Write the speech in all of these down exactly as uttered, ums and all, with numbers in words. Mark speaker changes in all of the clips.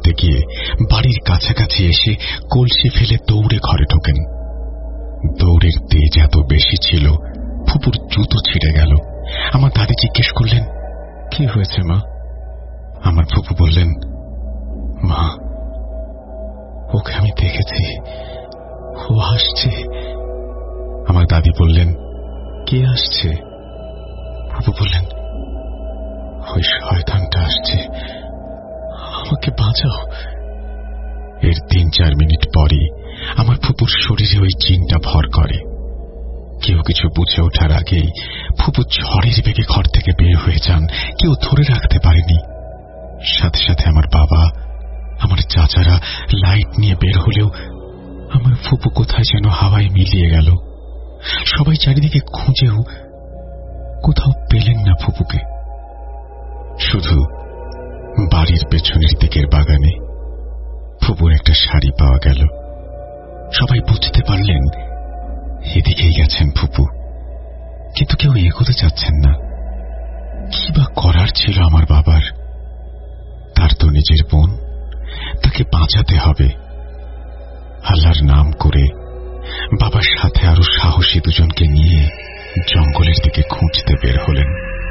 Speaker 1: করতে গিয়ে বাড়ির কাছাকাছি এসে কলসি ফেলে দৌড়ে ঘরে ঢোকেন। দৌড়ের তেজ এত বেশি ছিল, ফুপুর জুতো ছিঁড়ে গেল। আমার দাদি জিজ্ঞেস করলেন, কি হয়েছে মা? আমার ফুপু বললেন, মা, ওকে আমি দেখেছি, ও আসছে। আমার দাদি বললেন, কে আসছে? ফুপু বললেন, ওই শয়তানটা আসছে, আমাকে বাঁচাও। এর তিন চার মিনিট পরই আমার ফুপুর শরীরে ওই জিনটা ভর করে। কেউ কিছু বুঝে ওঠার আগেই ফুপু ঝড়ের বেগে ঘর থেকে বের হয়ে যান, কেউ ধরে রাখতে পারেনি। সাথে সাথে আমার বাবা, আমার চাচারা লাইট নিয়ে বের হলেও আমার ফুপু কোথায় যেন হাওয়ায় মিলিয়ে গেল। সবাই চারিদিকে খুঁজেও কোথাও পেলেন না ফুপুকে। শুধু বাড়ির পেছনের দিকের বাগানে ফুপুর একটা শাড়ি পাওয়া গেল। সবাই বুঝতে পারলেন এদিকেই গেছেন ফুপু, কিন্তু কেউ এগোতে চাচ্ছেন না। কি বা করার ছিল আমার বাবার? তার তো নিজের বোন, তাকে বাঁচাতে হবে। আল্লাহর নাম করে বাবার সাথে আরো সাহসী দুজনকে নিয়ে জঙ্গলের দিকে খুঁজতে বের হলেন।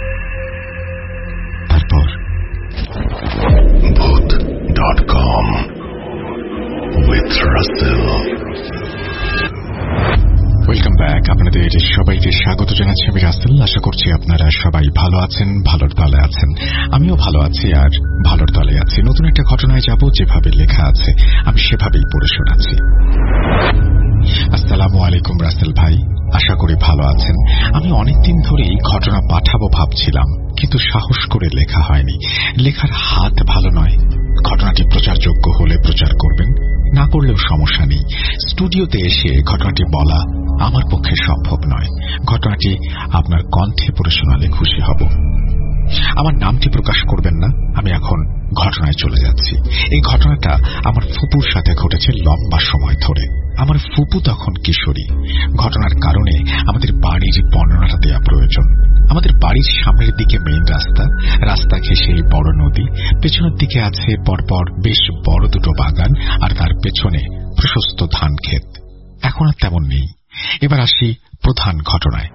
Speaker 1: তারপর Bhoot dot com with Russell. Welcome back. আপনাদের সবাইকে স্বাগত জানাচ্ছি আমি রাসেল। আশা করছি আপনারা সবাই ভালো আছেন, ভালোর দলে আছেন। আমিও ভালো আছি আর ভালোর দলে আছি। নতুন একটা ঘটনায় যাব, যেভাবে লেখা আছে আমি সেভাবেই পড়ে শোনাচ্ছি। আসসালামু আলাইকুম রাসেল ভাই, আশা করি ভালো আছেন। আমি অনেকদিন ধরেই ঘটনা পাঠাবো ভাবছিলাম, কিন্তু সাহস করে লেখা হয়নি। লেখার হাত ভালো নয়। ঘটনাটি প্রচারযোগ্য হলে প্রচার করবেন, না করলেও সমস্যা নেই। স্টুডিওতে এসে ঘটনাটি বলা আমার পক্ষে সম্ভব নয়। ঘটনাটি আপনার কণ্ঠে পড়ে শোনালে খুশি হব। আমার নামটি প্রকাশ করবেন না। আমি এখন ঘটনায় চলে যাচ্ছি। এই ঘটনাটা আমার ফুপুর সাথে ঘটেছে লম্বা সময় ধরে। আমার ফুপু তখন কিশোরী। ঘটনার কারণে আমাদের বাড়ির বর্ণনাটা দেওয়া প্রয়োজন। আমাদের বাড়ির সামনের দিকে মেইন রাস্তা, রাস্তা ঘেঁষে বড় নদী, পেছনের দিকে আছে পরপর বেশ বড় দুটো বাগান, আর তার পেছনে প্রশস্ত ধান ক্ষেত। এখন আর তেমন নেই। এবার আসি প্রধান ঘটনায়।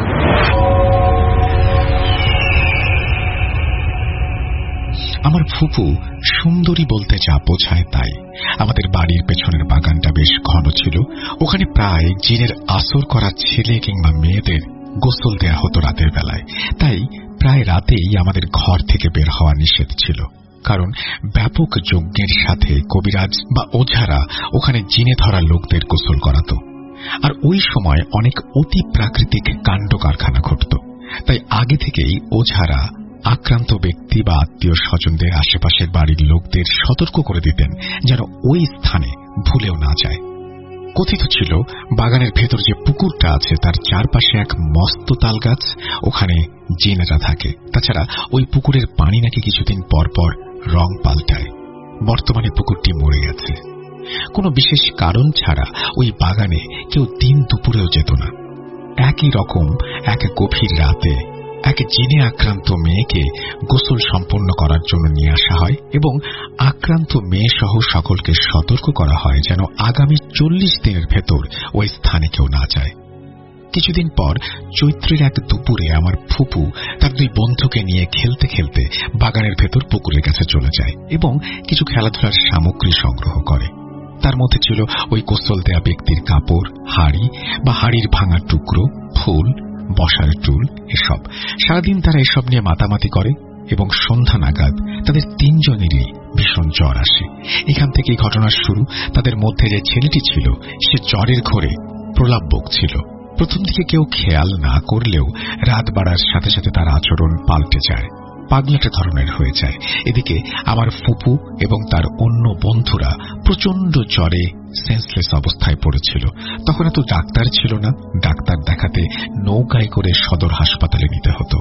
Speaker 1: আমার ফুপু সুন্দরী বলতে যা বোঝায় তাই। আমাদের বাড়ির পেছনের বাগানটা বেশ ঘন ছিল। ওখানে প্রায় জিনের আসর করা ছেলে কিংবা মেয়েদের গোসল দেয়া হতো রাতের বেলায়। তাই প্রায় রাতেই আমাদের ঘর থেকে বের হওয়া নিষেধ ছিল, কারণ ব্যাপক যজ্ঞের সাথে কবিরাজ বা ওঝারা ওখানে জিনে ধরা লোকদের গোসল করাতো। আর ওই সময় অনেক অতি প্রাকৃতিক কাণ্ড কারখানা ঘটত। তাই আগে থেকেই ওঝারা আক্রান্ত ব্যক্তি বা আত্মীয় স্বজনদের আশেপাশের বাড়ির লোকদের সতর্ক করে দিতেন যেন ওই স্থানে ভুলেও না যায়। কথিত ছিল বাগানের ভেতর যে পুকুরটা আছে তার চারপাশে এক মস্ত তাল গাছ, ওখানে জিনেরা থাকে। তাছাড়া ওই পুকুরের পানি নাকি কিছুদিন পর পর রং পাল্টায়। বর্তমানে পুকুরটি মরে গেছে। কোনো বিশেষ কারণ ছাড়া ওই বাগানে কেউ দিন দুপুরেও যেত না। একই রকম এক গভীর রাতে এক জিনে আক্রান্ত মেয়েকে গোসল সম্পন্ন করার জন্য নিয়ে আসা হয় এবং আক্রান্ত মেয়ে সহ সকলকে সতর্ক করা হয় যেন আগামী চল্লিশ দিনের ভেতর ওই স্থানে কেউ না যায়। কিছুদিন পর চৈত্রের এক দুপুরে আমার ফুপু তার দুই বন্ধুকে নিয়ে খেলতে খেলতে বাগানের ভেতর পুকুরের কাছে চলে যায় এবং কিছু খেলাধুলার সামগ্রী সংগ্রহ করে। তার মধ্যে ছিল ওই গোসল দেয়া ব্যক্তির কাপড়, হাড়ি বা হাড়ির ভাঙা টুকরো, ফুল, বসার টুল, এসব। সারাদিন তারা এসব নিয়ে মাতামাতি করে এবং সন্ধ্যা নাগাদ তাদের তিনজনেরই ভীষণ জ্বর আসে। এখান থেকেই ঘটনার শুরু। তাদের মধ্যে যে ছেলেটি ছিল সে জ্বরের ঘোরে প্রলাপ বকছিল। প্রথম দিকে কেউ খেয়াল না করলেও রাত বাড়ার সাথে সাথে তার আচরণ পাল্টে যায়, পাগলাটে ধরনের হয়ে যায়। এদিকে আমার ফুপু এবং তার অন্য বন্ধুরা প্রচন্ড জ্বরে সেন্সলেস অবস্থায় পড়েছিল। তখন এত ডাক্তার ছিল না, ডাক্তার দেখাতে নৌকায় করে সদর হাসপাতালে নিতে হতো।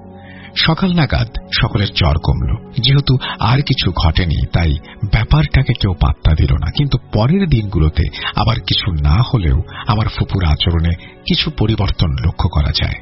Speaker 1: সকাল নাগাদ সকলের জ্বর কমল। যেহেতু আর কিছু ঘটেনি তাই ব্যাপারটাকে কেউ পাত্তা দিল না। কিন্তু পরের দিনগুলোতে আবার কিছু না হলেও আমার ফুপুর আচরণে কিছু পরিবর্তন লক্ষ্য করা যায়।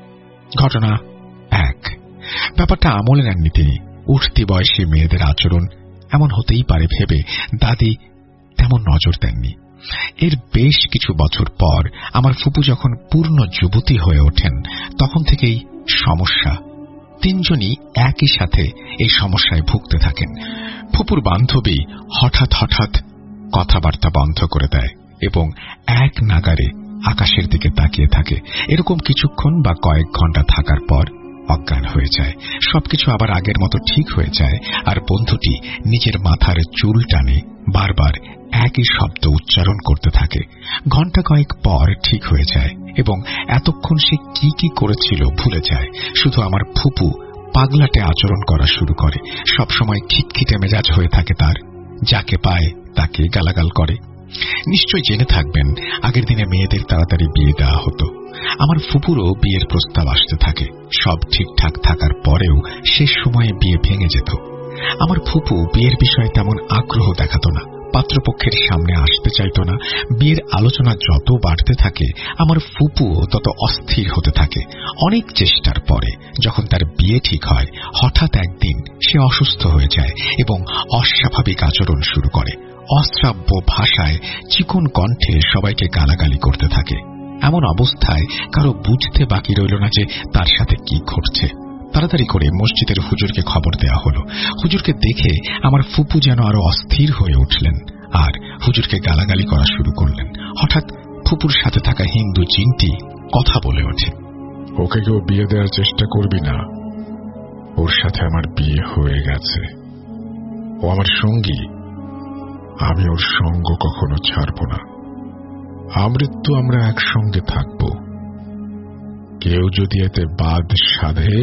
Speaker 1: ঘটনা এক, ব্যাপারটা আমলে নেননি তিনি। উঠতি বয়সী মেয়েদের আচরণ এমন হতেই পারে ভেবে দাদি তেমন নজর দেননি। এর বেশ কিছু বছর পর আমার ফুপু যখন পূর্ণ যুবতী হয়ে ওঠেন তখন থেকেই সমস্যা। তিনজনই একই সাথে এই সমস্যায় ভুগতে থাকেন। ফুপুর বান্ধবী হঠাৎ হঠাৎ কথাবার্তা বন্ধ করে দেয় এবং এক নাগারে আকাশের দিকে তাকিয়ে থাকে। এরকম কিছুক্ষণ বা কয়েক ঘন্টা থাকার পর অজ্ঞান হয়ে যায়। সবকিছু আবার আগের মতো ঠিক হয়ে যায় আর বন্ধুটি নিজের মাথার চুল টানে বারবার একই শব্দ উচ্চারণ করতে থাকে। ঘন্টা কয়েক পর ঠিক হয়ে যায় এবং এতক্ষণ সে কি কি করেছিল ভুলে যায়। শুধু আমার ফুপু পাগলাটে আচরণ করা শুরু করে। সবসময় খিটখিটে মেজাজ হয়ে থাকে তার, যাকে পায় তাকে গালাগাল করে। নিশ্চয় জেনে থাকবেন আগের দিনে মেয়েদের তাড়াতাড়ি বিয়ে দেওয়া হতো। আমার ফুপুরও বিয়ের প্রস্তাব আসতে থাকে। সব ঠিকঠাক থাকার পরেও শেষ সময়ে বিয়ে ভেঙে যেত। আমার ফুপু বিয়ের বিষয়ে তেমন আগ্রহ দেখাত না, পাত্রপক্ষের সামনে আসতে চাইত না। বিয়ের আলোচনা যত বাড়তে থাকে আমার ফুপুও তত অস্থির হতে থাকে। অনেক চেষ্টার পরে যখন তার বিয়ে ঠিক হয় হঠাৎ একদিন সে অসুস্থ হয়ে যায় এবং অস্বাভাবিক আচরণ শুরু করে। অশ্রাব্য ভাষায় চিকন কণ্ঠে সবাইকে গালাগালি করতে থাকে। এমন অবস্থায় কারো বুঝতে বাকি রইল না যে তার সাথে কি ঘটছে। তাড়াতাড়ি করে মসজিদের হুজুরকে খবর দেওয়া হলো। হুজুরকে দেখে আমার ফুপু যেন আরো অস্থির হয়ে উঠলেন আর হুজুরকে গালাগালি করা শুরু করলেন। হঠাৎ ফুপুর সাথে থাকা হিন্দু জিনটি কথা বলে ওঠে,
Speaker 2: ওকে কেউ বিয়ে দেওয়ার চেষ্টা করবি না, ওর সাথে আমার বিয়ে হয়ে গেছে, ও আমার সঙ্গী, আমি ওর সঙ্গ কখনো ছাড়ব না, আমৃত্যু আমরা একসঙ্গে থাকব, কেউ যদি এতে বাদ সাধে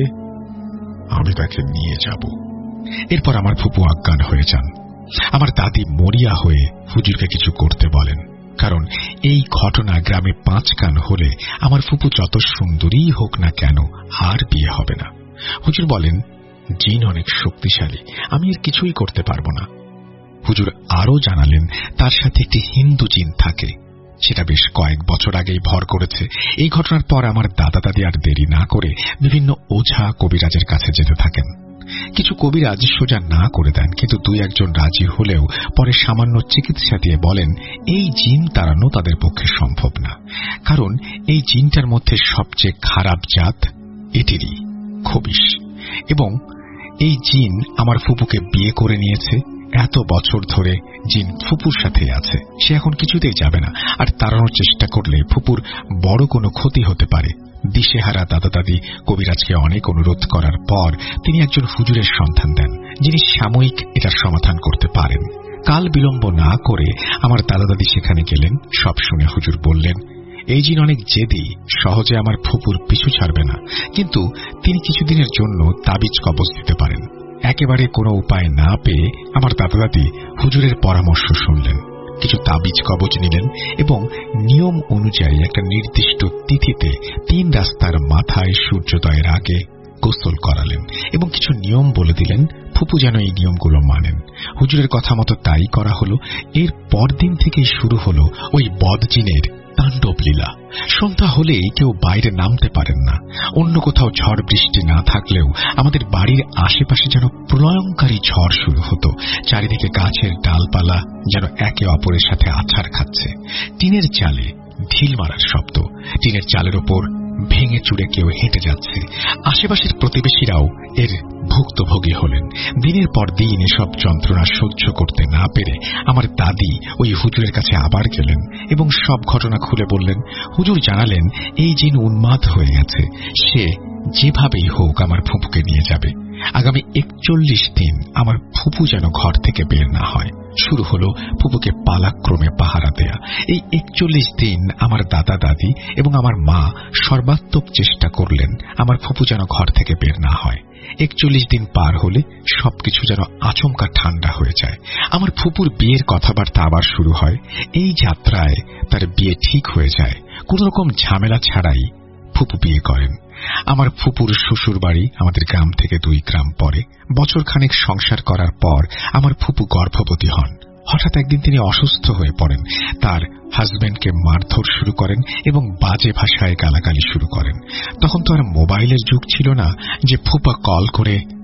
Speaker 2: আমি তাকে নিয়ে যাব।
Speaker 1: এরপর আমার ফুপু অজ্ঞান হয়ে যান। আমার দাদি মরিয়া হয়ে হুজুরকে কিছু করতে বলেন, কারণ এই ঘটনা গ্রামে পাঁচ কান হলে আমার ফুপু যত সুন্দরী হোক না কেন আর বিয়ে হবে না। হুজুর বলেন, জিন অনেক শক্তিশালী, আমি এর কিছুই করতে পারবো না। হুজুর আরও জানালেন তার সাথে একটি হিন্দু জিন থাকে, সেটা বেশ কয়েক বছর আগেই ভর করেছে। এই ঘটনার পর আমার দাদা দাদি আর দেরি না করে বিভিন্ন ওঝা কবিরাজের কাছে যেতে থাকেন। কিছু কবিরাজ সোজা না করে দেন, কিন্তু দুই একজন রাজি হলেও পরে সামান্য চিকিৎসা দিয়ে বলেন এই জিন তাড়ানো তাদের পক্ষে সম্ভব না, কারণ এই জিনটার মধ্যে সবচেয়ে খারাপ জাত এটিরই খবিশ, এবং এই জিন আমার ফুপুকে বিয়ে করে নিয়েছে। এত বছর ধরে জিন ফুপুর সাথে আছে, সে এখন কিছুতেই যাবে না, আর তাড়ানোর চেষ্টা করলে ফুপুর বড় কোনো ক্ষতি হতে পারে। দিশেহারা দাদা দাদি কবিরাজকে অনেক অনুরোধ করার পর তিনি একজন হুজুরের সন্ধান দেন, যিনি সাময়িক এটার সমাধান করতে পারেন। কাল বিলম্ব না করে আমার দাদা দাদি সেখানে গেলেন। সব শুনে হুজুর বললেন, এই জিন অনেক জেদি, সহজে আমার ফুপুর পিছু ছাড়বে না, কিন্তু তিনি কিছুদিনের জন্য তাবিজ কবজ দিতে পারেন। একেবারে কোনো উপায় না পেয়ে আমার দাদা দাদি হুজুরের পরামর্শ শুনলেন, কিছু তাবিজ কবজ নিলেন এবং নিয়ম অনুযায়ী একটা নির্দিষ্ট তিথিতে তিন রাস্তার মাথায় সূর্যোদয়ের আগে গোসল করালেন এবং কিছু নিয়ম বলে দিলেন, ফুপু যেন এই নিয়মগুলো মানেন। হুজুরের কথা মতো তাই করা হলো। এর পরদিন থেকেই শুরু হলো ওই বদজিনের তাণ্ডব লীলা। সন্ধ্যা হলেই কেউ বাইরে নামতে পারেন না। অন্য কোথাও ঝড় বৃষ্টি না থাকলেও আমাদের বাড়ির আশেপাশে যেন প্রলয়ঙ্কারী ঝড় শুরু হতো। চারিদিকে গাছের ডালপালা যেন একে অপরের সাথে আছাড় খাচ্ছে। টিনের চালে ঢিল মারার শব্দ, টিনের চালের ওপর ভেঙে চুরে কেউ হেঁটে যাচ্ছে। আশেপাশের প্রতিবেশীরাও এর ভুক্তভোগী হলেন। দিনের পর দিন এসব যন্ত্রণা সহ্য করতে না পেরে আমার দাদি ওই হুজুরের কাছে আবার গেলেন এবং সব ঘটনা খুলে বললেন। হুজুর জানালেন, এই জিন উন্মাদ হয়ে গেছে, সে যেভাবেই হোক আমার ফুপুকে নিয়ে যাবে। আগামী একচল্লিশ দিন আমার ফুপু যেন ঘর থেকে বের না হয়। শুরু হলো ফুপুকে পালাক্রমে পাহারা দেয়া। এই একচল্লিশ দিন আমার দাদা দাদি এবং আমার মা সর্বাত্মক চেষ্টা করলেন আমার ফুপু যেন ঘর থেকে বের না হয়। একচল্লিশ দিন পার হলে সবকিছু যেন আচমকা ঠান্ডা হয়ে যায়। আমার ফুপুর বিয়ের কথাবার্তা আবার শুরু হয়। এই যাত্রায় তার বিয়ে ঠিক হয়ে যায়। কোন রকম ঝামেলা ছাড়াই ফুপু বিয়ে করেন। আমার ফুপুর শ্বশুর বাড়ি আমাদের গ্রাম থেকে দুই গ্রাম পরে। বছর খানেক সংসার করার পর আমার ফুপু গর্ভবতী হন। হঠাৎ একদিন তিনি অসুস্থ হয়ে পড়েন। তার হাজবেন্ডকে মারধর শুরু করেন এবং বাজে ভাষায় গালাগালি শুরু করেন। তখন তো আর মোবাইলের যুগ ছিল না যে ফুপা কল করে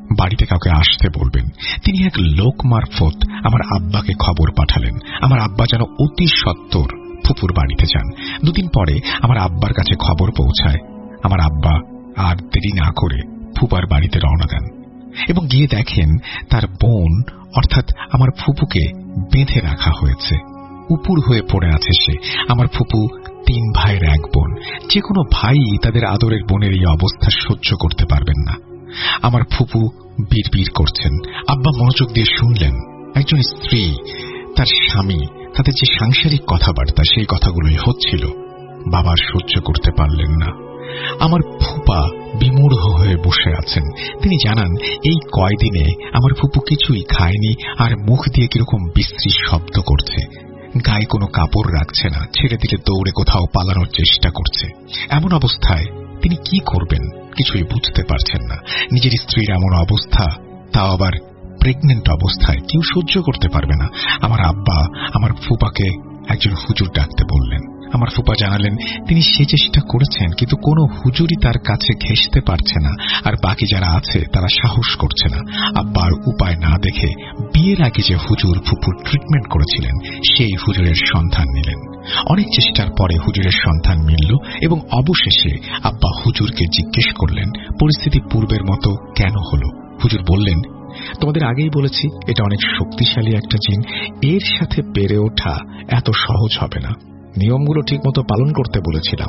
Speaker 1: বাড়িতে কাউকে আসতে বলবেন। তিনি এক লোক মারফত আমার আব্বাকে খবর পাঠালেন। আমার আব্বা যেন অতি সত্বর ফুপুর বাড়িতে যান। দুদিন পরে আমার আব্বার কাছে খবর পৌঁছায়। আমার আব্বা আর দেরি না করে ফুপার বাড়িতে রওনা দেন এবং গিয়ে দেখেন তার বোন অর্থাৎ আমার ফুপুকে বেঁধে রাখা হয়েছে। উপুর হয়ে পড়ে আছে সে। আমার ফুপু তিন ভাইয়ের এক বোন। যে কোনো ভাই তাদের আদরের বোনের এই অবস্থা সহ্য করতে পারবেন না। আমার ফুপু বিড়বিড় করছেন। আব্বা মনোযোগ দিয়ে শুনলেন। একজন স্ত্রী, তার স্বামী, তাদের যে সাংসারিক কথাবার্তা সেই কথাগুলোই হচ্ছিল। বাবা সহ্য করতে পারলেন না। আমার ফুপা বিমূঢ় হয়ে বসে আছেন। তিনি জানান এই কয়দিনে আমার ফুপু কিছুই খায়নি আর মুখ দিয়ে কিরকম বিশ্রী শব্দ করছে। গায়ে কোনো কাপড় রাখছে না, ছেড়ে দিলে দৌড়ে কোথাও পালানোর চেষ্টা করছে। এমন অবস্থায় তিনি কি করবেন কিছুই বুঝতে পারছেন না। নিজের স্ত্রীর এমন অবস্থা, তাও আবার প্রেগনেন্ট অবস্থায়, কেউ সহ্য করতে পারবে না। আমার আব্বা আমার ফুপাকে একজন হুজুর ডাকতে বললেন। আমার ফুপা জানালেন তিনি সে চেষ্টা করেছেন, কিন্তু কোনো হুজুরই তার কাছে ঘেঁষতে পারছে না, আর বাকি যারা আছে তারা সাহস করছে না। আব্বার উপায় না দেখে বিয়ের আগে যে হুজুর ফুপুর ট্রিটমেন্ট করেছিলেন সেই হুজুরের সন্ধান নিলেন। অনেক চেষ্টার পরে হুজুরের সন্ধান মিলল এবং অবশেষে আব্বা হুজুরকে জিজ্ঞেস করলেন পরিস্থিতি পূর্বের মতো কেন হলো। হুজুর বললেন, তোমাদের আগেই বলেছি এটা অনেক শক্তিশালী একটা জিন, এর সাথে পেরে ওঠা এত সহজ হবে না, নিয়মগুলো ঠিক মতো পালন করতে বলেছিলাম।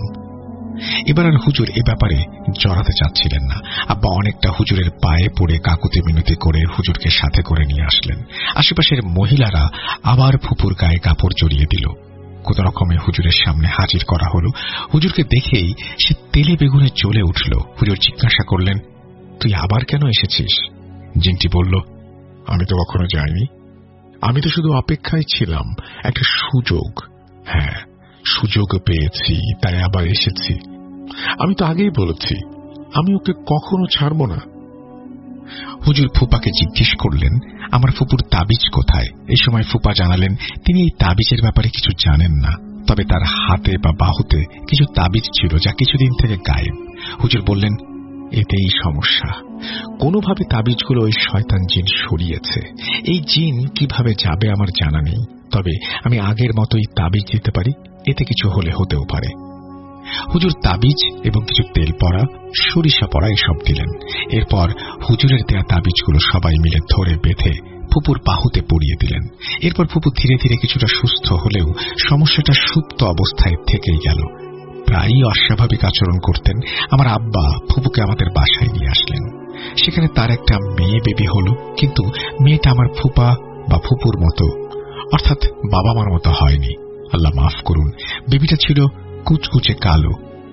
Speaker 1: এবার আর হুজুর এ ব্যাপারে জড়াতে চাচ্ছিলেন না। আব্বা অনেকটা হুজুরের পায়ে পড়ে কাকুতি মিনতি করে হুজুরকে সাথে করে নিয়ে আসলেন। আশেপাশের মহিলারা আবার ফুপুর গায়ে কাপড় জড়িয়ে দিল। কোন রকমে হুজুরের সামনে হাজির করা হলো। হুজুরকে দেখেই সে তেলে বেগুনে জ্বলে উঠল। হুজুর জিজ্ঞাসা করলেন, তুই আবার কেন এসেছিস? জিনটি বলল, আমি তো কখনো যাইনি, আমি তো শুধু অপেক্ষায় ছিলাম একটা সুযোগ। হ্যাঁ, সুযোগ পেয়েছি তাই আবার এসেছি। আমি তো আগেই বলেছি আমি ওকে কখনো ছাড়ব না। হুজুর ফুপাকে জিজ্ঞেস করলেন আমার ফুপুর তাবিজ কোথায়। এই সময় ফুপা জানালেন তিনি এই তাবিজের ব্যাপারে কিছু জানেন না, তবে তার হাতে বা বাহুতে কিছু তাবিজ ছিল যা কিছুদিন থেকে গায়েব। হুজুর বললেন, এতেই সমস্যা, কোনোভাবে তাবিজগুলো ওই শয়তান জিন সরিয়েছে। এই জিন কিভাবে যাবে আমার জানা নেই, তবে আমি আগের মতোই তাবিজ দিতে পারি, এতে কিছু হলে হতেও পারে। হুজুর তাবিজ এবং কিছু তেল পড়া, সরিষা পড়া এসব দিলেন। এরপর হুজুরের দেয়া তাবিজগুলো সবাই মিলে ধরে বেঁধে ফুপুর বাহুতে পরিয়ে দিলেন। এরপর ফুপু ধীরে ধীরে কিছুটা সুস্থ হলেও সমস্যাটা সুপ্ত অবস্থায় থেকেই গেল। প্রায়ই অস্বাভাবিক আচরণ করতেন। আমার আব্বা ফুপুকে আমাদের বাসায় নিয়ে আসলেন। সেখানে তার একটা মেয়ে বেবি হল, কিন্তু মেয়েটা আমার ফুপা বা ফুপুর মতো অর্থাৎ বাবা মার মতো হয়নি। আল্লাহ মাফ করুন, বেবিটা ছিল কুচকুচে কালো।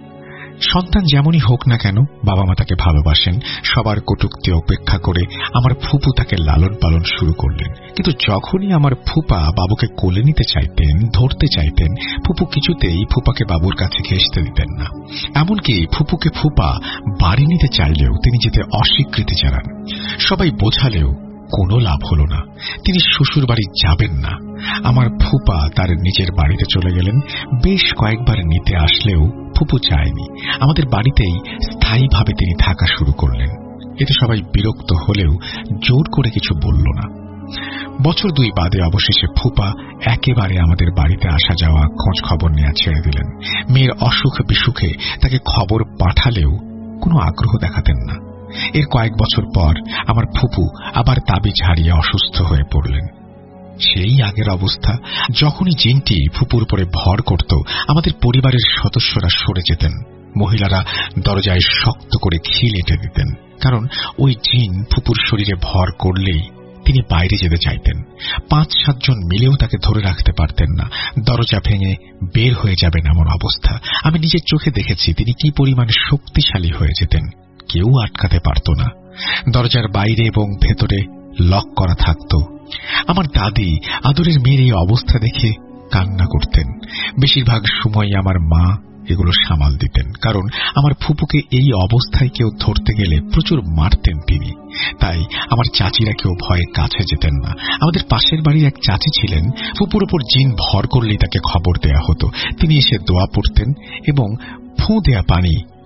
Speaker 1: সন্তান যেমনই হোক না কেন বাবা মা তাকে ভালোবাসেন। সবার কটূক্তি উপেক্ষা করে আমার ফুপু তাকে লালন পালন শুরু করলেন। কিন্তু যখনই আমার ফুপা বাবুকে কোলে নিতে চাইতেন, ধরতে চাইতেন, ফুপু কিছুতেই ফুপাকে বাবুর কাছে ঘেঁষতে দিতেন না। এমনকি ফুপুকে ফুপা বাড়ি নিতে চাইলেও তিনি যেতে অস্বীকৃতি জানান। সবাই বোঝালেও কোনো লাভ হল না, তিনি শ্বশুর বাড়ি যাবেন না। আমার ফুপা তার নিজের বাড়িতে চলে গেলেন। বেশ কয়েকবার নিতে আসলেও ফুপু চায়নি। আমাদের বাড়িতেই স্থায়ীভাবে তিনি থাকা শুরু করলেন। এতে সবাই বিরক্ত হলেও জোর করে কিছু বলল না। বছর দুই বাদে অবশেষে ফুপা একেবারে আমাদের বাড়িতে আসা যাওয়া, খোঁজ খবর নেওয়া ছেড়ে দিলেন। মেয়ের অসুখ বিসুখে তাকে খবর পাঠালেও কোনো আগ্রহ দেখাতেন না। এর কয়েক বছর পর আমার ফুপু আবার তাবিজ হারিয়ে অসুস্থ হয়ে পড়লেন। সেই আগের অবস্থা। যখনই জিনটি ফুপুর উপরে ভর করত, আমাদের পরিবারের সদস্যরা সরে যেতেন। মহিলারা দরজায় শক্ত করে খিল এঁটে দিতেন, কারণ ওই জিন ফুপুর শরীরে ভর করলেই তিনি বাইরে যেতে চাইতেন। পাঁচ সাতজন মিলেও তাকে ধরে রাখতে পারতেন না। দরজা ভেঙে বের হয়ে যাবেন এমন অবস্থা। আমি নিজের চোখে দেখেছি তিনি কি পরিমাণ শক্তিশালী হয়ে যেতেন, কেউ আটকাতে পারত না। দরজার বাইরে এবং ভেতরে লক করা থাকত। আমার দাদি আদরের মেয়ের এই অবস্থা দেখে কান্না করতেন। বেশিরভাগ সময় আমার মা এগুলো সামাল দিতেন, কারণ আমার ফুপুকে এই অবস্থায় কেউ ধরতে গেলে প্রচুর মারতেন তিনি। তাই আমার চাচিরা কেউ ভয়ে কাছে যেতেন না। আমাদের পাশের বাড়ির এক চাচি ছিলেন, ফুপুর ওপর জিন ভর করলেই তাকে খবর দেয়া হতো। তিনি এসে দোয়া পড়তেন এবং ফু দেয়া পানি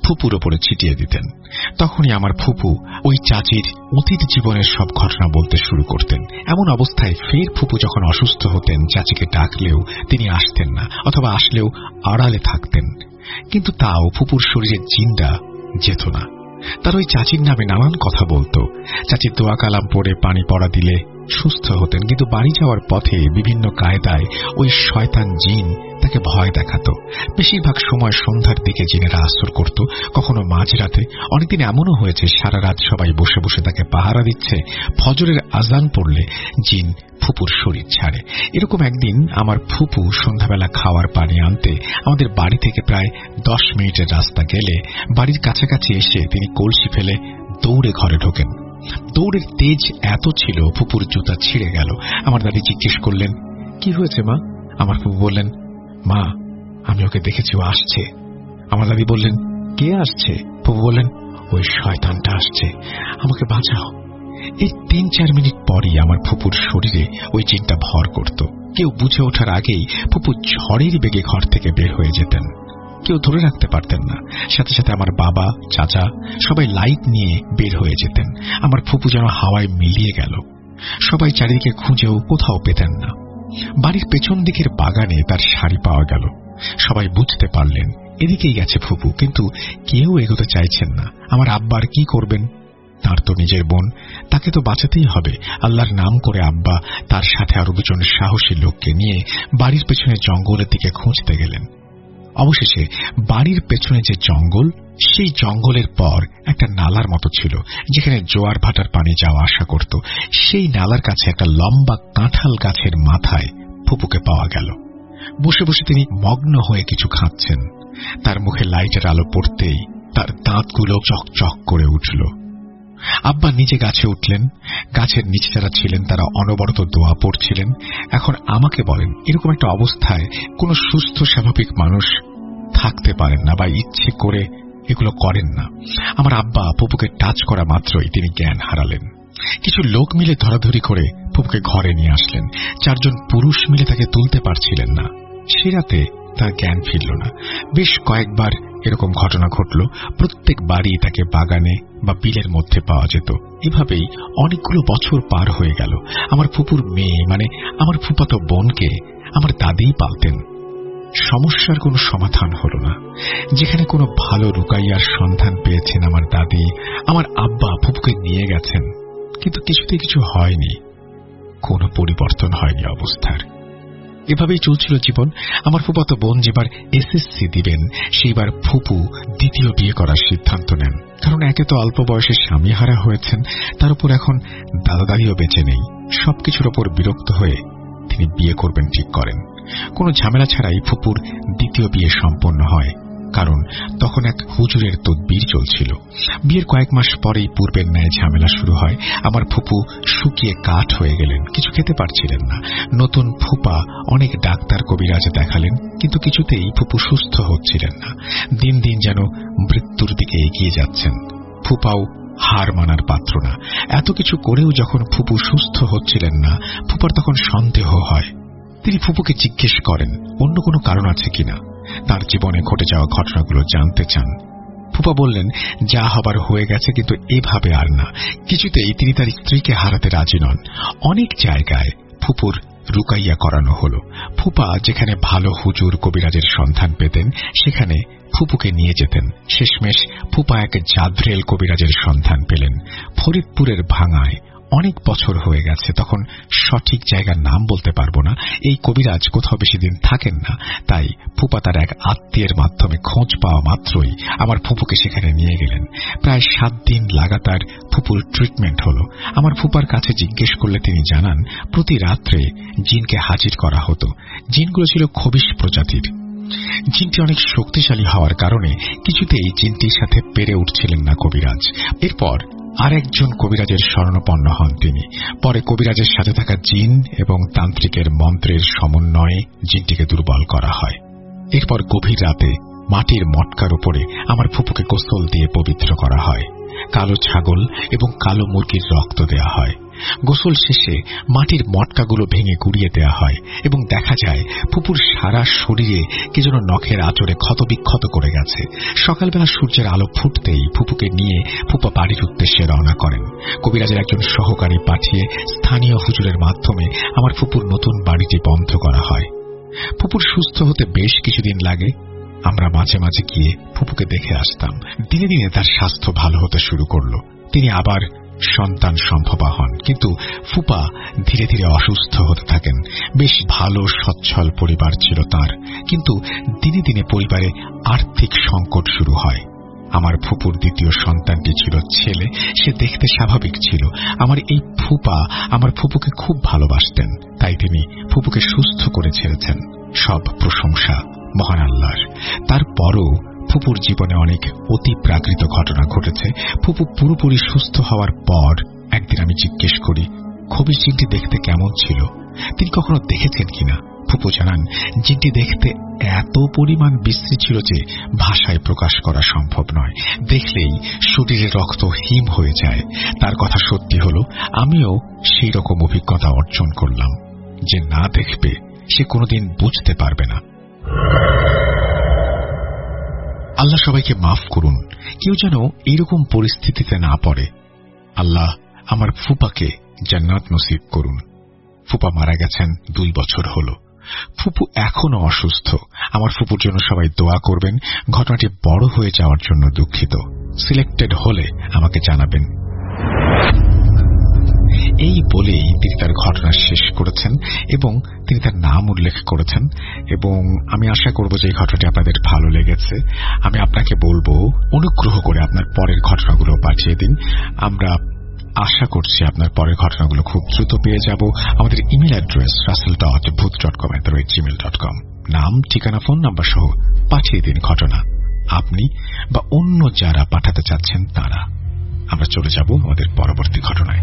Speaker 1: ফুপুর ওপরে ছিটিয়ে দিতেন। তখনই আমার ফুপু ওই চাচির অতীত জীবনের সব ঘটনা বলতে শুরু করতেন। এমন অবস্থায় ফের ফুপু যখন অসুস্থ হতেন, চাচিকে ডাকলেও তিনি আসতেন না, অথবা আসলেও আড়ালে থাকতেন। কিন্তু তাও ফুপুর শরীরের জিনটা যেত না। তার ওই চাচির নামে নানান কথা বলতো। চাচির দোয়া কালাম পড়ে পানি পড়া দিলে সুস্থ হতেন, কিন্তু বাড়ি যাওয়ার পথে বিভিন্ন কায়দায় ওই শয়তান জিন তাকে ভয় দেখাতো। বেশিরভাগ সময় সন্ধ্যার দিকে জিনেরা আসর করত, কখনো মাঝরাতে। অনেকদিন এমনও হয়েছে সারা রাত সবাই বসে বসে তাকে পাহারা দিচ্ছে, ফজরের আজান পড়লে জিন ফুপুর শরীর ছাড়ে। এরকম একদিন আমার ফুপু সন্ধ্যাবেলা খাওয়ার পানি আনতে আমাদের বাড়ি থেকে প্রায় দশ মিনিটের রাস্তা গেলে বাড়ির কাছাকাছি এসে তিনি কলসি ফেলে দৌড়ে ঘরে ঢোকেন। দৌড়ের তেজ এত ছিল ফুপুর জুতা ছিঁড়ে গেল। আমার দাদি জিজ্ঞেস করলেন, কি হয়েছে মা? আমার ফুপু বললেন, মা, আমি ওকে দেখেছি, ও আসছে। আমার দাদি বললেন, কে আসছে? ফুপু বললেন, ওই শয়তানটা আসছে, আমাকে বাঁচাও। এই তিন চার মিনিট পরই আমার ফুপুর শরীরে ওই জিনটা ভর করত। কেউ বুঝে ওঠার আগেই ফুপু ঝড়ের বেগে ঘর থেকে বের হয়ে যেতেন। কেউ ধরে রাখতে পারতেন না। সাথে সাথে আমার বাবা, চাচা সবাই লাইট নিয়ে বের হয়ে যেতেন। আমার ফুপু যেন হাওয়ায় মিলিয়ে গেল। সবাই চারিদিকে খুঁজেও কোথাও পেতেন না। বাড়ির পেছন দিকের বাগানে তার শাড়ি পাওয়া গেল। সবাই বুঝতে পারলেন এদিকেই গেছে ফুপু, কিন্তু কেউ এগোতে চাইছেন না। আমার আব্বার কি করবেন? তার তো নিজের বোন, তাকে তো বাঁচাতেই হবে। আল্লাহর নাম করে আব্বা তার সাথে আরো দুজন সাহসী লোককে নিয়ে বাড়ির পেছনে জঙ্গলের দিকে খুঁজতে গেলেন। অবশেষে বাড়ির পেছনে যে জঙ্গল, সেই জঙ্গলের পর একটা নালার মতো ছিল, যেখানে জোয়ার ভাটার পানি যাওয়া আসা করত। সেই নালার কাছে একটা লম্বা কাঁঠাল গাছের মাথায় ফুপুকে পাওয়া গেল। বসে বসে তিনি মগ্ন হয়ে কিছু খাচ্ছেন। তার মুখে লাইটের আলো পড়তেই তার দাঁতগুলো চকচক করে উঠল। আব্বা নিজে গাছে উঠলেন। গাছের নিচে যারা ছিলেন তারা অনবরত দোয়া পড়ছিলেন। এখন আমাকে বলেন, এরকম একটা অবস্থায় কোন সুস্থ স্বাভাবিক মানুষ থাকতে পারেন না বা ইচ্ছে করে এগুলো করেন না। আমার আব্বা ফুপুকে টাচ করা মাত্রই তিনি জ্ঞান হারালেন। কিছু লোক মিলে ধরাধরি করে ফুপুকে ঘরে নিয়ে আসলেন। চারজন পুরুষ মিলে তাকে তুলতে পারছিলেন না। সে রাতে তার জ্ঞান ফিরল না। বেশ কয়েকবার এরকম ঘটনা ঘটল। প্রত্যেকবারই তাকে বাগানে বা বিলের মধ্যে পাওয়া যেত। এভাবেই অনেকগুলো বছর পার হয়ে গেল। আমার ফুপুর মেয়ে মানে আমার ফুফাতো বোনকে আমার দাদিই পালতেন। সমস্যার কোনো সমাধান হল না। যেখানে কোনো ভালো রুকাইয়ার সন্ধান পেয়েছেন আমার দাদি, আমার আব্বা ফুপুকে নিয়ে গেছেন, কিন্তু কিছুতে কিছু হয়নি, কোনো পরিবর্তন হয়নি অবস্থার। এভাবেই চলছিল জীবন। আমার ফুফাতো বোন যেবার এসএসসি দিবেন, সেইবার ফুপু দ্বিতীয় বিয়ে করার সিদ্ধান্ত নেন। কারণ একে তো অল্প বয়সে স্বামী হারা হয়েছেন, তার উপর এখন দাদা দাদিও বেঁচে নেই। সবকিছুর ওপর বিরক্ত হয়ে তিনি বিয়ে করবেন ঠিক করেন। কোনো ঝামেলা ছাড়াই ফুপুর দ্বিতীয় বিয়ে সম্পন্ন হয়, কারণ তখন এক হুজুরের তদবির চলছিল। বিয়ের কয়েক মাস পরেই পূর্বের ন্যায় ঝামেলা শুরু হয়। আমার ফুপু শুকিয়ে কাঠ হয়ে গেলেন, কিছু খেতে পারছিলেন না। নতুন ফুপা অনেক ডাক্তার কবিরাজ দেখালেন, কিন্তু কিছুতেই ফুপু সুস্থ হচ্ছিলেন না। দিন দিন যেন মৃত্যুর দিকে এগিয়ে যাচ্ছেন। ফুপাও হার মানার পাত্র না। এত কিছু করেও যখন ফুপু সুস্থ হচ্ছিলেন না, ফুপার তখন সন্দেহ হয়। তিনি ফুপুকে জিজ্ঞেস করেন অন্য কোনো কারণ আছে কিনা, তার জীবনে ঘটে যাওয়া ঘটনাগুলো জানতে চান। ফুপা বললেন, যা হবার হয়ে গেছে, কিন্তু এভাবে আর না। কিছুতেই তিনি তার স্ত্রীকে হারাতে রাজি নন। অনেক জায়গায় ফুপুর রুকাইয়া করানো হল। ফুপা যেখানে ভালো হুজুর কবিরাজের সন্ধান পেতেন, সেখানে ফুপুকে নিয়ে যেতেন। শেষমেশ ফুপা এক জাদ্রেল কবিরাজের সন্ধান পেলেন ফরিদপুরের ভাঙায়। অনেক বছর হয়ে গেছে, তখন সঠিক জায়গার নাম বলতে পারবো না। এই কবিরাজ কোথাও বেশি দিন থাকেন না, তাই ফুপা তার এক আত্মীয়ের মাধ্যমে খোঁজ পাওয়া মাত্রই আমার ফুপুকে সেখানে নিয়ে গেলেন। প্রায় সাত দিন লাগাতার ফুপুর ট্রিটমেন্ট হল। আমার ফুপার কাছে জিজ্ঞেস করলে তিনি জানান, প্রতি রাত্রে জিনকে হাজির করা হতো। জিনগুলো ছিল খবিশ প্রজাতির। জিনটি অনেক শক্তিশালী হওয়ার কারণে কিছুতেই জিনটির সাথে পেরে উঠছিলেন না কবিরাজ। এরপর আর একজন কবিরাজের শরণাপন্ন হন তিনি। পরে কবিরাজের সাথে থাকা জিন এবং তান্ত্রিকের মন্ত্রের সমন্বয়ে জিনটিকে দুর্বল করা হয়। এরপর গভীর রাতে মাটির মটকার উপরে আমার ফুপুকে গোসল দিয়ে পবিত্র করা হয়। কালো ছাগল এবং কালো মুরগির রক্ত দেয়া হয়। গোসল শেষে মাটির মটকাগুলো ভেঙে গুড়িয়ে দেওয়া হয় এবং দেখা যায় ফুপুর সারা শরীরে কে যেন নখের আঁচড়ে ক্ষতবিক্ষত করে গেছে। সকালবেলা সূর্যের আলো ফুটতেই ফুপুকে নিয়ে ফুপা বাড়ির উদ্দেশ্যে রওনা করেন। কবিরাজের একজন সহকারী পাঠিয়ে স্থানীয় হুজুরের মাধ্যমে আমার ফুপুর নতুন বাড়িটি বন্ধ করা হয়। ফুপুর সুস্থ হতে বেশ কিছুদিন লাগে। আমরা মাঝে মাঝে গিয়ে ফুপুকে দেখে আসতাম। দিনে দিনে তার স্বাস্থ্য ভালো হতে শুরু করল। তিনি আবার সন্তান সম্ভবা হন, কিন্তু ফুপা ধীরে ধীরে অসুস্থ হতে থাকেন। বেশ ভালো সচ্ছল পরিবার ছিল তার, কিন্তু দিনে দিনে পরিবারে আর্থিক সংকট শুরু হয়। আমার ফুপুর দ্বিতীয় সন্তানটি ছিল ছেলে। সে দেখতে স্বাভাবিক ছিল। আমার এই ফুপা আমার ফুপুকে খুব ভালোবাসতেন, তাই তিনি ফুপুকে সুস্থ করে ছেড়েছেন। সব প্রশংসা মহান আল্লাহর। তারপরও ফুপুর জীবনে অনেক অতি প্রাকৃত ঘটনা ঘটেছে। ফুপু পুরোপুরি সুস্থ হওয়ার পর একদিন আমি জিজ্ঞেস করি, খবির জিনটি দেখতে কেমন ছিল, তিনি কখনো দেখেছেন কিনা। ফুপু জানান, জিনটি দেখতে এত পরিমাণ বিশ্রী ছিল যে ভাষায় প্রকাশ করা সম্ভব নয়। দেখলেই শরীরে রক্ত হিম হয়ে যায়। তার কথা সত্যি হলো, আমিও সেই রকম অভিজ্ঞতা অর্জন করলাম। যে না দেখবে সে কোনোদিন বুঝতে পারবে না। আল্লাহ সবাইকে মাফ করুন, কেউ যেন এইরকম পরিস্থিতিতে না পড়ে। আল্লাহ আমার ফুপাকে জান্নাত নসিব করুন। ফুপা মারা গেছেন দুই বছর হল। ফুপু এখনো অসুস্থ। আমার ফুপুর জন্য সবাই দোয়া করবেন। ঘটনাটি বড় হয়ে যাওয়ার জন্য দুঃখিত। সিলেক্টেড হলে আমাকে জানাবেন। এই বলেই তিনি তার ঘটনা শেষ করেছেন এবং তিনি তার নাম উল্লেখ করেছেন, এবং আমি আশা করব যে এই ঘটনাটি আপনাদের ভালো লেগেছে। আমি আপনাকে বলবো, অনুগ্রহ করে আপনার পরের ঘটনাগুলো পাঠিয়ে দিন। আমরা আশা করছি আপনার পরের ঘটনাগুলো খুব দ্রুত পেয়ে যাব। আমাদের email address Russell dot Bhoot dot com at the rate Gmail dot com. নাম, ঠিকানা, ফোন নাম্বার সহ পাঠিয়ে দিন ঘটনা, আপনি বা অন্য যারা পাঠাতে চাচ্ছেন তারা। আমরা চলে যাব আমাদের পরবর্তী ঘটনায়।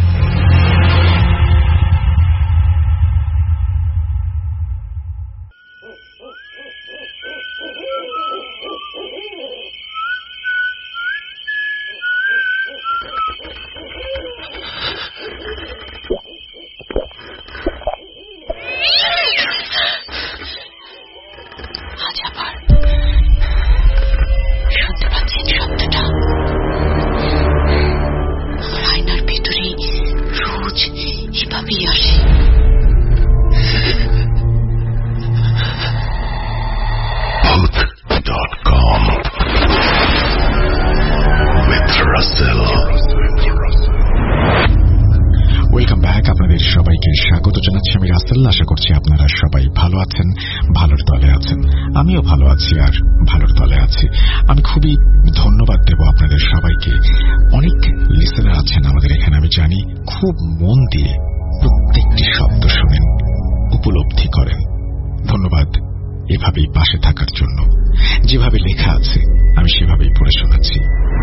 Speaker 1: আশা করছি আপনারা সবাই ভালো আছেন, ভালোর দলে আছেন। আমিও ভালো আছি আর ভালোর দলে আছি। আমি খুবই ধন্যবাদ দেব আপনাদের সবাইকে। অনেক লিসেনার আছেন আমাদের এখানে, আমি জানি, খুব মন দিয়ে প্রত্যেকটি শব্দ শুনেন, উপলব্ধি করেন। ধন্যবাদ এভাবেই পাশে থাকার জন্য। যেভাবে লেখা আছে আমি সেভাবেই পড়ে শোনাচ্ছি।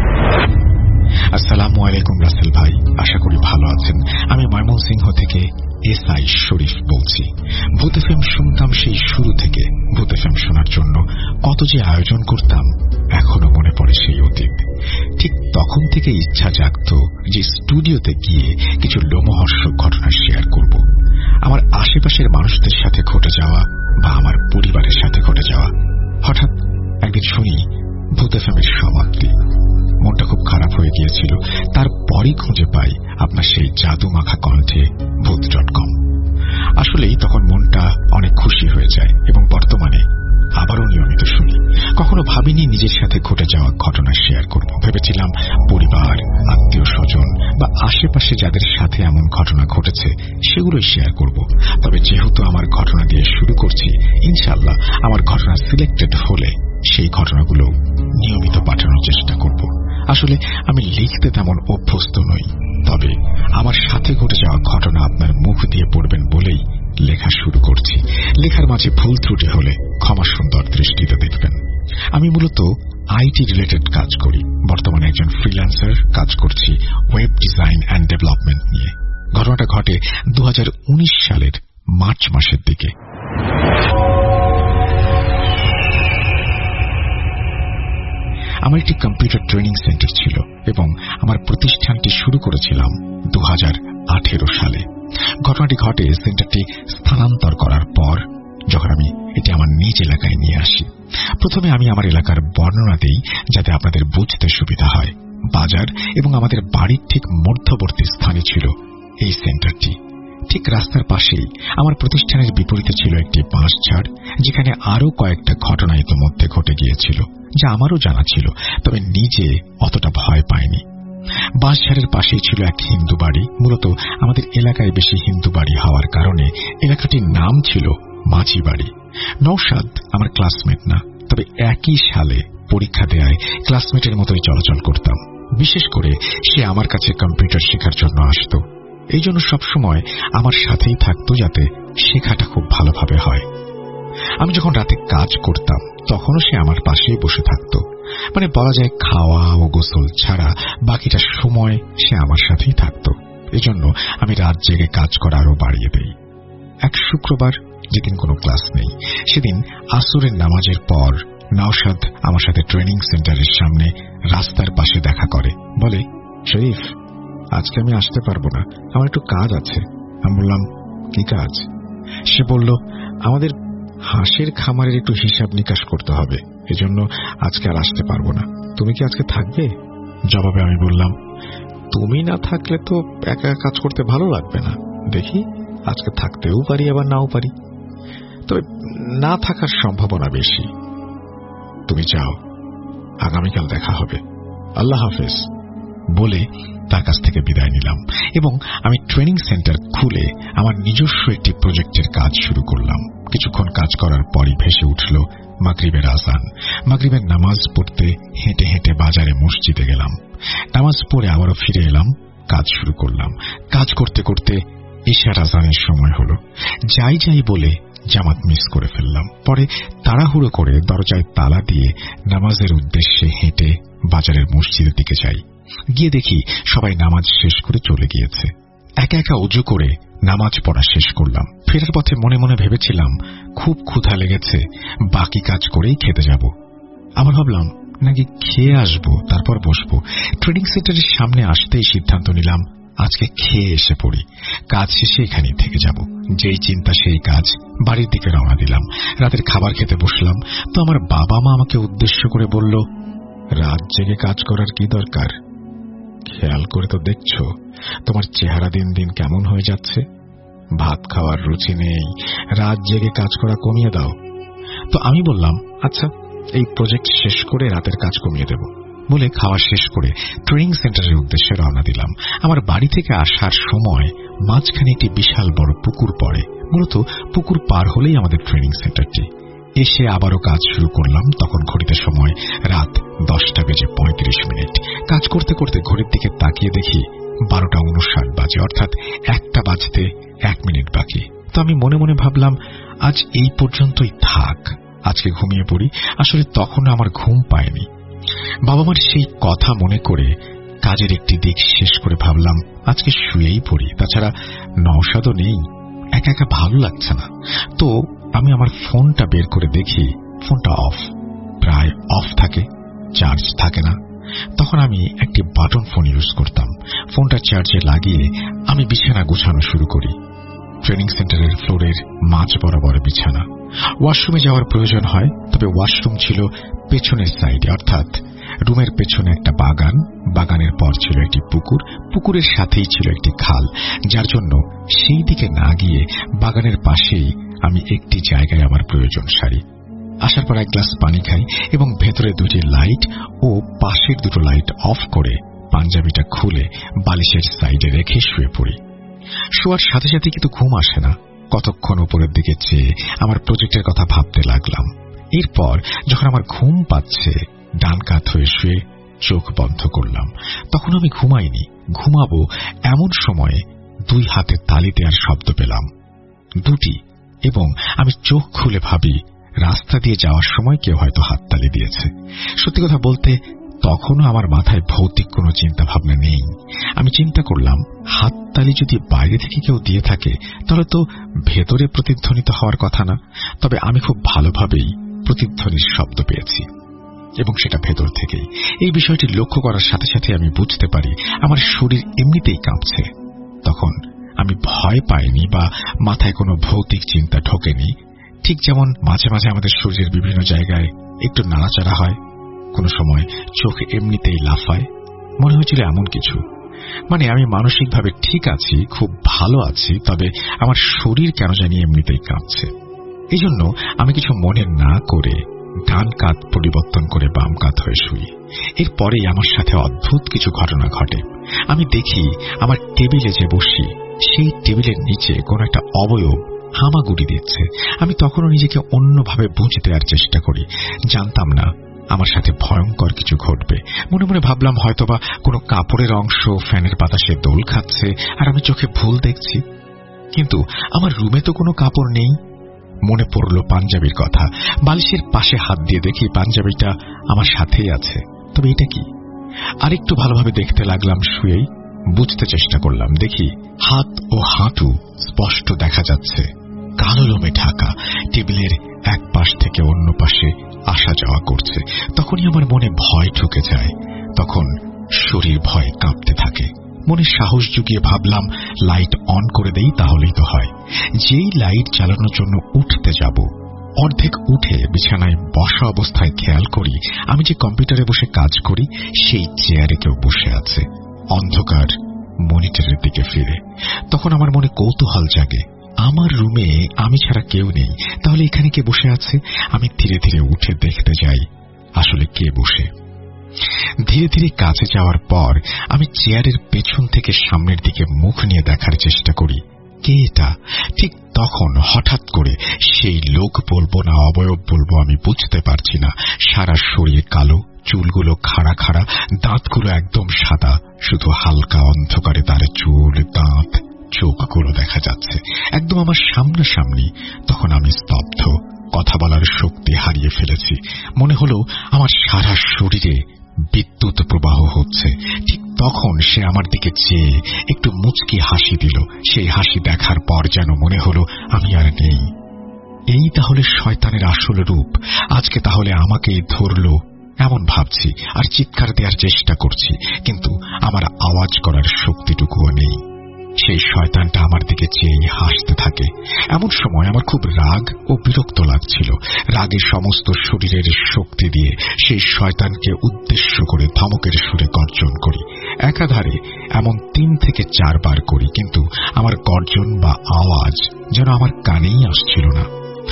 Speaker 1: আসসালামু আলাইকুম রাসেল ভাই, আশা করি ভালো আছেন। আমি ময়মনসিংহ থেকে এস আই শরীফ বলছি। ভূত এফএম শুনতাম সেই শুরু থেকে। ভূত এফএম শোনার জন্য কত যে আয়োজন করতাম, এখনো মনে পড়ে সেই অতীত। ঠিক তখন থেকে ইচ্ছা জাগত যে স্টুডিওতে গিয়ে কিছু লোমহর্ষক ঘটনা শেয়ার করব। আমার আশেপাশের মানুষদের সাথে ঘটে যাওয়া বা আমার পরিবারের সাথে ঘটে যাওয়া। হঠাৎ একদিন শুনি ভূত এফএমের সমাপ্তি। মনটা খুব খারাপ হয়ে গিয়েছিল। তারপরই খুঁজে পাই আপনার সেই জাদু মাখা কণ্ঠে ভূত ডট কম। আসলেই তখন মনটা অনেক খুশি হয়ে যায় এবং বর্তমানে আবারও নিয়মিত শুনি। কখনো ভাবিনি নিজের সাথে ঘটে যাওয়া ঘটনা শেয়ার করব। ভেবেছিলাম পরিবার, আত্মীয় স্বজন বা আশেপাশে যাদের সাথে এমন ঘটনা ঘটেছে সেগুলোই শেয়ার করব। তবে যেহেতু আমার ঘটনা দিয়ে শুরু করছি, ইনশাআল্লাহ আমার ঘটনা সিলেক্টেড হলে সেই ঘটনাগুলো নিয়মিত পাঠানোর চেষ্টা করব। আসলে আমি লিখতে তেমন অভ্যস্ত নই, তবে আমার সাথে ঘটে যাওয়া ঘটনা আপনার মুখ দিয়ে পড়বেন বলেই লেখা শুরু করছি। লেখার মাঝে ভুল ত্রুটি হলে ক্ষমা সুন্দর দৃষ্টিতে দেখবেন। আমি মূলত আইটি রিলেটেড কাজ করি। বর্তমানে একজন ফ্রিল্যান্সার, কাজ করছি ওয়েব ডিজাইন অ্যান্ড ডেভেলপমেন্ট নিয়ে। ঘটনাটা ঘটে দু হাজার উনিশ সালের মার্চ মাসের দিকে। আমার একটি কম্পিউটার ট্রেনিং সেন্টার ছিল এবং আমার প্রতিষ্ঠানটি শুরু করেছিলাম দু হাজার আঠেরো সালে। ঘটনাটি ঘটে সেন্টারটি স্থানান্তর করার পর, যখন আমি এটি আমার নিজ এলাকায় নিয়ে আসি। প্রথমে আমি আমার এলাকার বর্ণনা দেই যাতে আপনাদের বুঝতে সুবিধা হয়। বাজার এবং আমাদের বাড়ির ঠিক মধ্যবর্তী স্থানে ছিল এই সেন্টারটি। ঠিক রাস্তার পাশেই আমার প্রতিষ্ঠানের বিপরীতে ছিল একটি বাঁশঝাড়, যেখানে আরো কয়েকটা ঘটনা ইতোমধ্যে ঘটে গিয়েছিল, যা আমারও জানা ছিল, তবে নিজে অতটা ভয় পাইনি। বাঁশঝাড়ের পাশেই ছিল এক হিন্দু বাড়ি। মূলত আমাদের এলাকায় বেশি হিন্দু বাড়ি হওয়ার কারণে এলাকাটির নাম ছিল মাঝি বাড়ি। নওশাদ আমার ক্লাসমেট না, তবে একই সালে পরীক্ষা দেয়ায় ক্লাসমেটের মতোই চলাচল করতাম। বিশেষ করে সে আমার কাছে কম্পিউটার শেখার জন্য আসত, এই জন্য সবসময় আমার সাথেই থাকতো যাতে শেখাটা খুব ভালোভাবে হয়। আমি যখন রাতে কাজ করতাম তখনও সে আমার পাশেই বসে থাকত। মানে বলা যায় খাওয়া ও গোসল ছাড়া বাকিটা সময় সে আমার সাথেই থাকত। এজন্য আমি রাত জেগে কাজ করা আরো বাড়িয়ে দেই। এক শুক্রবার, যেদিন কোনো ক্লাস নেই, সেদিন আসরের নামাজের পর নওশাদ আমার সাথে ট্রেনিং সেন্টারের সামনে রাস্তার পাশে দেখা করে। বলে, শরীফ, আজকে আমি আসতে পারবো না, আমার একটু কাজ আছে। আমি বললাম, কি কাজ? সে বলল, আমাদের হাঁসের খামারের একটু হিসাব নিকাশ করতে হবে, এজন্য আজকে আর আসতে পারবো না। তুমি কি আজকে থাকবে? জবাবে আমি বললাম, তুমি না থাকলে তো একা কাজ করতে ভালো লাগবে না। দেখি, আজকে থাকতেও পারি আবার নাও পারি, তবে না থাকার সম্ভাবনা বেশি। তুমি যাও, আগামীকাল দেখা হবে, আল্লাহ হাফেজ বলে তার কাছ থেকে বিদায় নিলাম এবং আমি ট্রেনিং সেন্টার খুলে আমার নিজস্ব একটি প্রজেক্টের কাজ শুরু করলাম। কিছুক্ষণ কাজ করার পরই ভেসে উঠল মাগরিবের আজান। মাগরিবের নামাজ পড়তে হেঁটে হেঁটে বাজারে মসজিদে গেলাম। নামাজ পড়ে আবারও ফিরে এলাম, কাজ শুরু করলাম। কাজ করতে করতে ইশার আজানের সময় হলো। যাই যাই বলে জামাত মিস করে ফেললাম। পরে তাড়াহুড়ো করে দরজায় তালা দিয়ে নামাজের উদ্দেশ্যে হেঁটে বাজারের মসজিদের দিকে যাই। গিয়ে দেখি সবাই নামাজ শেষ করে চলে গিয়েছে। একা একা উজু করে নামাজ পড়া শেষ করলাম। ফেরার পথে মনে মনে ভেবেছিলাম, খুব ক্ষুধা লেগেছে, বাকি কাজ করেই খেতে যাব। আবার ভাবলাম, নাকি খেয়ে আসবো তারপর বসবো। ট্রেনিং সেন্টারের সামনে আসতেই সিদ্ধান্ত নিলাম, আজকে খেয়ে এসে পড়ি, কাজ শেষে এখানেই থেকে যাব। যেই চিন্তা সেই কাজ, বাড়ির দিকে রওনা দিলাম। রাতের খাবার খেতে বসলাম তো আমার বাবা মা আমাকে উদ্দেশ্য করে বলল, রাত জেগে কাজ করার কি দরকার? খেয়াল করে তো দেখছো তোমার চেহারা দিন দিন কেমন হয়ে যাচ্ছে। ভাত খাওয়ার রুচি নেই, রাত জেগে কাজ করা কমিয়ে দাও। তো আমি বললাম, আচ্ছা, এই প্রজেক্ট শেষ করে রাতের কাজ কমিয়ে দেব বলে খাওয়া শেষ করে ট্রেনিং সেন্টারের উদ্দেশ্যে রওনা দিলাম। আমার বাড়ি থেকে আসার সময় মাঝখানে একটি বিশাল বড় পুকুর পড়ে। মূলত পুকুর পার হলেই আমাদের ট্রেনিং সেন্টারটি। এসে আবারও কাজ শুরু করলাম। তখন ঘড়িতে সময় রাত দশটা বেজে পঁয়ত্রিশ মিনিট। কাজ করতে করতে ঘড়ির দিকে তাকিয়ে দেখি বারোটা উনষাট বাজে, অর্থাৎ একটা বাজতে এক মিনিট বাকি। তো আমি মনে মনে ভাবলাম, আজ এই পর্যন্তই থাক, আজকে ঘুমিয়ে পড়ি। আসলে তখনও আমার ঘুম পায়নি। বাবা মার সেই কথা মনে করে কাজের একটি দিক শেষ করে ভাবলাম, আজকে শুয়েই পড়ি। তাছাড়া নওশাদও নেই, একা একা ভালো লাগছে না। তো আমি আমার ফোনটা বের করে দেখি ফোনটা অফ, প্রায় অফ থাকে, চার্জ থাকে না। তখন আমি একটি বাটন ফোন ইউজ করতাম। ফোনটা চার্জে লাগিয়ে আমি বিছানা গুছানো শুরু করি। ট্রেনিং সেন্টারের ফ্লোরের মাঝ বরাবর বিছানা। ওয়াশরুমে যাওয়ার প্রয়োজন হয়, তবে ওয়াশরুম ছিল পেছনের সাইডে, অর্থাৎ রুমের পেছনে একটা বাগান, বাগানের পর ছিল একটি পুকুর, পুকুরের সাথেই ছিল একটি খাল, যার জন্য সেই দিকে না গিয়ে বাগানের পাশেই আমি একটি জায়গায় আমার প্রয়োজন সারি। আসার পর এক গ্লাস পানি খাই এবং ভেতরে দুটি লাইট ও পাশের দুটো লাইট অফ করে পাঞ্জাবিটা খুলে বালিশের সাইডে রেখে শুয়ে পড়ি। শোয়ার সাথে সাথে কিন্তু ঘুম আসে না। কতক্ষণ উপরের দিকে চেয়ে আমার প্রজেক্টের কথা ভাবতে লাগলাম। এরপর যখন আমার ঘুম পাচ্ছে, ডান কাত হয়ে শুয়ে চোখ বন্ধ করলাম। তখন আমি ঘুমাইনি, ঘুমাবো এমন সময়ে দুই হাতে তালি দেওয়ার শব্দ পেলাম, দুটি, এবং আমি চোখ খুলে ভাবি রাস্তা দিয়ে যাওয়ার সময় কেউ হয়তো হাততালি দিয়েছে। সত্যি কথা বলতে তখনও আমার মাথায় ভৌতিক কোনো চিন্তা ভাবনা নেই। আমি চিন্তা করলাম, হাততালি যদি বাইরে থেকে কেউ দিয়ে থাকে তাহলে তো ভেতরে প্রতিধ্বনিত হওয়ার কথা না। তবে আমি খুব ভালোভাবেই প্রতিধ্বনির শব্দ পেয়েছি এবং সেটা ভেতর থেকেই। এই বিষয়টি লক্ষ্য করার সাথে সাথে আমি বুঝতে পারি আমার শরীর এমনিতেই কাঁপছে। তখন আমি ভয় পাইনি বা মাথায় কোনো ভৌতিক চিন্তা ঢোকেনি। ঠিক যেমন মাঝে মাঝে আমাদের শরীরের বিভিন্ন জায়গায় একটু নাড়াচাড়া হয়, কোনো সময় চোখ এমনিতেই লাফায়, মনে হয়েছিল এমন কিছু। মানে আমি মানসিকভাবে ঠিক আছি, খুব ভালো আছি, তবে আমার শরীর কেন জানি এমনিতেই কাঁপছে। এই জন্য আমি কিছু মনে না করে ডান কাঁধ পরিবর্তন করে বাম কাঁধ হয়ে শুই। এরপরেই আমার সাথে অদ্ভুত কিছু ঘটনা ঘটে। আমি দেখি আমার টেবিলে যে বসি সেই টেবিলের নিচে কোন একটা অবয়ব হামাগুড়ি দিচ্ছে। আমি তখনও নিজেকে অন্যভাবে বুঝে দেওয়ার চেষ্টা করি। জানতাম না আমার সাথে ভয়ঙ্কর কিছু ঘটবে। মনে মনে ভাবলাম হয়তোবা কোনো কাপড়ের অংশ ফ্যানের বাতাসে দোল খাচ্ছে আর আমি চোখে ভুল দেখছি। কিন্তু আমার রুমে তো কোনো কাপড় নেই। মনে পড়ল পাঞ্জাবির কথা। বালিশের পাশে হাত দিয়ে দেখি পাঞ্জাবিটা আমার সাথেই আছে। তবে এটা কি? আরেকটু ভালোভাবে দেখতে লাগলাম। শুয়েই বুঝতে চেষ্টা করলাম। দেখি হাত ও হাঁটু স্পষ্ট দেখা যাচ্ছে, কালো লোমে ঢাকা, টেবিলের এক পাশ থেকে অন্য পাশে আসা যাওয়া করছে। তখনই আমার মনে ভয় ঢুকে যায়। তখন শরীর ভয়ে কাঁপতে থাকে। মনে সাহস জুগিয়ে ভাবলাম লাইট অন করে দেই, তাহলেই তো হয়। যেই লাইট চালানোর জন্য উঠতে যাব, অর্ধেক উঠে বিছানায় বসা অবস্থায় খেয়াল করি আমি যে কম্পিউটারে বসে কাজ করি সেই চেয়ারে কেউ বসে আছে, অন্ধকার মনিটরের দিকে ফিরে। তখন আমার মনে কৌতূহল জাগে, আমার রুমে আমি ছাড়া কেউ নেই, তাহলে এখানে কে বসে আছে? আমি ধীরে ধীরে উঠে দেখতে যাই আসলে কে বসে। ধীরে ধীরে কাছে যাওয়ার পর আমি চেয়ারের পেছন থেকে সামনের দিকে মুখ নিয়ে দেখার চেষ্টা করি কে এটা। ঠিক তখন হঠাৎ করে সেই লোক বলবো না অবয়ব বলবো আমি বুঝতে পারছি না, সারা শরীর কালো, চুলগুলো খাড়া খাড়া, দাঁতগুলো একদম সাদা, শুধু হালকা অন্ধকারে তার চুল, দাঁত, চোখগুলো দেখা যাচ্ছে একদম আমার সামনাসামনি। তখন আমি স্তব্ধ, কথা বলার শক্তি হারিয়ে ফেলেছি। মনে হলো আমার সারা শরীরে বিদ্যুৎ প্রবাহ হচ্ছে। ঠিক তখন সে আমার দিকে চেয়ে একটু মুচকি হাসি দিল। সেই হাসি দেখার পর যেন মনে হলো আমি আর নেই। এই তাহলে শয়তানের আসল রূপ, আজকে তাহলে আমাকেই ধরলো এমন ভাবছি আর চিৎকার দেওয়ার চেষ্টা করছি, কিন্তু আমার আওয়াজ করার শক্তিটুকুও নেই। সেই শয়তানটা আমার দিকে চেয়ে হাসতে থাকে। এমন সময় আমার খুব রাগ ও বিরক্ত লাগছিল। রাগে সমস্ত শরীরের শক্তি দিয়ে সেই শয়তানকে উদ্দেশ্য করে ধমকের সুরে গর্জন করি। একাধারে এমন তিন থেকে চারবার করি, কিন্তু আমার গর্জন বা আওয়াজ যেন আমার কানেই আসছিল না।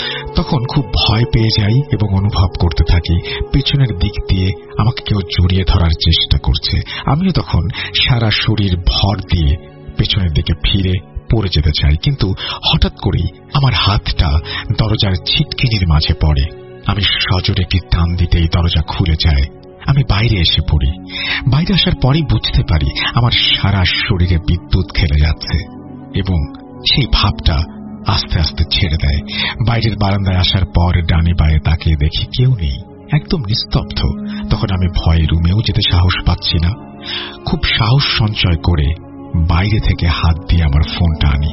Speaker 1: তখন খুব ভয় পেয়ে যাই এবং অনুভব করতে থাকি পেছনের দিক দিয়ে আমাকে কেউ জড়িয়ে ধরার চেষ্টা করছে। আমিও তখন সারা শরীর ভর দিয়ে পেছনের দিকে ফিরে পড়ে যেতে চাই, কিন্তু হঠাৎ করেই আমার হাতটা দরজার ছিটকিনির মাঝে পড়ে। আমি সজোরে একটি টান দিতেই দরজা খুলে যায়। আমি বাইরে এসে পড়ি। বাইরে আসার পরেই বুঝতে পারি আমার সারা শরীরে বিদ্যুৎ খেলে যাচ্ছে এবং সেই ভাবটা আস্তে আস্তে ছেড়ে দেয়। বাইরের বারান্দায় আসার পর ডানে বায়ে তাকিয়ে দেখি কেউ নেই, একদম নিস্তব্ধ। তখন আমি ভয়ে রুমেও যেতে সাহস পাচ্ছি না। খুব সাহস সঞ্চয় করে বাইরে থেকে হাত দিয়ে আমার ফোনটা আনি।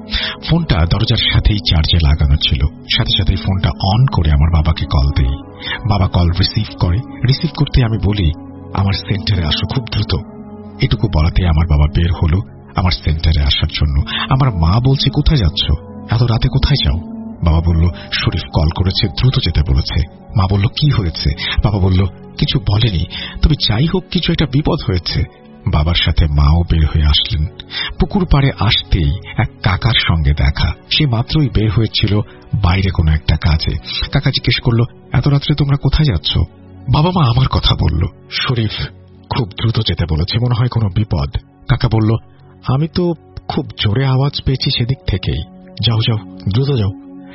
Speaker 1: ফোনটা দরজার সাথেই চার্জে লাগানো ছিল। সাথে সাথে ফোনটা অন করে আমার বাবাকে কল দেই। বাবা কল রিসিভ করে। রিসিভ করতে আমি বলি আমার সেন্টারে আসো খুব দ্রুত। এটুকু বলাতে আমার বাবা বের হলো আমার সেন্টারে আসার জন্য। আমার মা বলছে কোথায় যাচ্ছ, এত রাতে কোথায় যাও? বাবা বলল শরীফ কল করেছে, দ্রুত যেতে বলেছে। মা বলল কি হয়েছে? বাবা বলল কিছু বলেনি, তবে যাই হোক কিছু একটা বিপদ হয়েছে। বাবার সাথে মাও বের হয়ে আসলেন। পুকুর পাড়ে আসতেই এক কাকার সঙ্গে দেখা। সে মাত্রই বের হয়েছিল বাইরে কোনো একটা কাজে। কাকা জিজ্ঞেস করলো এত রাত্রে তোমরা কোথায় যাচ্ছ? বাবা মা আমার কথা বলল, শরীফ খুব দ্রুত যেতে বলেছে, মনে হয় কোনো বিপদ। কাকা বলল আমি তো খুব জোরে আওয়াজ পেয়েছি সেদিক থেকেই, যাও যাও দ্রুত যাও।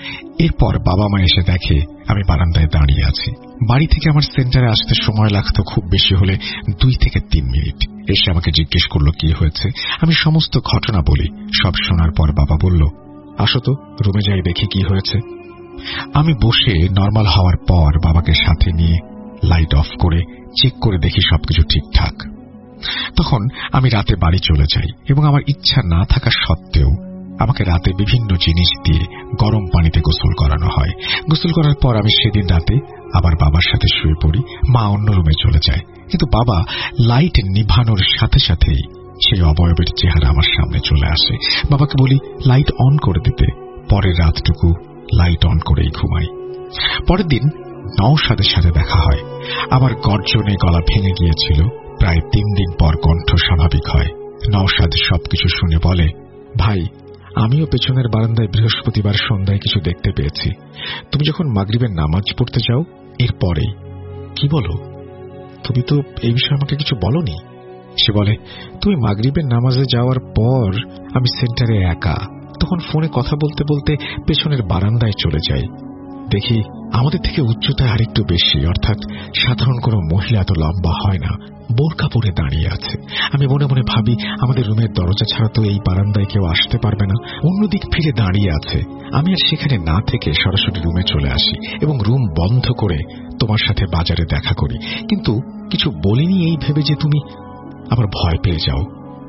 Speaker 1: এরপর বাবা মা এসে দেখে আমি বারান্দায় দাঁড়িয়ে আছি। বাড়ি থেকে আমার সেন্টারে আসতে সময় লাগতো খুব বেশি হলে দুই থেকে তিন মিনিট। এসে আমাকে জিজ্ঞেস করলো কি হয়েছে। আমি সমস্ত ঘটনা বলি। সব শোনার পর বাবা বলল আসো তো রুমে যাই দেখি কি হয়েছে। আমি বসে নর্মাল হওয়ার পর বাবাকে সাথে নিয়ে লাইট অফ করে চেক করে দেখি সবকিছু ঠিকঠাক। তখন আমি রাতে বাড়ি চলে যাই এবং আমার ইচ্ছা না থাকা সত্ত্বেও আমাকে রাতে বিভিন্ন জিনিস দিয়ে গরম পানিতে গোসল করানো হয়। গোসল করার পর আমি সেদিন রাতে আবার বাবার সাথে শুয়ে পড়ি। মা অন্য রুমে চলে যায়, কিন্তু বাবা লাইট নিভানোর সাথে সাথেই সেই অবয়বের চেহারা আমার সামনে চলে আসে। বাবাকে বলি লাইট অন করে দিতে। পরের রাতটুকু লাইট অন করেই ঘুমাই। পরের দিন নওশাদের সাথে দেখা হয়। আমার গর্জনে গলা ভেঙে গিয়েছিল। প্রায় তিন দিন পর কণ্ঠ স্বাভাবিক হয়। নওশাদ সবকিছু শুনে বলে, ভাই, আমিও পেছনের বারান্দায় বৃহস্পতিবার সন্ধ্যায় কিছু দেখতে পেয়েছি। তুমি যখন মাগরিবের নামাজ পড়তে যাও এরপরেই। কি বলো? তুমি তো এই বিষয়ে আমাকে কিছু বলনি। সে বলে, তুমি মাগরিবের নামাজে যাওয়ার পর আমি সেন্টারে একা। তখন ফোনে কথা বলতে বলতে পেছনের বারান্দায় চলে যাই। দেখি আমাদের থেকে উচ্চতায় আরেকটু বেশি, অর্থাৎ সাধারণ কোনো মহিলা এত লম্বা হয় না, বোরকা পরে দাঁড়িয়ে আছে। আমি মনে মনে ভাবি আমাদের রুমের দরজা ছাড়া তো এই বারান্দায় কেউ আসতে পারবে না। অন্যদিক ফিরে দাঁড়িয়ে আছে। আমি আর সেখানে না থেকে সরাসরি রুমে চলে আসি এবং রুম বন্ধ করে তোমার সাথে বাজারে দেখা করি, কিন্তু কিছু বলিনি এই ভেবে যে তুমি আবার ভয় পেয়ে যাও।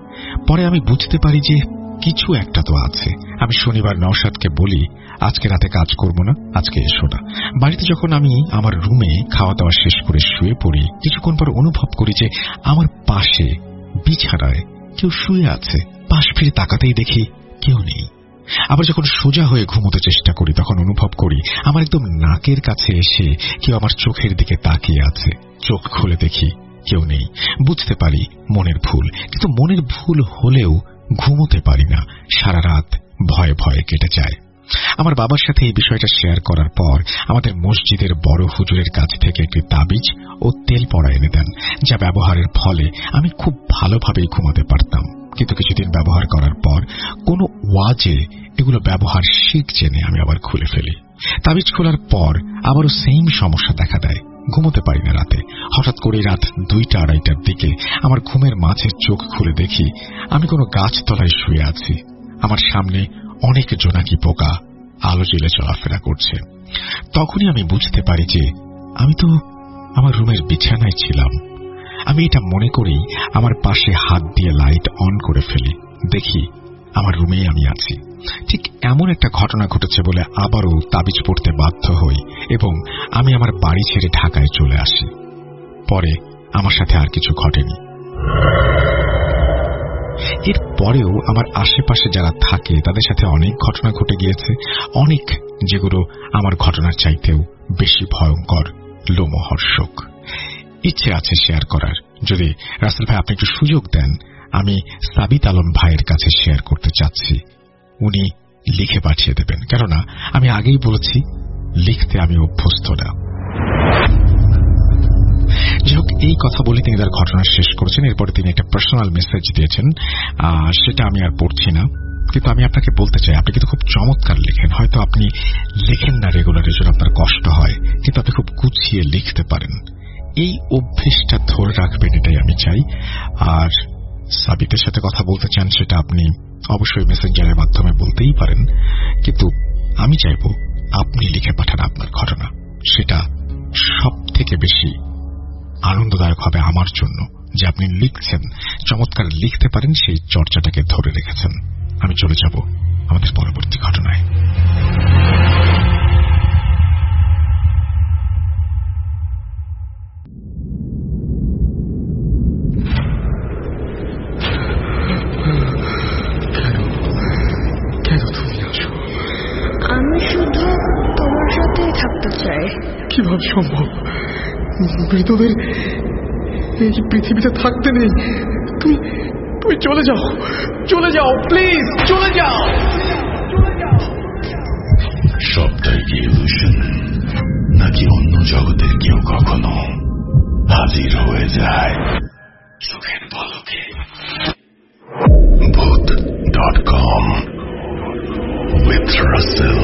Speaker 1: পরে আমি বুঝতে পারি যে কিছু একটা তো আছে। আমি শনিবার নওশাদকে বলি, আজকে রাতে কাজ করব না, আজকে এসো না। বাড়িতে যখন আমি আমার রুমে খাওয়া দাওয়া শেষ করে শুয়ে পড়ি, কিছুক্ষণ পর অনুভব করি যে আমার পাশে বিছানায় কেউ শুয়ে আছে। পাশ ফিরে তাকাতেই দেখি কেউ নেই। আবার যখন সোজা হয়ে ঘুমোতে চেষ্টা করি তখন অনুভব করি আমার একদম নাকের কাছে এসে কেউ আমার চোখের দিকে তাকিয়ে আছে। চোখ খুলে দেখি কেউ নেই। বুঝতে পারি মনের ভুল, কিন্তু মনের ভুল হলেও ঘুমোতে পারি না। সারা রাত ভয়ে ভয়ে কেটে যায়। আমার বাবার সাথে এই বিষয়টা শেয়ার করার পর আমাদের মসজিদের বড় হুজুরের কাছ থেকে একটি তাবিজ ও তেল পড়া এনে দেন, যা ব্যবহারের ফলে আমি খুব ভালোভাবেই ঘুমাতে পারতাম। কিন্তু কিছুদিন ব্যবহার করার পর কোনো ওয়াজে এগুলো ব্যবহার শিখ জেনে আমি আবার খুলে ফেলি। তাবিজ খোলার পর আবারও সেম সমস্যা দেখা দেয়। ঘুমোতে পারি না রাতে। হঠাৎ করে রাত দুইটা আড়াইটার দিকে আমার ঘুমের মাঝে চোখ খুলে দেখি আমি কোনো গাছতলায় শুয়ে আছি। আমার সামনে অনেক জোনাকি পোকা আলো জ্বেলে চলাফেরা করছে। তখনই আমি বুঝতে পারি যে আমি তো আমার রুমের বিছানায় ছিলাম। আমি এটা মনে করেই আমার পাশে হাত দিয়ে লাইট অন করে ফেলি। দেখি আমার রুমেই আমি আছি। ঠিক এমন একটা ঘটনা ঘটেছে বলে আবারও তাবিজ পড়তে বাধ্য হই এবং আমি আমার বাড়ি ছেড়ে ঢাকায় চলে আসি। পরে আমার সাথে আর কিছু ঘটেনি। এর পরেও আমার আশেপাশে যারা থাকে তাদের সাথে অনেক ঘটনা ঘটে গিয়েছে, অনেক যেগুলো আমার ঘটনার চাইতেও বেশি ভয়ঙ্কর, লোমহর্ষক। ইচ্ছে আছে শেয়ার করার। যদি রাসেল ভাই আপনি একটু সুযোগ দেন, আমি সাবিত আলম ভাইয়ের কাছে শেয়ার করতে চাচ্ছি। উনি লিখে পাঠিয়ে দেবেন, কেননা আমি আগেই বলেছি লিখতে আমি অভ্যস্ত না। যাই হোক, এই কথা বলে তিনি তার ঘটনা শেষ করেছেন। এরপরে তিনি একটা পার্সোনাল মেসেজ দিয়েছেন, সেটা আমি আর পড়ছি না। কিন্তু আমি আপনাকে বলতে চাই, আপনি কিন্তু খুব চমৎকার লেখেন। হয়তো আপনি লেখেন না রেগুলারের জন্য আপনার কষ্ট হয়, কিন্তু আপনি খুব গুছিয়ে লিখতে পারেন। এই অভ্যেসটা ধরে রাখবেন, এটাই আমি চাই। আর সাবিতের সাথে কথা বলতে চান সেটা আপনি অবশ্যই মেসেঞ্জারের মাধ্যমে বলতেই পারেন, কিন্তু আমি চাইব আপনি লিখে পাঠান আপনার ঘটনা। সেটা সব থেকে বেশি আনন্দদায়ক হবে আমার জন্য, যে আপনি লিখছেন, চমৎকার লিখতে পারেন, সেই চর্চাটাকে ধরে রেখেছেন। আমি চলে যাব আমাদের পরবর্তী ঘটনায়।
Speaker 3: আমি শুধু তোমার সাথেই থাকতে চাই।
Speaker 2: কিভাবে সম্ভব? মৃতদের এই পৃথিবীতে থাকতে নেই। তুমি তুমি চলে যাও, চলে যাও, প্লিজ চলে যাও।
Speaker 4: সবটাই কি ইলুশন, নাকি অন্য জগতের কেউ কখনো হাজির হয়ে যায় চোখের পলকে? Bhoot dot com with Russell.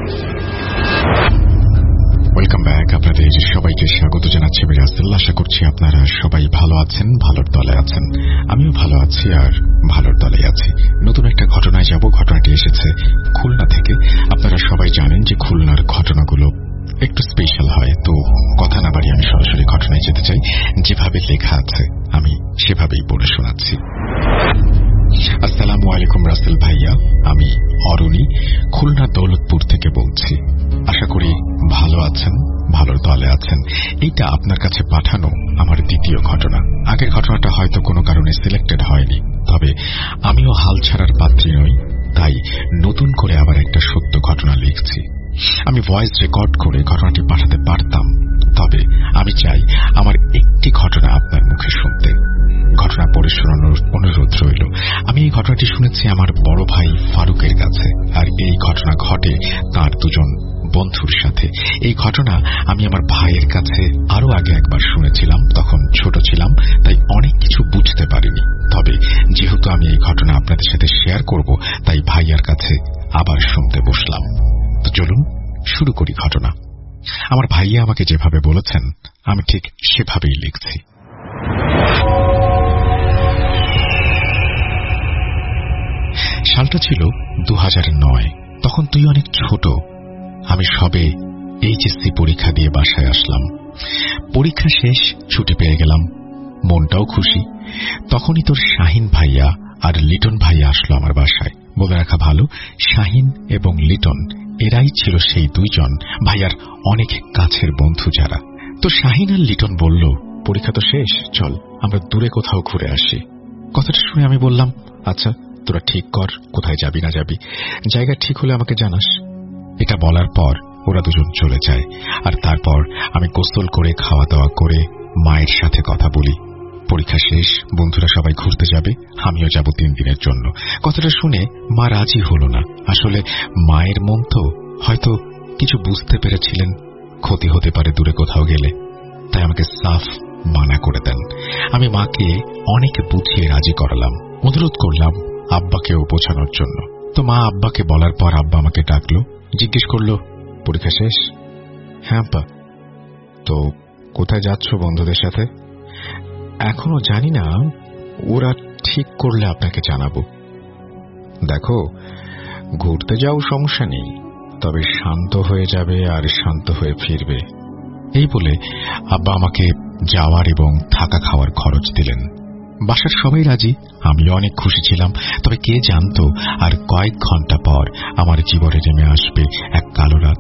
Speaker 1: Welcome back. আপনাদের সবাইকে স্বাগত জানাচ্ছি আমি রাসেল। আশা করছি আপনারা সবাই ভালো আছেন, ভালোর দলে আছেন। আমিও ভালো আছি আর ভালোর দলে আছি। নতুন একটা ঘটনায় যাব। ঘটনাটি এসেছে খুলনা থেকে। আপনারা সবাই জানেন যে খুলনার ঘটনাগুলো একটু স্পেশাল হয়, তো কথা না বাড়িয়ে আমি সরাসরি ঘটনায় যেতে চাই। যেভাবে লেখা আছে আমি সেভাবেই পড়ে শোনাচ্ছি। আসসালামু আলাইকুম রাসেল ভাইয়া, আমি অরুণী খুলনা দৌলতপুর থেকে বলছি। আশা করি ভালো আছেন, ভালো ভালোর দলে আছেন। এইটা আপনার কাছে পাঠানো আমার দ্বিতীয় ঘটনা। আগের ঘটনাটা হয়তো কোনো কারণে সিলেক্টেড হয়নি, তবে আমিও হাল ছাড়ার পাত্রী নই, তাই নতুন করে আবার একটা সত্য ঘটনা লিখছি। আমি ভয়েস রেকর্ড করে ঘটনাটি পাঠাতে পারতাম, তবে আমি চাই আমার একটি ঘটনা আপনার মুখে শুনতে। ঘটনা পড়ে শোনানোর অনুরোধ রইল। আমি এই ঘটনাটি শুনেছি আমার বড় ভাই ফারুকের কাছে, আর এই ঘটনা ঘটে তার দুজন বন্ধুর সাথে। এই ঘটনা আমি আমার ভাইয়ের কাছে আরো আগে একবার শুনেছিলাম, তখন ছোট ছিলাম তাই অনেক কিছু বুঝতে পারিনি। তবে যেহেতু আমি এই ঘটনা আপনাদের সাথে শেয়ার করব, তাই ভাইয়ার কাছে আবার শুনতে বসলাম। তো চলুন শুরু করি ঘটনা। আমার ভাইয়া আমাকে যেভাবে বলেছেন আমি ঠিক সেভাবেই লিখছি। সালটা ছিল দু হাজার নয়। তখন তুই অনেক ছোট। আমি সবে এইচএসসি পরীক্ষা দিয়ে বাসায় আসলাম। পরীক্ষা শেষ, ছুটি পেয়ে গেলাম, মনটাও খুশি। তখনই তোর শাহিন ভাইয়া আর লিটন ভাইয়া আসলো আমার বাসায়। বলে রাখা ভালো, শাহিন এবং লিটন এরাই ছিল সেই দুইজন ভাইয়ার অনেক কাছের বন্ধু যারা। তো শাহিন আর লিটন বলল, পরীক্ষা তো শেষ, চল আমরা দূরে কোথাও ঘুরে আসি। কথাটা শুনে আমি বললাম, আচ্ছা তোরা ঠিক কর কোথায় যাবি না যাবি, জায়গা ঠিক হলে আমাকে জানাস। এটা বলার পর ওরা দুজন চলে যায়, আর তারপর আমি গোসল করে খাওয়া দাওয়া করে মায়ের সাথে কথা বলি। পরীক্ষা শেষ, বন্ধুরা সবাই ঘুরতে যাবে, আমিও যাব তিন দিনের জন্য। কথাটা শুনে মা রাজি হল না। আসলে মায়ের মন তো হয়তো কিছু বুঝতে পেরেছিলেন ক্ষতি হতে পারে দূরে কোথাও গেলে, তাই আমাকে সাফ মানা করে দেন। আমি মাকে অনেক বুঝিয়ে রাজি করালাম, অনুরোধ করলাম আব্বাকেও বোঝানোর জন্য। তো মা আব্বাকে বলার পর আব্বা আমাকে ডাকলো, জিজ্ঞেস করলো, পরীক্ষা শেষ? হ্যাঁ আব্বা। তো কোথায় যাচ্ছ বন্ধুদের সাথে? এখনো জানি না, ওরা ঠিক করলে আপনাকে জানাবো। দেখো, ঘুরতে যাও সমস্যা নেই, তবে শান্ত হয়ে যাবে আর শান্ত হয়ে ফিরবে। এই বলে আব্বা আমাকে যাওয়ার এবং থাকা খাওয়ার খরচ দিলেন। বাসার সবাই রাজি, আমিও অনেক খুশি ছিলাম। তবে কে জানতো আর কয়েক ঘন্টা পর আমার জীবনে নেমে আসবে এক কালো রাত।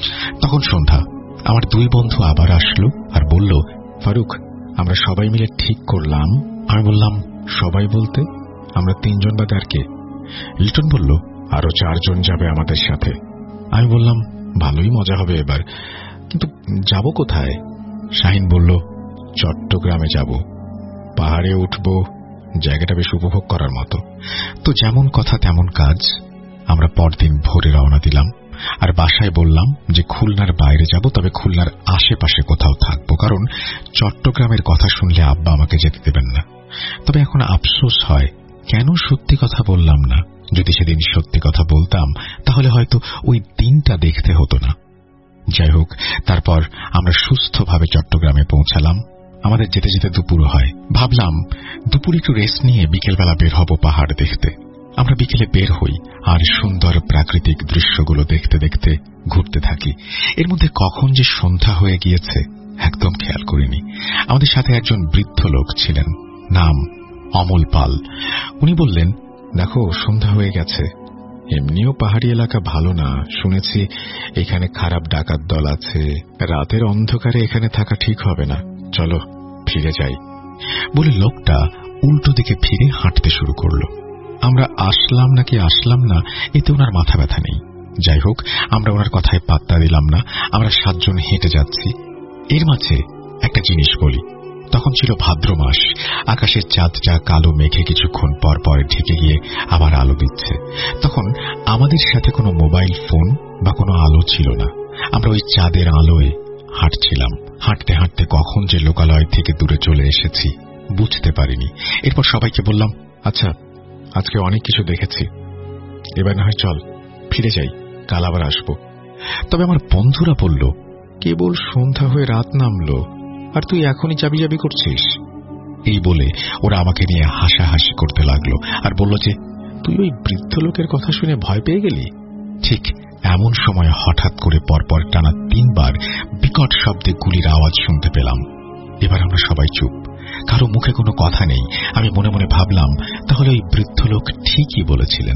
Speaker 1: তখন সন্ধ্যা। আমার দুই বন্ধু আবার আসলো আর বলল, ফারুক আমরা সবাই মিলে ঠিক করলাম। আমি বললাম, সবাই বলতে আমরা তিনজন বাদে আর কে? লিটন বলল, আরো চারজন যাবে আমাদের সাথে। আমি বললাম, ভালোই মজা হবে এবার, কিন্তু যাব কোথায়? শাহিন বলল, চট্টগ্রামে যাব, পাহাড়ে উঠব, জায়গাটা বেশ উপভোগ করার মতো। তো যেমন কথা তেমন কাজ। আমরা পরদিন ভোরে রওনা দিলাম, আর বাসায় বললাম যে খুলনার বাইরে যাব, তবে খুলনার আশেপাশে কোথাও থাকবো, কারণ চট্টগ্রামের কথা শুনলে আব্বা আমাকে যেতে দেবেন না। তবে এখন আফসোস হয়, কেন সত্যি কথা বললাম না। যদি সেদিন সত্যি কথা বলতাম তাহলে হয়তো ওই দিনটা দেখতে হতো না। যাই হোক, তারপর আমরা সুস্থভাবে চট্টগ্রামে পৌঁছালাম। আমাদের যেতে যেতে দুপুর হয়। ভাবলাম দুপুর একটু রেস্ট নিয়ে বিকেলবেলা বের হব পাহাড় দেখতে। আমরা বিকেলে বের হই আর সুন্দর প্রাকৃতিক দৃশ্যগুলো দেখতে দেখতে ঘুরতে থাকি। এর মধ্যে কখন যে সন্ধ্যা হয়ে গিয়েছে একদম খেয়াল করিনি। আমাদের সাথে একজন বৃদ্ধ লোক ছিলেন, নাম অমল পাল। উনি বললেন, দেখো সন্ধ্যা হয়ে গেছে, এমনিও পাহাড়ি এলাকা ভালো না, শুনেছি এখানে খারাপ ডাকাত দল আছে, রাতের অন্ধকারে এখানে থাকা ঠিক হবে না, চলো ফিরে যাই। বলে লোকটা উল্টো দিকে ফিরে হাঁটতে শুরু করলো। আমরা আসলাম নাকি আসলাম না এতে ওনার মাথা ব্যথা নেই। যাই হোক, আমরা ওনার কথায় পাত্তা দিলাম না। আমরা সাতজন হেঁটে যাচ্ছি। এর মাঝে একটা জিনিস বলি, তখন ছিল ভাদ্র মাস। আকাশের চাঁদটা কালো মেঘে কিছুক্ষণ পর পর ঢেকে গিয়ে আবার আলো দিচ্ছে। তখন আমাদের সাথে কোনো মোবাইল ফোন বা কোনো আলো ছিল না। আমরা ওই চাঁদের আলোয় হাঁটছিলাম। হাঁটতে হাঁটতে কখন যে লোকালয় থেকে দূরে চলে এসেছি বুঝতে পারিনি। এরপর সবাইকে বললাম, আচ্ছা আজকে অনেক কিছু দেখেছি, এবার না হয় চল ফিরে যাই, কাল আবার আসবো। তবে আমার বন্ধুরা বলল, কেবল সন্ধ্যা হয়ে রাত নামলো আর তুই এখনই চাবি চাবি করছিস। এই বলে ওরা আমাকে নিয়ে হাসাহাসি করতে লাগলো আর বলল যে, তুই ওই বৃদ্ধ লোকের কথা শুনে ভয় পেয়ে গেলি। ঠিক এমন সময় হঠাৎ করে পরপর টানা তিনবার বিকট শব্দে গুলির আওয়াজ শুনতে পেলাম। এবার আমরা সবাই চুপ, কারো মুখে কোনো কথা নেই। আমি মনে মনে ভাবলাম, তাহলে ওই বৃদ্ধ লোক ঠিকই বলেছিলেন।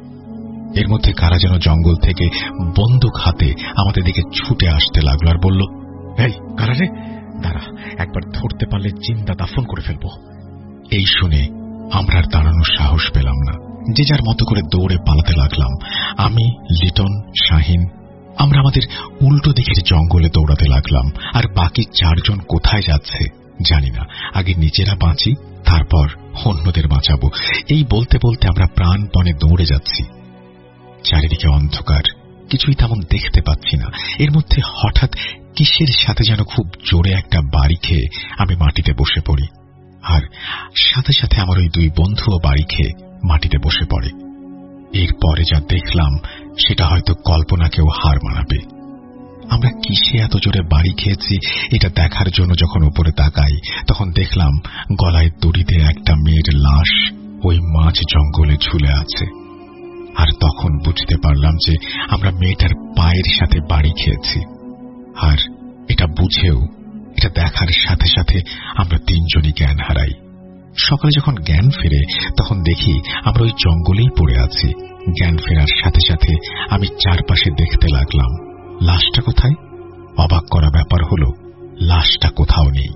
Speaker 1: এর মধ্যে কারা যেন জঙ্গল থেকে বন্দুক হাতে আমাদের দিকে ছুটে আসতে লাগলো আর বলল, এই কারা রে? দাঁড়া, একবার ধরতে পারলে চিন্তা দাফন করে ফেলবো। এই শুনে আমরা আর দাঁড়ানোর সাহস পেলাম না, যে যার মতো করে দৌড়ে পালাতে লাগলাম। আমি, লিটন, শাহিন আমরা আমাদের উল্টো দিকের জঙ্গলে দৌড়াতে লাগলাম। আর বাকি চারজন কোথায় যাচ্ছে জানি না। আগে নিজেরা বাঁচি, তারপর অন্যদের বাঁচাবো, এই বলতে বলতে আমরা প্রাণপণে দৌড়ে যাচ্ছি। চারিদিকে অন্ধকার, কিছুই তেমন দেখতে পাচ্ছি না। এর মধ্যে হঠাৎ কিসের সাথে যেন খুব জোরে একটা বাড়ি খেয়ে আমি মাটিতে বসে পড়ি। আর সাথে সাথে আমার ওই দুই বন্ধুও বাড়ি খেয়ে মাটিতে বসে পড়ে। এরপরে যা দেখলাম সেটা হয়তো কল্পনাকেও হার মানাবে। আমরা কিসে এত জোরে বাড়ি খেয়েছি এটা দেখার জন্য যখন উপরে তাকাই, তখন দেখলাম গলায় দড়িতে একটা মেয়ের লাশ ওই মাঝ জঙ্গলে ঝুলে আছে। আর তখন বুঝতে পারলাম যে আমরা মেয়েটার পায়ের সাথে বাড়ি খেয়েছি। আর এটা বুঝেও, এটা দেখার সাথে সাথে আমরা তিনজনই জ্ঞান হারাই। সকালে যখন জ্ঞান ফেরে তখন দেখি আমরা ওই জঙ্গলেই পড়ে আছি। জ্ঞান ফেরার সাথে সাথে আমি চারপাশে দেখতে লাগলাম, লাশটা কোথায়? অবাক করা ব্যাপার হল, লাশটা কোথাও নেই।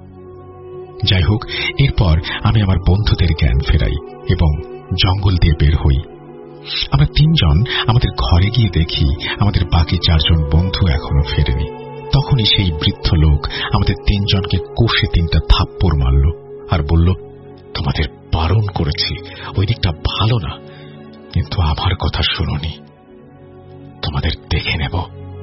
Speaker 1: যাই হোক, এরপর আমি আমার বন্ধুদের জ্ঞান ফেরাই এবং জঙ্গল দিয়ে বের হই। আমরা তিনজন আমাদের ঘরে গিয়ে দেখি আমাদের বাকি চারজন বন্ধু এখনো ফেরেনি। তখনই সেই বৃদ্ধ লোক আমাদের তিনজনকে কষে তিনটা থাপ্পড় মারল আর বলল, তোমাদের বারণ করেছি, ওই দিকটা ভালো না, কিন্তু আমার কথা শুনোনি, তোমাদের দেখে নেব।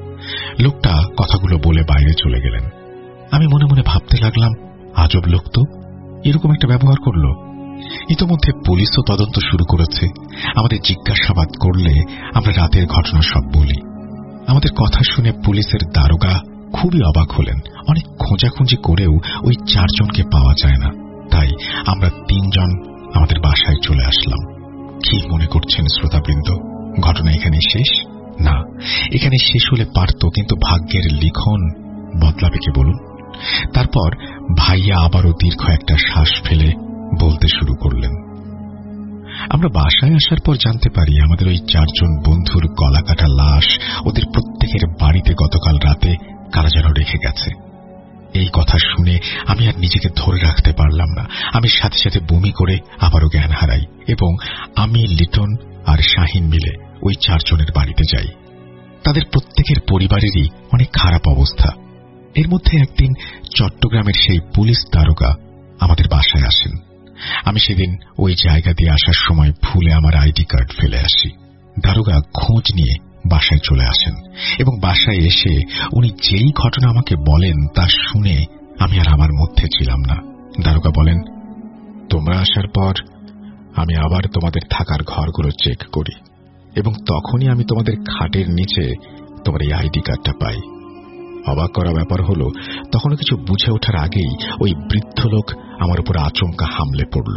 Speaker 1: লোকটা কথাগুলো বলে বাইরে চলে গেলেন। আমি মনে মনে ভাবতে লাগলাম, আজব লোক তো, এরকম একটা ব্যবহার করল। ইতোমধ্যে পুলিশও তদন্ত শুরু করেছে। আমাদের জিজ্ঞাসাবাদ করলে আমরা রাতের ঘটনা সব বলি। আমাদের কথা শুনে পুলিশের দারোগা খুবই অবাক হলেন। অনেক খোঁজাখুঁজি করেও ওই চারজনকে পাওয়া যায় না। তাই আমরা তিনজন আমাদের বাসায় চলে আসলাম। কি মনে করছেন শ্রোতাবৃন্দ, ঘটনা এখানে শেষ? না, এখানে শেষ হলে পারত, কিন্তু ভাগ্যের লিখন বদলাবে কে বলুন? তারপর ভাইয়া আবারও দীর্ঘ একটা শ্বাস ফেলে বলতে শুরু করলেন। আমরা বাসায় আসার পর জানতে পারি আমাদের ওই চারজন বন্ধুর গলা কাটা লাশ ওদের প্রত্যেকের বাড়িতে গতকাল রাতে কারা যেন রেখে গেছে। এই কথা শুনে আমি আর নিজেকে ধরে রাখতে পারলাম না। আমি সাথে সাথে বমি করে আবারও জ্ঞান হারাই এবং আমি, লিটন আর শাহিন মিলে ওই চারজনের বাড়িতে যাই। তাদের প্রত্যেকের পরিবারেরই অনেক খারাপ অবস্থা। এর মধ্যে একদিন চট্টগ্রামের সেই পুলিশ দারোগা আমাদের বাসায় আসেন। আমি সেদিন ওই জায়গা দিয়ে আসার সময় ভুলে আমার আইডি কার্ড ফেলে আসি। দারোগা খোঁজ নিয়ে বাসায় চলে আসেন এবং বাসায় এসে উনি যেই ঘটনা আমাকে বলেন তা শুনে আমি আর আমার মধ্যে ছিলাম না। দারোগা বলেন, তোমরা আসার পর আমি আবার তোমাদের থাকার ঘরগুলো চেক করি এবং তখনই আমি তোমাদের খাটের নিচে তোমার এই আইডি কার্ডটা পাই। অবাক করা ব্যাপার হলো, তখনও কিছু বুঝে ওঠার আগেই ওই বৃদ্ধ লোক আমার উপর আচমকা হামলে পড়ল।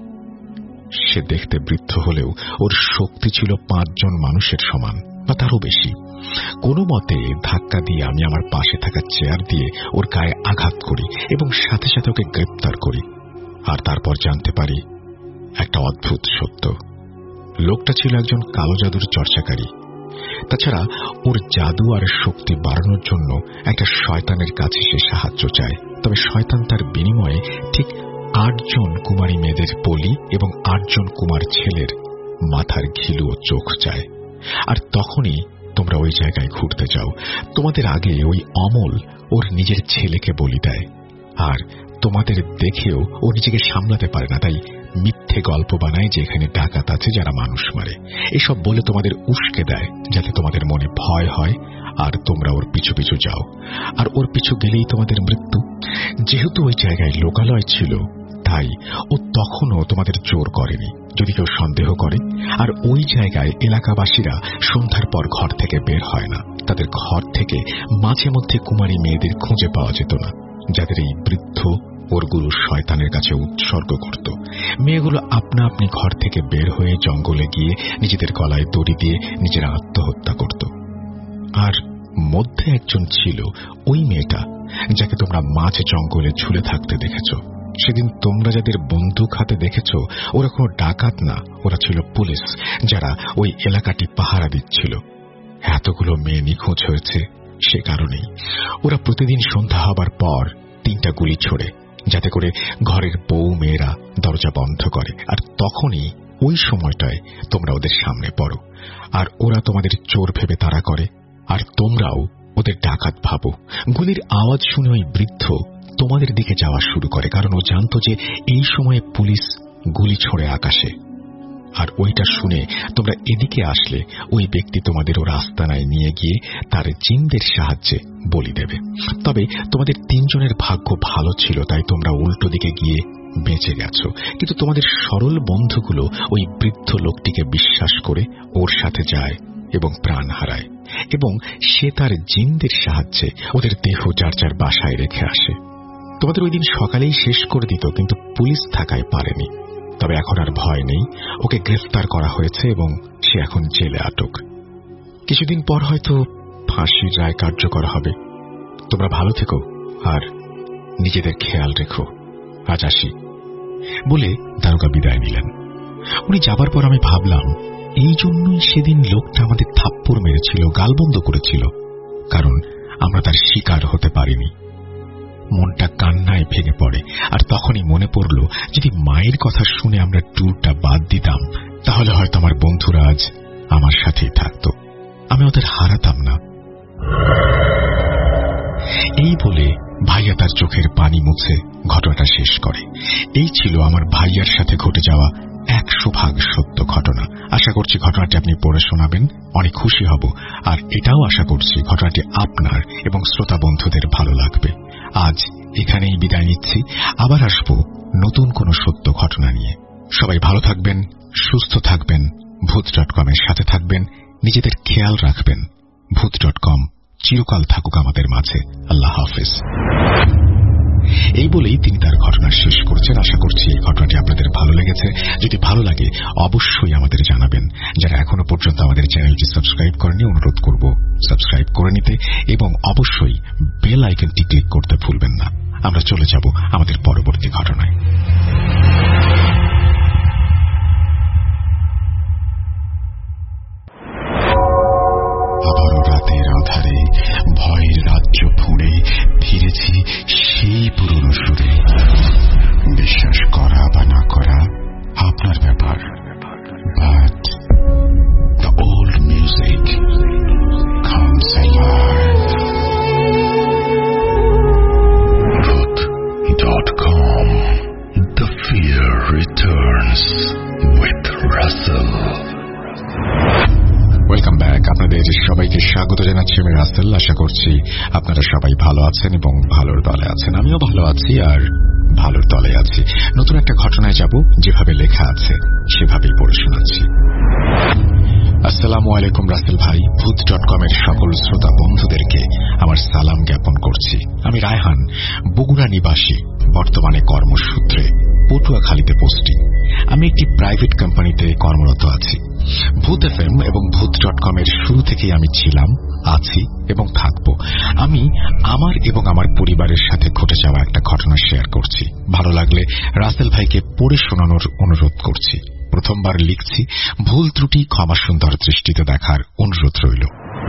Speaker 1: সে দেখতে বৃদ্ধ হলেও ওর শক্তি ছিল পাঁচজন মানুষের সমান বা তারও বেশি। কোনো মতে ধাক্কা দিয়ে আমি আমার পাশে থাকা চেয়ার দিয়ে ওর গায়ে আঘাত করি এবং সাথে সাথে ওকে গ্রেপ্তার করি। আর তারপর জানতে পারি একটা অদ্ভুত সত্য, লোকটা ছিল একজন কালো জাদুর চর্চাকারী। তাছাড়া ওর জাদু আর শক্তি বাড়ানোর জন্য একটা শয়তানের কাছে সে সাহায্য চায়। তবে শয়তান তার বিনিময়ে ঠিক আটজন কুমারী মেয়েদের বলি এবং আটজন কুমার ছেলের মাথার ঘিলু ও চোখ চায়। আর তখনই তোমরা ওই জায়গায় ঘুরতে যাও। তোমাদের আগে ওই অমল ওর নিজের ছেলেকে বলি দেয়। আর তোমাদের দেখেও ও নিজেকে সামলাতে পারে না, তাই মিথ্যে গল্প বানায় যে এখানে ডাকাত আছে যারা মানুষ মারে। এসব বলে তোমাদের উস্কে দেয় যাতে তোমাদের মনে ভয় হয় আর তোমরা ওর পিছু পিছু যাও। আর ওর পিছু গেলেই তোমাদের মৃত্যু। যেহেতু ওই জায়গায় লোকালয় ছিল তাই ও তখনও তোমাদের জোর করেনি। যদি কেউ সন্দেহ করে, আর ওই জায়গায় এলাকাবাসীরা সন্ধ্যার পর ঘর থেকে বের হয় না। তাদের ঘর থেকে মাঝে মধ্যে কুমারী মেয়েদের খুঁজে পাওয়া যেত না, যাদের এই বৃদ্ধ ওর গুরু শয়তানের কাছে উৎসর্গ করত। মেয়েগুলো আপনা আপনি ঘর থেকে বের হয়ে জঙ্গলে গিয়ে নিজেদের গলায় দড়ি দিয়ে নিজেরা আত্মহত্যা করত। আর মধ্যে একজন ছিল ওই মেয়েটা যাকে তোমরা মাঝ জঙ্গলে ঝুলে থাকতে দেখেছ। সেদিন তোমরা যাদের বন্দুক হাতে দেখেছ ওরা কোনো ডাকাত না, ওরা ছিল পুলিশ যারা ওই এলাকাটি পাহারা দিচ্ছিল। এতগুলো মেয়ে নিখোঁজ হয়েছে সে কারণেই ওরা প্রতিদিন সন্ধ্যা হবার পর তিনটা গুলি ছোড়ে, যাতে করে ঘরের বউ মেয়েরা দরজা বন্ধ করে, আর তখনই ওই সময়টায় তোমরা ওদের সামনে পড়ো, আর ওরা তোমাদের চোর ভেবে তাড়া করে, আর তোমরাও ওদের ডাকাত ভাবো। গুলির আওয়াজ শুনে ওই বৃদ্ধ তোমাদের দিকে যাওয়া শুরু করে, কারণ ও জানত যে এই সময়ে পুলিশ গুলি ছোড়ে আকাশে। আর ওইটা শুনে তোমরা এদিকে আসলে ওই ব্যক্তি তোমাদের ওর আস্তানায় নিয়ে গিয়ে তার জিনদের সাহায্যে বলি দেবে। তবে তোমাদের তিনজনের ভাগ্য ভালো ছিল, তাই তোমরা উল্টো দিকে গিয়ে বেঁচে গেছো। কিন্তু তোমাদের সরল বন্ধুগুলো ওই বৃদ্ধ লোকটিকে বিশ্বাস করে ওর সাথে যায় এবং প্রাণ হারায়, এবং সে তার জিনদের সাহায্যে ওদের দেহ যার যার বাসায় রেখে আসে। তোমাদের ওই দিন সকালেই শেষ করে দিত, কিন্তু পুলিশ থাকায় পারেনি। তবে এখন আর ভয় নেই, ওকে গ্রেফতার করা হয়েছে এবং সে এখন জেলে আটক। কিছুদিন পর হয়তো ফাঁসির রায় কার্যকর হবে। তোমরা ভালো থেকো আর নিজেদের খেয়াল রেখো। আজ আসি বলে দারোগা বিদায় নিলেন। উনি যাবার পর আমি ভাবলাম, এই জন্যই সেদিন লোকটা আমাদের থাপ্পড় মেরেছিল, গালবন্ধ করেছিল, কারণ আমরা তার শিকার হতে পারিনি। মনটা কান্নায় ভেঙে পড়ে, আর তখনই মনে পড়ল, যদি মায়ের কথা শুনে আমরা ট্যুরটা বাদ দিতাম, তাহলে হয়তো আমার বন্ধুরা আজ আমার সাথেই থাকত, আমি ওদের হারাতাম না। এই বলে ভাইয়া তার চোখের পানি মুছে ঘটনাটা শেষ করে। এই ছিল আমার ভাইয়ার সাথে ঘটে যাওয়া একশো ভাগ সত্য ঘটনা। আশা করছি ঘটনাটি আপনি পড়ে শোনাবেন, অনেক খুশি হব, আর এটাও আশা করছি ঘটনাটি আপনার এবং শ্রোতা বন্ধুদের ভালো লাগবে। আজ এখানেই বিদায় নিচ্ছি, আবার আসব নতুন কোনো সত্য ঘটনা নিয়ে। সবাই ভালো থাকবেন, সুস্থ থাকবেন, ভূত ডট কম এর সাথে থাকবেন, নিজেদের খেয়াল রাখবেন। ভূত ডট কম চিরকাল থাকুক আমাদের মাঝে। আল্লাহ হাফেজ। এই বলেই তিনি তার ঘটনা শেষ করছেন। আশা করছি এই ঘটনাটি আপনাদের ভালো লেগেছে। যদি ভালো লাগে অবশ্যই আমাদের জানাবেন। যারা এখনো পর্যন্ত আমাদের চ্যানেলটি সাবস্ক্রাইব করেনি, অনুরোধ করব সাবস্ক্রাইব করে নিতে, এবং অবশ্যই বেল আইকনটি ক্লিক করতে ভুলবেন না। আমরা চলে যাব আমাদের পরবর্তী ঘটনায়। আবারও রাতের আধারে ভয়ের রাজ্য ফুঁড়ে ফিরেছি সেই পুরনো সুরে। বিশ্বাস করা বা না করা আপনার ব্যাপার, but the old music comes alive.
Speaker 4: Bhoot dot com, the fear returns with Russell.
Speaker 1: Welcome back. আপনাদের সবাইকে স্বাগত জানাচ্ছি আমি রাসেল। আশা করছি আপনারা সবাই ভালো আছেন এবং ভালোর দলে আছেন। আমিও ভালো আছি আর ভালোর দলে আছি। নতুন একটা ঘটনায় যাব, যেভাবে লেখা আছে সেভাবেই পড়ে শোনাচ্ছি। আসসালামু আলাইকুম রাসেল ভাই। ভূত ডট কম এর সকল শ্রোতা বন্ধুদেরকে আমার সালাম জ্ঞাপন করছি। আমি রায়হান, বগুড়া নিবাসী, বর্তমানে কর্মসূত্রে পটুয়াখালীতে পোস্টিং। আমি একটি প্রাইভেট কোম্পানিতে কর্মরত আছি। ভূত এফ এম এবং ভূত ডট কম এর শুরু থেকেই আমি ছিলাম, আছি এবং থাকব। আমি আমার এবং আমার পরিবারের সাথে ঘটে যাওয়া একটা ঘটনা শেয়ার করছি। ভালো লাগলে রাসেল ভাইকে পড়ে শোনানোর অনুরোধ করছি। প্রথমবার লিখছি, ভুল ত্রুটি ক্ষমা সুন্দর দৃষ্টিতে দেখার অনুরোধ রইল।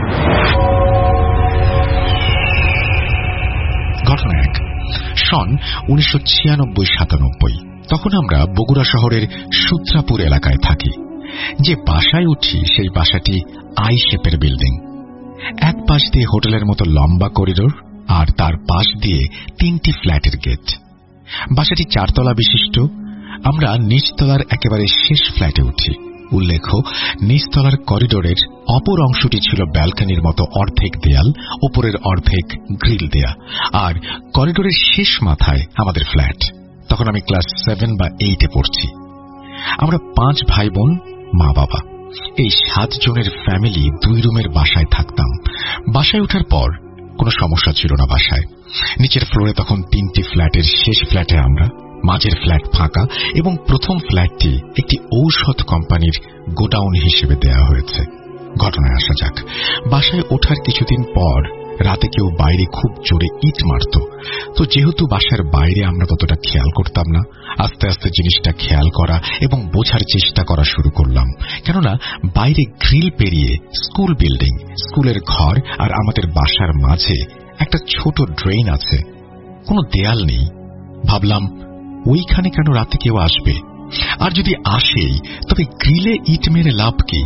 Speaker 1: ঘটনা এক। সন উনিশশো ছিয়ানব্বই সাতানব্বই। তখন আমরা বগুড়া শহরের সূত্রাপুর এলাকায় থাকি। যে বাসায় উঠি সেই বাসাটি আই শেপের বিল্ডিং। এক পাশ দিয়ে হোটেলের মতো লম্বা করিডোর, আর তার পাশ দিয়ে তিনটি ফ্ল্যাটের গেট। বাসাটি চারতলা বিশিষ্ট। আমরা নিচতলার একেবারে শেষ ফ্ল্যাটে উঠি। উল্লেখ্য, নিচতলার করিডোরের অপর অংশটি ছিল ব্যালকনির মতো অর্ধেক দেয়াল, ওপরের অর্ধেক গ্রিল দেয়া, আর করিডোরের শেষ মাথায় আমাদের ফ্ল্যাট। তখন আমি ক্লাস সেভেন বা এইটে পড়ছি। আমরা পাঁচ ভাই বোন, মা বাবা, এই সাত জনের ফ্যামিলি দুই রুমের বাসায় থাকতাম। বাসায় ওঠার পর কোনো সমস্যা ছিল না বাসায়। নিচের ফ্লোরে তখন তিনটি ফ্ল্যাটের শেষ ফ্ল্যাটে আমরা, মাঝের ফ্ল্যাট ফাঁকা, এবং প্রথম ফ্ল্যাটটি একটি ঔষধ কোম্পানির গোডাউন হিসেবে দেয়া হয়েছে। ঘটনায় আসা যাক। বাসায় ওঠার কিছুদিন পর রাতে কেউ বাইরে খুব জোরে ইট মারত। তো যেহেতু বাসার বাইরে আমরা ততটা খেয়াল করতাম না, আস্তে আস্তে জিনিসটা খেয়াল করা এবং বোঝার চেষ্টা করা শুরু করলাম। কেননা বাইরে গ্রিল পেরিয়ে স্কুল বিল্ডিং, স্কুলের ঘর আর আমাদের বাসার মাঝে একটা ছোট ড্রেন আছে, কোনো দেয়াল নেই। ভাবলাম ওইখানে কেন রাতে কেউ আসবে, আর যদি আসেই তবে গ্রিলে ইট মেরে লাভ কি?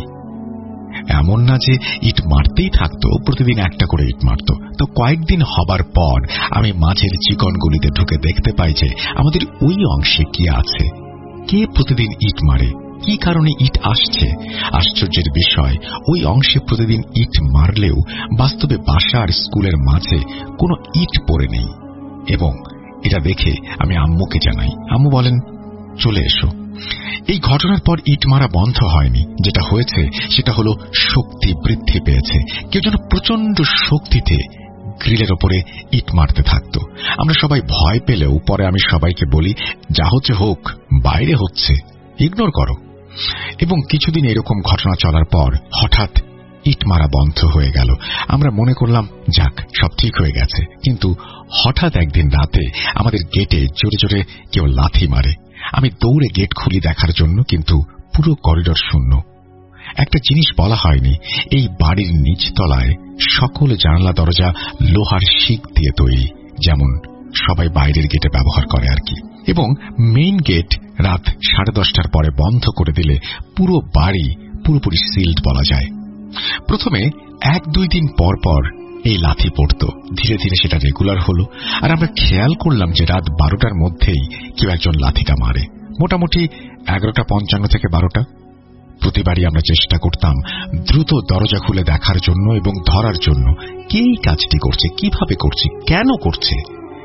Speaker 1: এমন না যে ইট মারতেই থাকতো, প্রতিদিন একটা করে ইট মারত। তো কয়েকদিন হবার পর আমি মাঝের চিকন গলিতে ঢুকে দেখতে পাই যে আমাদের ওই অংশে কি আছে, কে প্রতিদিন ইট মারে, কি কারণে ইট আসছে। আশ্চর্যের বিষয়, ওই অংশে প্রতিদিন ইট মারলেও বাস্তবে বাসা আর স্কুলের মাঝে কোনো ইট পড়ে নেই। এবং এটা দেখে আমি আম্মুকে জানাই। আম্মু বলেন, চলে এসো। এই ঘটনার পর ইট মারা বন্ধ হয়নি। যেটা হয়েছে সেটা হলো শক্তি বৃদ্ধি পেয়েছে। কেউ যেন প্রচন্ড শক্তিতে গ্রিলের ওপরে ইট মারতে থাকতো। আমরা সবাই ভয় পেলেও পরে আমি সবাইকে বলি, যা হচ্ছে হোক, বাইরে হচ্ছে, ইগনোর করো। এবং কিছুদিন এরকম ঘটনা চলার পর হঠাৎ ইট মারা বন্ধ হয়ে গেল। আমরা মনে করলাম যাক, সব ঠিক হয়ে গেছে। কিন্তু হঠাৎ একদিন রাতে আমাদের গেটে জোরে জোরে কেউ লাথি মারে। আমি দৌড়ে গেট খুলি দেখার জন্য, কিন্তু পুরো করিডোর শূন্য। একটা জিনিস বলা হয়নি, এই বাড়ির নিচতলায় সকল জানালা দরজা লোহার শিক দিয়ে তৈরি, যেমন সবাই বাইরের গেটে ব্যবহার করে আর কি। এবং মেইন গেট রাত সাড়ে দশটার পরে বন্ধ করে দিলে পুরো বাড়ি পুরোপুরি সিল্ড বলা যায়। প্রথমে এক দুই দিন পর পর এই লাথি পড়ত, ধীরে ধীরে সেটা রেগুলার হলো। আর আমরা খেয়াল করলাম যে রাত বারোটার মধ্যেই কেউ একজন লাথিটা মারে, মোটামুটি এগারোটা পঞ্চান্ন থেকে বারোটা। প্রতিবারই আমরা চেষ্টা করতাম দ্রুত দরজা খুলে দেখার জন্য এবং ধরার জন্য কে এই কাজটি করছে, কিভাবে করছে, কেন করছে।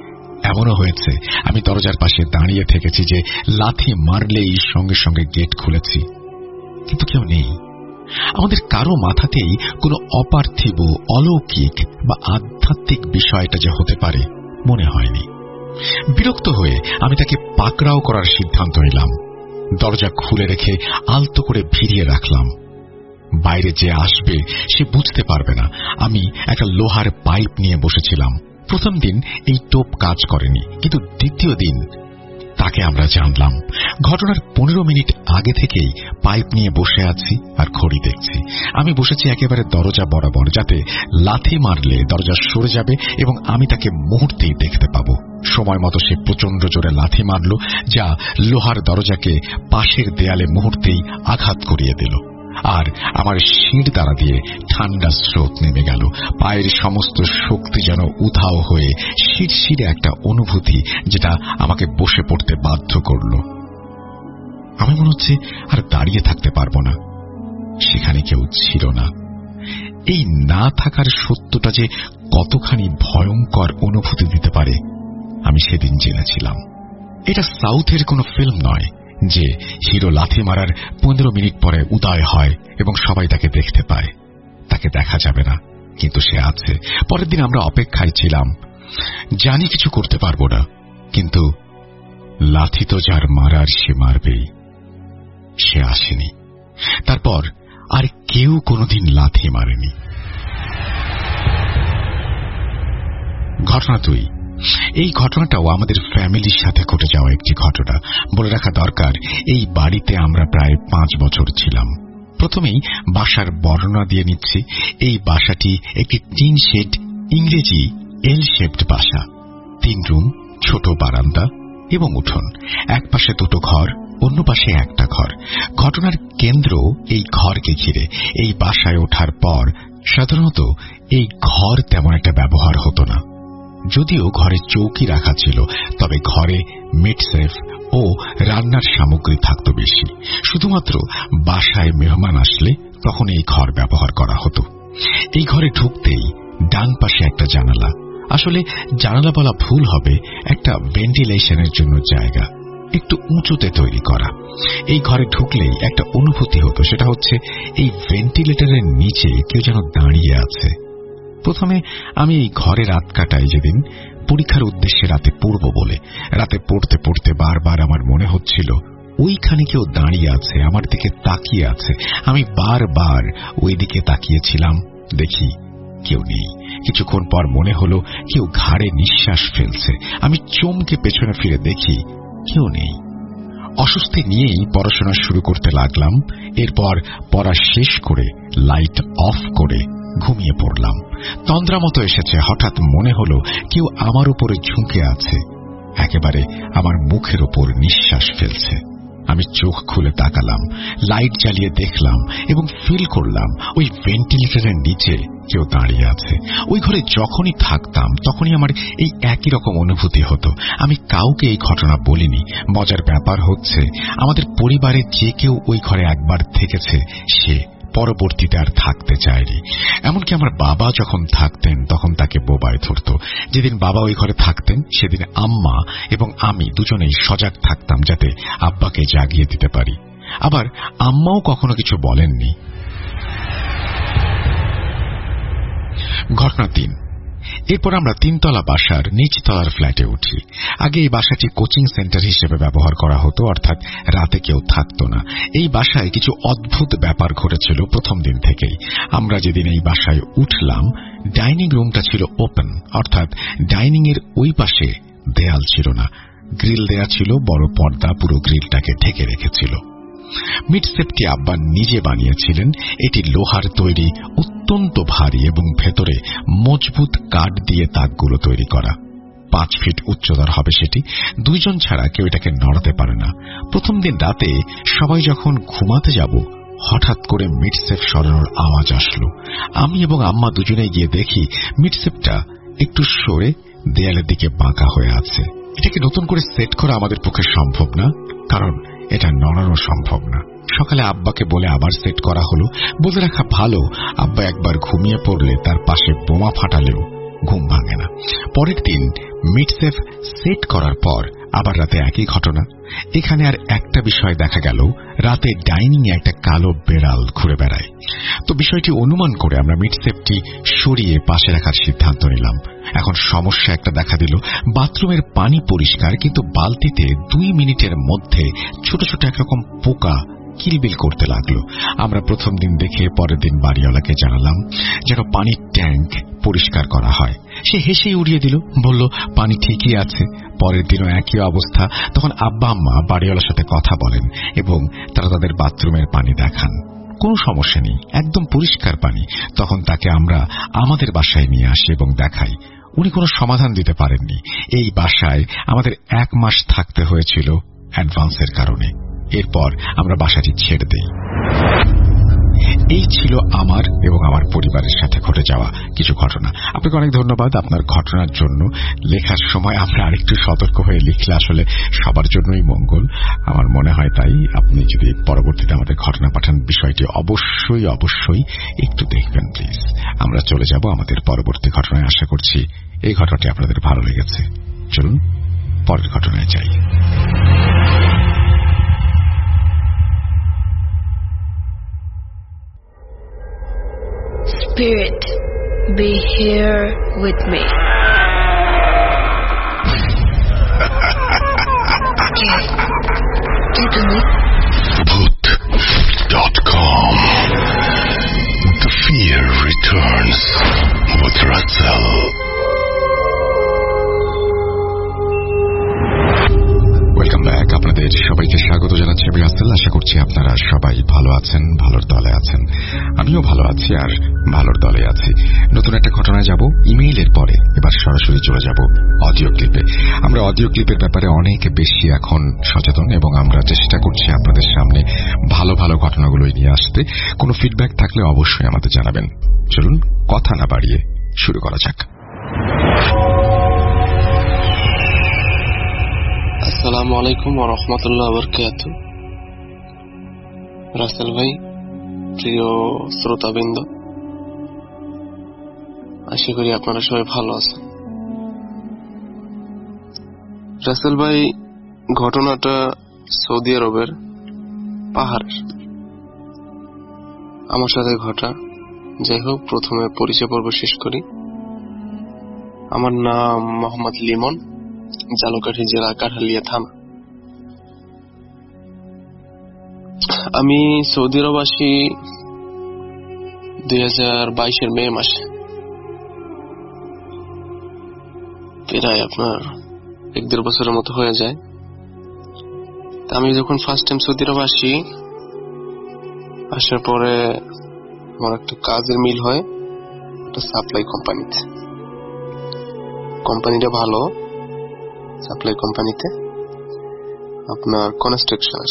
Speaker 1: এমনও হয়েছে আমি দরজার পাশে দাঁড়িয়ে থেকেছি যে লাথি মারলেই সঙ্গে সঙ্গে গেট খুলেছি, কিন্তু কেউ নেই। আমাদের কারো মাথাতেই কোনো অপার্থিব, অলৌকিক বা আধ্যাত্মিক বিষয়টা যে হতে পারে মনে হয়নি। বিরক্ত হয়ে আমি তাকে পাকড়াও করার সিদ্ধান্ত নিলাম। দরজা খুলে রেখে আলতো করে ভিড়িয়ে রাখলাম। বাইরে যে আসবে সে বুঝতে পারবে না আমি একটা লোহার পাইপ নিয়ে বসেছিলাম। প্রথম দিন এই টোপ কাজ করেনি, কিন্তু দ্বিতীয় দিন তাকে আমরা জানলাম। ঘটনার পনেরো মিনিট আগে থেকেই পাইপ নিয়ে বসে আছি আর ঘড়ি দেখছি। আমি বসেছি একেবারে দরজা বরাবর, যাতে লাথি মারলে দরজা সরে যাবে এবং আমি তাকে মুহূর্তেই দেখতে পাবো। সময় মতো সে প্রচন্ড জোরে লাথি মারল, যা লোহার দরজাকে পাশের দেয়ালে মুহূর্তেই আঘাত করিয়ে দিল। আর আমার শির দ্বারা দিয়ে ঠান্ডা স্রোত নেমে গেল। পায়ের সমস্ত শক্তি যেন উধাও হয়ে শিরশিরে একটা অনুভূতি, যেটা আমাকে বসে পড়তে বাধ্য করল। আমি মনে হচ্ছে আর দাঁড়িয়ে থাকতে পারবো না। সেখানে কেউ ছিল না। এই না থাকার সত্যটা যে কতখানি ভয়ঙ্কর অনুভূতি দিতে পারে আমি সেদিন জেনেছিলাম। এটা সাউথের কোনো ফিল্ম নয় যে হিরো লাথি মারার পনেরো মিনিট পরে উদয় হয় এবং সবাই তাকে দেখতে পায়। তাকে দেখা যাবে না, কিন্তু সে আছে। পরের দিন আমরা অপেক্ষায় ছিলাম। জানি কিছু করতে পারবো না, কিন্তু লাথি তো যার মারার সে মারবেই। সে আসেনি। তারপর আর কেউ কোনোদিন লাথি মারেনি। ঘটনা দুই। এই ঘটনাটাও আমাদের ফ্যামিলির সাথে ঘটে যাওয়া একটি ঘটনা। বলে রাখা দরকার, এই বাড়িতে আমরা প্রায় পাঁচ বছর ছিলাম। প্রথমেই বাসার বর্ণনা দিয়ে নিচ্ছি। এই বাসাটি একটি টিন শেড ইংরেজি এল শেপড বাসা। তিন রুম, ছোট বারান্দা এবং উঠোন। এক পাশে দুটো ঘর, অন্য পাশে একটা ঘর। ঘটনার কেন্দ্র এই ঘরকে ঘিরে। এই বাসায় ওঠার পর সাধারণত এই ঘর তেমন একটা ব্যবহার হতো না। যদিও ঘরে চৌকি রাখা ছিল, তবে ঘরে মিটসেফ ও রান্নার সামগ্রী থাকত বেশি। শুধুমাত্র বাসায় মেহমান আসলে তখন এই ঘর ব্যবহার করা হতো। এই ঘরে ঢুকতেই ডান পাশে একটা জানালা। আসলে জানালা বলা ভুল হবে, একটা ভেন্টিলেশনের জন্য জায়গা, একটু উঁচুতে তৈরি করা। এই ঘরে ঢুকলেই একটা অনুভূতি হতো, সেটা হচ্ছে এই ভেন্টিলেটরের নিচে কেউ যেন দাঁড়িয়ে আছে। প্রথমে আমি এই ঘরে রাত কাটাই যেদিন পরীক্ষার উদ্দেশ্যে রাতে পড়ব বলে। রাতে পড়তে পড়তে বারবার আমার মনে হচ্ছিল ওইখানে কেউ দাঁড়িয়ে আছে, আমার দিকে তাকিয়ে আছে। আমি বারবার ওই দিকে তাকিয়েছিলাম। দেখি কেউ নেই। কিছুক্ষণ পর মনে হলো কেউ ঘাড়ে নিঃশ্বাস ফেলছে। আমি চমকে পেছনে ফিরে দেখি কেউ নেই। অস্বস্তি নিয়েই পড়াশোনা শুরু করতে লাগলাম। এরপর পড়া শেষ করে লাইট অফ করে ঘুমিয়ে পড়লাম। তন্দ্রা মতো এসেছে। হঠাৎ মনে হলো কেউ আমার উপরে ঝুঁকে আছে, একেবারে আমার মুখের উপর নিঃশ্বাস ফেলছে। আমি চোখ খুলে তাকালাম, লাইট জ্বালিয়ে দেখলাম এবং ফিল করলাম ওই ভেন্টিলেটরের নিচে কেউ দাঁড়িয়ে আছে। ওই ঘরে যখনই থাকতাম তখনই আমার এই একই রকম অনুভূতি হতো। আমি কাউকে এই ঘটনা বলিনি। মজার ব্যাপার হচ্ছে আমাদের পরিবারে যে কেউ ওই ঘরে একবার থেকেছে সে পরবর্তীতে আর থাকতে চায়নি। এমনকি আমার বাবা যখন থাকতেন তখন তাকে বোবায় ধরত। যেদিন বাবা ওই ঘরে থাকতেন সেদিন আম্মা এবং আমি দুজনেই সজাগ থাকতাম যাতে আব্বাকে জাগিয়ে দিতে পারি। আবার আম্মাও কখনো কিছু বলেননি। ঘটনা তিন। এরপর আমরা তিনতলা বাসার নিচতলার ফ্ল্যাটে উঠি। আগে এই বাসাটি কোচিং সেন্টার হিসেবে ব্যবহার করা হতো, অর্থাৎ রাতে কেউ থাকতো না। এই বাসায় কিছু অদ্ভুত ব্যাপার ঘটেছিল প্রথম দিন থেকেই। আমরা যেদিন এই বাসায় উঠলাম ডাইনিং রুমটা ছিল ওপেন, অর্থাৎ ডাইনিং এর ওই পাশে দেয়াল ছিল না, গ্রিল দেয়া ছিল। বড় পর্দা পুরো গ্রিলটাকে ঢেকে রেখেছিল। মিডসেপটি আব্বা নিজে বানিয়েছিলেন। এটি লোহার তৈরি, অত্যন্ত ভারী এবং ভেতরে মজবুত কাঠ দিয়ে তাকগুলো তৈরি করা। পাঁচ ফিট উচ্চতার হবে সেটি। দুইজন ছাড়া কেউ এটাকে নড়াতে পারে না। প্রথম দিন রাতে সবাই যখন ঘুমাতে যাব হঠাৎ করে মিডসেপ সরানোর আওয়াজ আসলো। আমি এবং আম্মা দুজনে গিয়ে দেখি মিডসেপটা একটু সরে দেয়ালের দিকে বাঁকা হয়ে আছে। এটাকে নতুন করে সেট করা আমাদের পক্ষে সম্ভব না, কারণ এটা নড়ানো সম্ভব না। সকালে আব্বাকে বলে আবার সেট করা হলো। বলে রাখা ভালো, আব্বা একবার ঘুমিয়ে পড়লে তার পাশে বোমা ফাটালেও ঘুম ভাঙে না। পরের দিন মিডসেফ সেট করার পর আবার রাতে একই ঘটনা। এখানে আর একটা বিষয় দেখা গেল, রাতে ডাইনিং এ একটা কালো বেড়াল ঘুরে বেড়ায়। তো বিষয়টি অনুমান করে আমরা মিডসেফটি সরিয়ে পাশে রাখার সিদ্ধান্ত নিলাম। এখন সমস্যা একটা দেখা দিল, বাথরুমের পানি পরিষ্কার, কিন্তু বালতিতে দুই মিনিটের মধ্যে ছোট ছোট একরকম পোকা কিলবিল করতে লাগলো। আমরা প্রথম দিন দেখে পরের দিন বাড়িওয়ালাকে জানালাম যেন পানির ট্যাঙ্ক পরিষ্কার করা হয়। সে হেসেই উড়িয়ে দিল, বলল পানি ঠিকই আছে। পরের দিনও একই অবস্থা। তখন আব্বা আম্মা বাড়িওয়ালার সাথে কথা বলেন এবং তারা তাদের বাথরুমের পানি দেখান, কোনো সমস্যা নেই, একদম পরিষ্কার পানি। তখন তাকে আমরা আমাদের বাসায় নিয়ে আসি এবং দেখাই। উনি কোনো সমাধান দিতে পারেননি। এই বাসায় আমাদের এক মাস থাকতে হয়েছিল অ্যাডভান্সের কারণে। এরপর আমরা বাসাটি ছেড়ে দেই। এই ছিল আমার এবং আমার পরিবারের সাথে ঘটে যাওয়া কিছু ঘটনা। আপনাকে অনেক ধন্যবাদ আপনার ঘটনার জন্য। লেখার সময় আমরা আরেকটু সতর্ক হয়ে লিখলে আসলে সবার জন্যই মঙ্গল, আমার মনে হয়। তাই আপনি যদি পরবর্তীতে আমাদের ঘটনা পাঠান বিষয়টি অবশ্যই অবশ্যই একটু দেখবেন প্লিজ। আমরা চলে যাব আমাদের পরবর্তী ঘটনায়। আশা করছি এই ঘটনাটি আপনাদের ভালো লেগেছে। চলুন পরের ঘটনায় যাই।
Speaker 3: Spirit, be here with me. Okay, get to me.
Speaker 4: Bhoot dot com. The fear returns with Russell.
Speaker 1: Welcome back. আপনাদের সবাইকে স্বাগত জানাচ্ছি আমি রাসেল। আশা করছি আপনারা সবাই ভালো আছেন, ভালোর দলে আছেন। আমিও ভালো আছি আর ভালোর দলে আছি। নতুন একটা ঘটনায় যাব ইমেইলের পরে। এবার সরাসরি চলে যাব অডিও ক্লিপে। আমরা অডিও ক্লিপের ব্যাপারে অনেক বেশি এখন সচেতন এবং আমরা চেষ্টা করছি আপনাদের সামনে ভালো ভালো ঘটনাগুলোই নিয়ে আসতে। কোনো ফিডব্যাক থাকলে অবশ্যই আমাদের জানাবেন। চলুন কথা না বাড়িয়ে শুরু করা যাক।
Speaker 5: আসসালামু আলাইকুম ওয়া রাহমাতুল্লাহি ওয়া বারাকাতুহু। রাসেল ভাই, প্রিয় শ্রোতাবৃন্দ, আশা করি আপনারা সবাই ভালো আছেন। রাসেল ভাই, ঘটনাটা সৌদি আরবের পাহাড়ের আমার সাথে ঘটা। যাই হোক, প্রথমে পরিচয় পর্ব শেষ করি। আমার নাম মোহাম্মদ লিমন, জালুকাঠি জেলা, কাঠালিয়া থানা। আমি সৌদি আরব আসি দুই হাজার বাইশের মে মাসে। প্রায় আপনার এক দেড় বছরের মতো হয়ে যায়। আমি যখন ফার্স্ট টাইম সৌদি আরব আসি, আসার পরে আমার একটা কাজের মিল হয় একটা সাপ্লাই কোম্পানিতে। কোম্পানিটা ভালো, সাপ্লাই কোম্পানিতে আপনার কনস্ট্রাকশন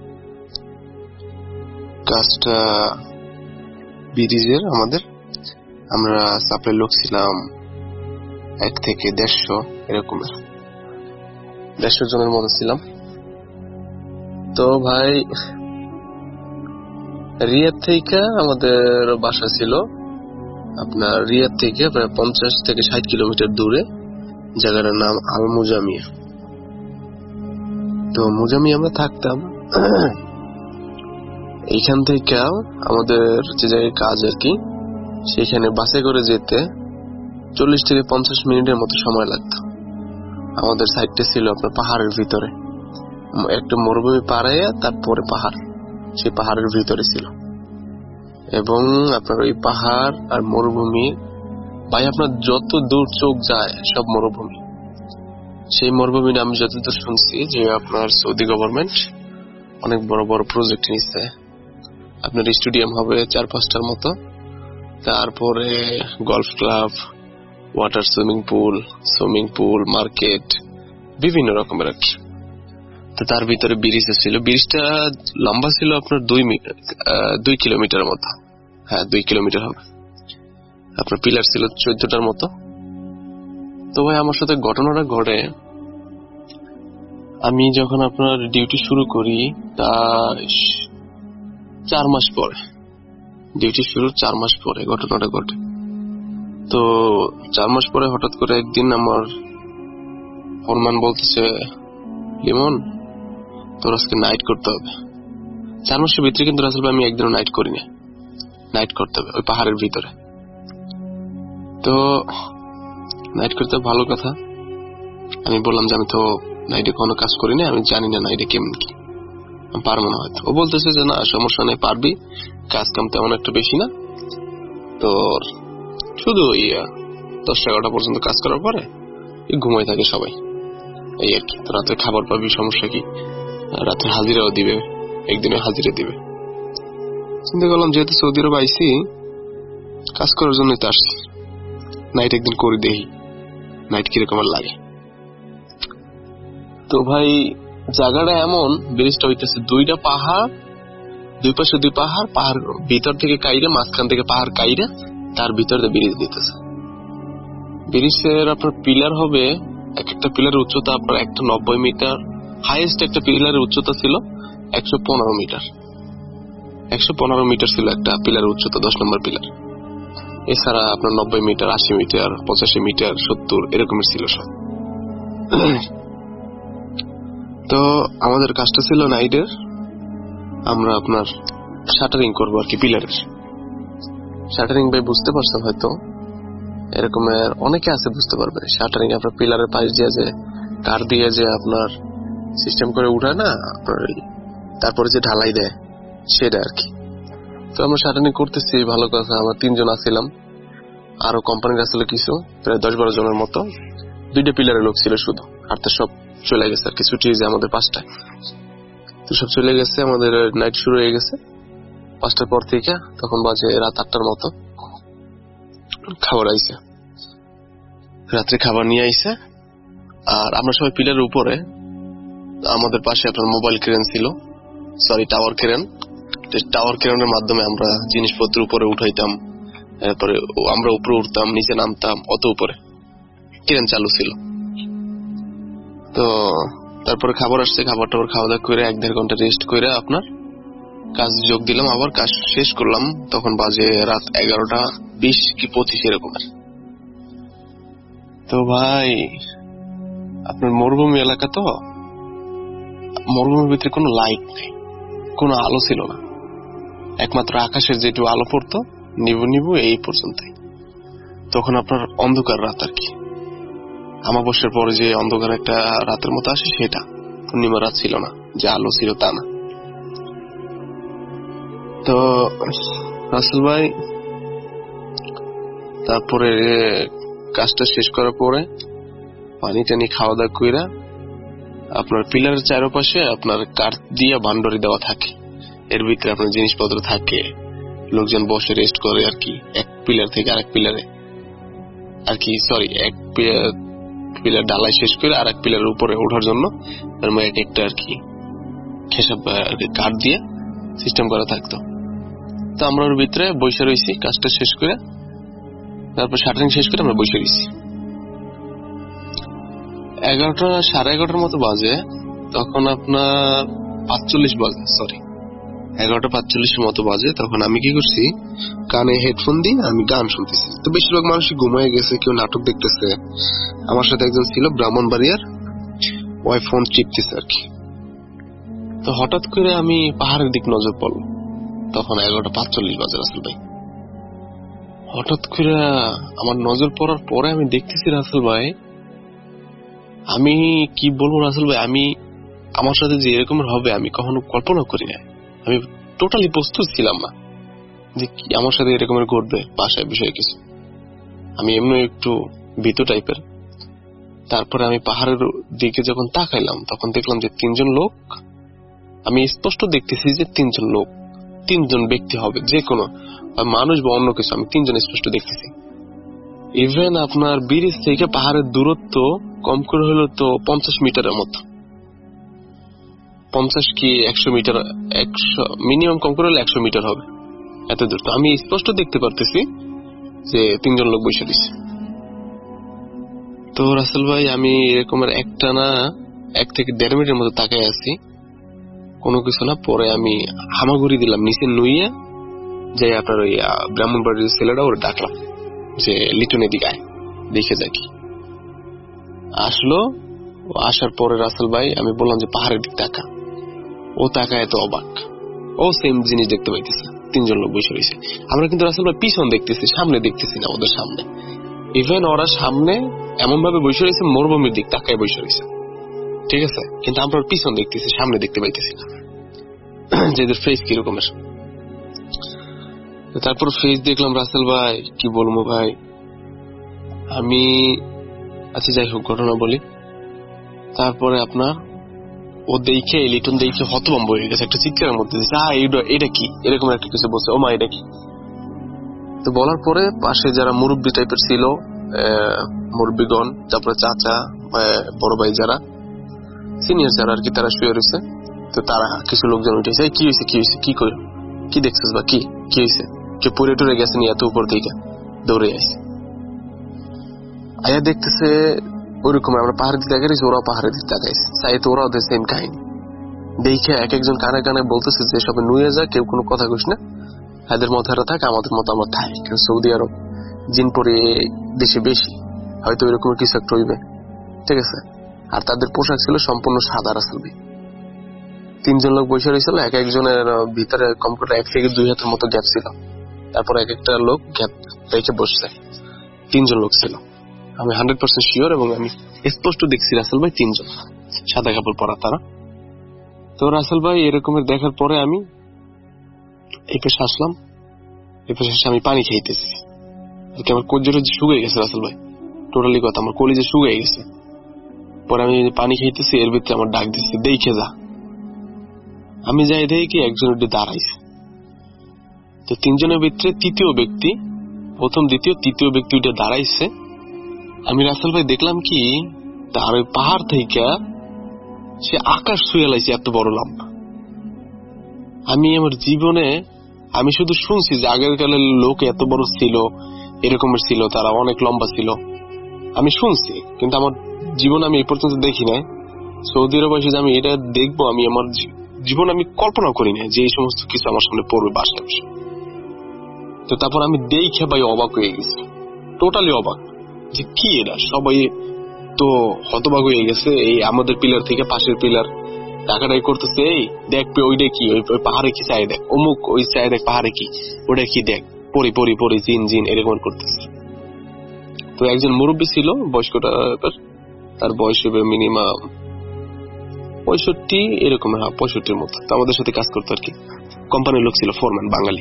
Speaker 5: কাজটা ব্রিজের। আমাদের আমরা সাপ্লাই লোক ছিলাম এক থেকে দেড়শো এরকমের, দেড়শো জনের মতো ছিলাম। তো ভাই রিয়াদ থেকে আমাদের বাসা ছিল আপনার রিয়াদ থেকে প্রায় পঞ্চাশ থেকে ষাট কিলোমিটার দূরে, জায়গাটার নাম আল মুজামিয়া। তো মুজামিয়া আমরা থাকতাম। এইখান থেকে আমাদের যে জায়গায় কাজ আর কি, সেখানে বাসে করে যেতে চল্লিশ থেকে পঞ্চাশ মিনিটের মতো সময় লাগতো। আমাদের সাইডটা ছিল আপনার পাহাড়ের ভিতরে, একটা মরুভূমি পাড়াইয়া তারপরে পাহাড়, সেই পাহাড়ের ভিতরে ছিল। এবং আপনার ওই পাহাড় আর মরুভূমি ভাই আপনার যত দূর চোখ যায় সব মরুভূমি। সেই মরুভূমিটা আমি যতদূর শুনছি যে আপনার সৌদি গভর্নমেন্ট অনেক বড় বড় প্রজেক্ট নিচ্ছে। আপনার স্টেডিয়াম হবে চার পাঁচটার মতো, তারপরে golf club, water swimming pool, swimming pool, market, বিভিন্ন রকমের আর কি। তো তার ভিতরে ব্রিজ ছিল, ব্রিজটা লম্বা ছিল আপনার দুই দুই কিলোমিটার মতো, হ্যাঁ দুই কিলোমিটার হবে। আপনার পিলার ছিল চোদ্দটার মতো। তো ভাই আমার সাথে ঘটনাটা ঘটে, আমি যখন আপনার ডিউটি শুরু করি তা চার মাস পরে, ডিউটি শুরুর চার মাস পরে ঘটনাটা ঘটে। তো চার মাস পরে হঠাৎ করে একদিন আমার ফরমান বলতেছে, লিমন তোর আজকে নাইট করতে হবে। চার মাসের ভিতরে কিন্তু রাসেল ভাই আমি একদিনও নাইট করিনি, নাইট করতে হবে ওই পাহাড়ের ভিতরে। তো নাইট করতে ভালো কথা, আমি বললাম যে আমি তো নাইটে কোনো কাজ করিনি, আমি জানি না নাইটে কেমন কি, আমি পারবো না হয়তো। ও বলতেছে যে না সমস্যা নেই, পারবি, কাজ কাম তেমন একটা বেশি না, তো শুধু ইয়া দশটা এগারোটা পর্যন্ত কাজ করার পরে ঘুমাই থাকে সবাই, এই আর কি। তো রাতে খাবার পাবি, সমস্যা কি, রাতে হাজিরাও দিবে, একদিনে হাজিরা দিবে। চিন্তা করলাম যেহেতু সৌদি আরব আইসি কাজ করার জন্যই তো আসছি, নাইট একদিন করে দেখি নাইট কিরকম লাগে। তো ভাই জায়গাটা এমন, ব্রিজটা হইতেছে দুইটা পাহাড়, দুই পাশে দুই পাহাড়, পাহাড় ভিতর থেকে কাইরে, মাঝখান থেকে পাহাড় কাইরে, তার ভিতরে ব্রিজ দিতেছে। ব্রিজের আপনার পিলার হবে, এক একটা পিলারের উচ্চতা আপনার একটা নব্বই মিটার, হাইয়েস্ট একটা পিলারের উচ্চতা ছিল একশো পনেরো মিটার, একশো পনেরো মিটার ছিল একটা পিলারের উচ্চতা, দশ নম্বর পিলার। এছাড়া আপনার নব্বই মিটার, আশি মিটার, পঁচাশি মিটার, সত্তর এরকমের ছিল সব। তো আমাদের কাজটা ছিল নাইটের, আমরা আপনার শাটারিং করবো আর কি, পিলারের শাটারিং। ভাই বুঝতে পারছেন হয়তো, এরকমের অনেকে আছে বুঝতে পারবে। শাটারিং আপনার পিলারের পাশ দিয়ে যে কার দিয়ে যে আপনার সিস্টেম করে উঠায় না আপনার, তারপরে যে ঢালাই দেয় সেটা আর কি। তো আমরা শাটারিং করতেছি, ভালো কথা। আমরা তিনজন আছিলাম, আরো কোম্পানির আসলে কিছু প্রায় দশ বারো জনের মতো। দুইটা পিলারের লোক ছিল শুধু, আর তো সব চলে গেছে আর কি, ছুটি যে আমাদের পাঁচটায়, তো সব চলে গেছে। আমাদের নাইট শুরু হয়ে গেছে পাঁচটার পর থেকে, তখন বাজে রাত আটটার মতো। খাবার আইছে, রাত্রে খাবার নিয়ে আইছে। আর আমরা সবাই পিলারের উপরে, আমাদের পাশে আপনার মোবাইল ক্রেন ছিল, সরি টাওয়ার ক্রেন। টাওয়ার ক্রেনের মাধ্যমে আমরা জিনিসপত্র উপরে উঠাইতাম, এরপরে আমরা উপরে উঠতাম, নিচে নামতাম, অত উপরে ক্রেন চালু ছিল। তো তারপরে খাবার আসছে, খাবার টাবার খাওয়া দাওয়া করে এক দেড় ঘন্টা রেস্ট করে আপনার কাজ যোগ দিলাম। আবার কাজ শেষ করলাম, তখন বাজে রাত এগারোটা বিশ কি পঁচিশ এরকমের। তো ভাই আপনার মরুভূমি এলাকা, তো মরুভূমির ভিতরে কোনো লাইট নেই, কোনো আলো ছিল না, একমাত্র আকাশের যেটু আলো পড়তো নিবু নিবু এই পর্যন্তই। তখন আপনার অন্ধকার রাত আর কি, আমাবস্যার পরে যে অন্ধকার একটা রাতের মতো আসে সেটা, পূর্ণিমা রাত ছিল না, যে আলো ছিল তা না। তো রাসেল ভাই তারপরে কাজটা শেষ করার পরে পানি টানি খাওয়া দাওয়া কইরা আপনার পিলারের চারপাশে আপনার কাঠ দিয়ে বান্ডরি দেওয়া থাকে, এর ভিতরে আপনার জিনিসপত্র থাকে, লোকজন বসে রেস্ট করে আর কি, এক পিলার থেকে আরেক পিলারে আর কি, সরি এক পিলার ডালাই শেষ করে আর এক পিলারের উপরে ওঠার জন্য একটা আর কি খেসাব কাঠ দিয়ে সিস্টেম করা থাকতো। তো আমরা ওর ভিতরে বসে রয়েছি কাজটা শেষ করে, তারপর শাটারিং শেষ করে আমরা বসে রয়েছি। এগারোটা সাড়ে এগারোটার মতো বাজে, তখন আপনার পাঁচচল্লিশ বাজে, সরি এগারোটা পাঁচচল্লিশের মতো বাজে। তখন আমি কি করছি, কানে হেডফোন দিয়ে আমি গান শুনতেছি। তো বেশিরভাগ মানুষই ঘুমিয়ে গেছে, কেউ নাটক দেখতেছে। আমার সাথে একজন ছিল ব্রাহ্মণবাড়িয়ার, ওই ফোন চিপতেছে আর কি। তো হঠাৎ করে আমি পাহাড়ের দিক নজর পড়ল, তখন এগারোটা পাঁচচল্লিশ বাজে রাসেল ভাই। হঠাৎ করে আমার নজর পড়ার পরে আমি দেখতেছি রাসেল ভাই, আমি কি বলবো রাসেল ভাই, আমি আমার সাথে যে এরকমের হবে আমি কখনো কল্পনা করি না। আমি টোটালি প্রস্তুত ছিলাম না যে আমার সাথে এরকমের ঘটবে বাসায় বিষয়ে কিছু। আমি এমনি একটু ভীতু টাইপের। তারপরে আমি পাহাড়ের দিকে যখন তাকাইলাম, তখন দেখলাম যে তিনজন লোক, আমি স্পষ্ট দেখতেছি যে তিনজন লোক, তিনজন ব্যক্তি হবে, যে কোনো মানুষ বা অন্য কিছু, আমি তিনজন স্পষ্ট দেখতেছি। ইভেন আপনার ব্রিজ থেকে পাহাড়ের দূরত্ব কম করে হলো তো পঞ্চাশ মিটারের মতো, পঞ্চাশ কি একশো মিটার, একশো মিনিমাম কম করে হলে একশো মিটার হবে, এত দূর। তো আমি স্পষ্ট দেখতে পারতেছি যে তিনজন লোক বসে দিচ্ছে। তো রাসেল ভাই আমি এরকমের একটা না এক থেকে দেড় মিনিটের মতো তাকায় আছি, কোনো কিছু না। পরে আমি হামাগুড়ি দিলাম নিচে নুইয়ে, যে আপনার ওই ব্রাহ্মণবাড়ির ছেলেটা ওর ডাকলাম যে লিটনের দিকে আয়, দেখে যাই কি। আসলো, আসার পরে রাসেল ভাই আমি বললাম যে পাহাড়ের দিক তাকা। ও তাকায় এত অবাক, ও সেম জিনিস দেখতে পাইতেছে, তিনজন লোক বসে রয়েছে। আমরা কিন্তু রাসেল ভাই পিছন দেখতেছি, সামনে দেখতেছি না ওদের সামনে। ইভেন ওরা সামনে এমন ভাবে বসে রয়েছে মরুভূমির দিক তাকায় বসে রয়েছে, ঠিক আছে, কিন্তু আমরা পিছন দেখতেছি, সামনে দেখতে পাইতেছি না যে এদের ফেস কিরকমের। তারপর ফেস দেখলাম রাসেল ভাই, কি বলবো ভাই আমি। আচ্ছা যাই হোক, ঘটনা বলি। তারপরে আপনার ও দেখে, লিটন দেখে হতভম্ব হয়ে গেছে, একটা চিৎকারের মধ্যে এটা কি, এরকম একটা কিছু বলছে, ও মা এটা কি। তো বলার পরে পাশে যারা মুরব্বী টাইপের ছিল, মুরব্বীগণ, তারপরে চাচা বড় ভাই যারা সিনিয়র যারা আর কি, তারা শুয়ে রয়েছে। তো তারা কিছু লোকজন উঠেছে, কি হয়েছে কি হয়েছে কি করে কি দেখছিস বা কি কি হয়েছে, কেউ পড়ে টরে গেছে নিয়ে এত উপর দিকে দৌড়ে আসে। আয়া দেখতেছে ওইরকম আমরা পাহাড়ের দিকে তাকাইছি, ওরাও পাহাড়ের দিকে তাকাইছে, চাই তো ওরাও সেম কাহিনী দেখে এক একজন কানে কানে বলতেছে যে সবাই নুয়ে যায়, কেউ কোনো কথা কইস না, এদের মতো এরা থাকে, আমাদের মতো আমরা থাই। কেউ সৌদি আরব জিন পরে দেশে বেশি, হয়তো এরকম কিছু একটা হইবে, ঠিক আছে। আর তাদের পোশাক ছিল সম্পূর্ণ সাদা রাসেল ভাই। তিনজন লোক বসে রয়েছিল, এক একজনের ভিতরে কম্পিউটার এক থেকে দুই হাতের মতো গ্যাপ ছিল। তারপর এক একটা লোক গ্যাপ রেখে বসছে, তিনজন লোক ছিল, আমি হান্ড্রেড পার্সেন্ট শিওর। এবং আমি স্পষ্ট দেখছি রাসেল ভাই তিনজন সাদা কাপড় পরা তারা। তো রাসেল ভাই এরকমের দেখার পরে আমি এই পেশে আসলাম, এই পেশে এসে আমি পানি খাইতেছি আর কি। আমার কলিজা শুকিয়ে গেছে রাসেল ভাই, টোটালি কথা, আমার কলিজা শুকিয়ে গেছে। পরে আমি পানি খাইতেছি, এর ভিতরে আমার ডাক দিচ্ছে দেখে যা। আমি যাই দেখি কি একজন উঠে দাঁড়াইছে। তো তিনজনের ভিতরে তৃতীয় ব্যক্তি, প্রথম দ্বিতীয় তৃতীয় ব্যক্তি উঠে দাঁড়াইছে। আমি রাসেল ভাই দেখলাম কি তার ওই পাহাড় থেকে সে আকাশ ছুঁয়ে লাইছে, এত বড় লম্বা। আমি আমার জীবনে আমি শুধু শুনছি যে আগের কালের লোক এত বড় ছিল, এরকমের ছিল, তারা অনেক লম্বা ছিল, আমি শুনছি, কিন্তু আমার জীবন আমি এই পর্যন্ত দেখি নাই। সৌদি আরব এসে যে আমি এটা দেখবো, আমি আমার জীবন আমি কল্পনা করি না যে এই সমস্ত কিছু আমার সামনে পড়বে বাসায় বসে। তো তারপর আমি দেখে ভাই অবাক হয়ে গেছি, টোটালি অবাক যে কি এটা। সবাই তো হতবাক হয়ে গেছে, এই আমাদের পিলার থেকে পাশের পিলার টাকাটাই করতেছে, এই দেখ ওইটা কি, ওই পাহাড়ে কি চাই দেখ, অমুক ওই চাই দেখ পাহাড়ে কি, ওটা কি দেখ, পরি পরি পরি জিন জিন এরকম করতেছে। তো একজন মুরব্বী ছিল বয়স্কটা, তার বয়স হবে মিনিমাম পঁয়ষট্টি এরকম, হ্যাঁ পঁয়ষট্টির মতো। তো আমাদের সাথে কাজ করতো আর কি, কোম্পানির লোক ছিল, ফোরম্যান বাঙালি।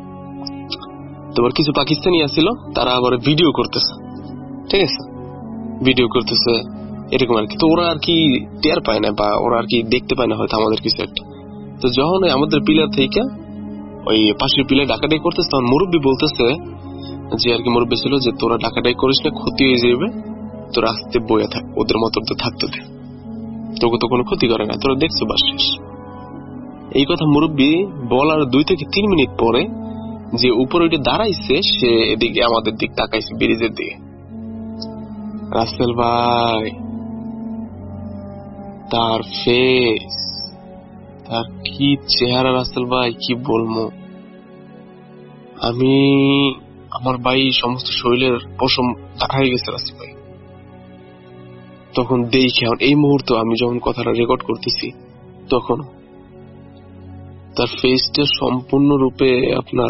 Speaker 5: তোমার কিছু পাকিস্তানি আছিল, তারা আবার ভিডিও করতেছে, ঠিক আছে। ভিডিও করতেছে, এরকম আর কি। তো ওরা আর কি টের পায় না বা ওরা আর কি দেখতে পায় না হয়তো আমাদের কিছু একটা। তো যখন আমাদের পিলার থেকে ওই পাশের পিলার ডাকাডাকি করতেছে, তখন মুরব্বী বলতেছে যে আর কি মুরব্বী ছিল যে তোরা ডাকাডাকি করিস না, ক্ষতি হয়ে যাবে, তোরা আস্তে বইয়া থাক, ওদের মতো তো থাকতে দে, তোকে তো কোনো ক্ষতি করে না, তোরা দেখছো বাস শেষ। এই কথা মুরব্বী বলার দুই থেকে তিন মিনিট পরে যে উপরে ওইটা দাঁড়াইছে সে এদিকে আমাদের দিক তাকাইছে, ব্রিজের দিকে। রাসেল ভাই, তার ফেস, তার কি চেহারা রাসেল ভাই, কি বলবো আমি, আমার ভাই সমস্ত শরীরের পশম হয়ে গেছে রাসেল ভাই। তখন দেখে এই মুহূর্তে আমি যখন কথাটা রেকর্ড করতেছি তখন তার ফেসটা সম্পূর্ণরূপে আপনার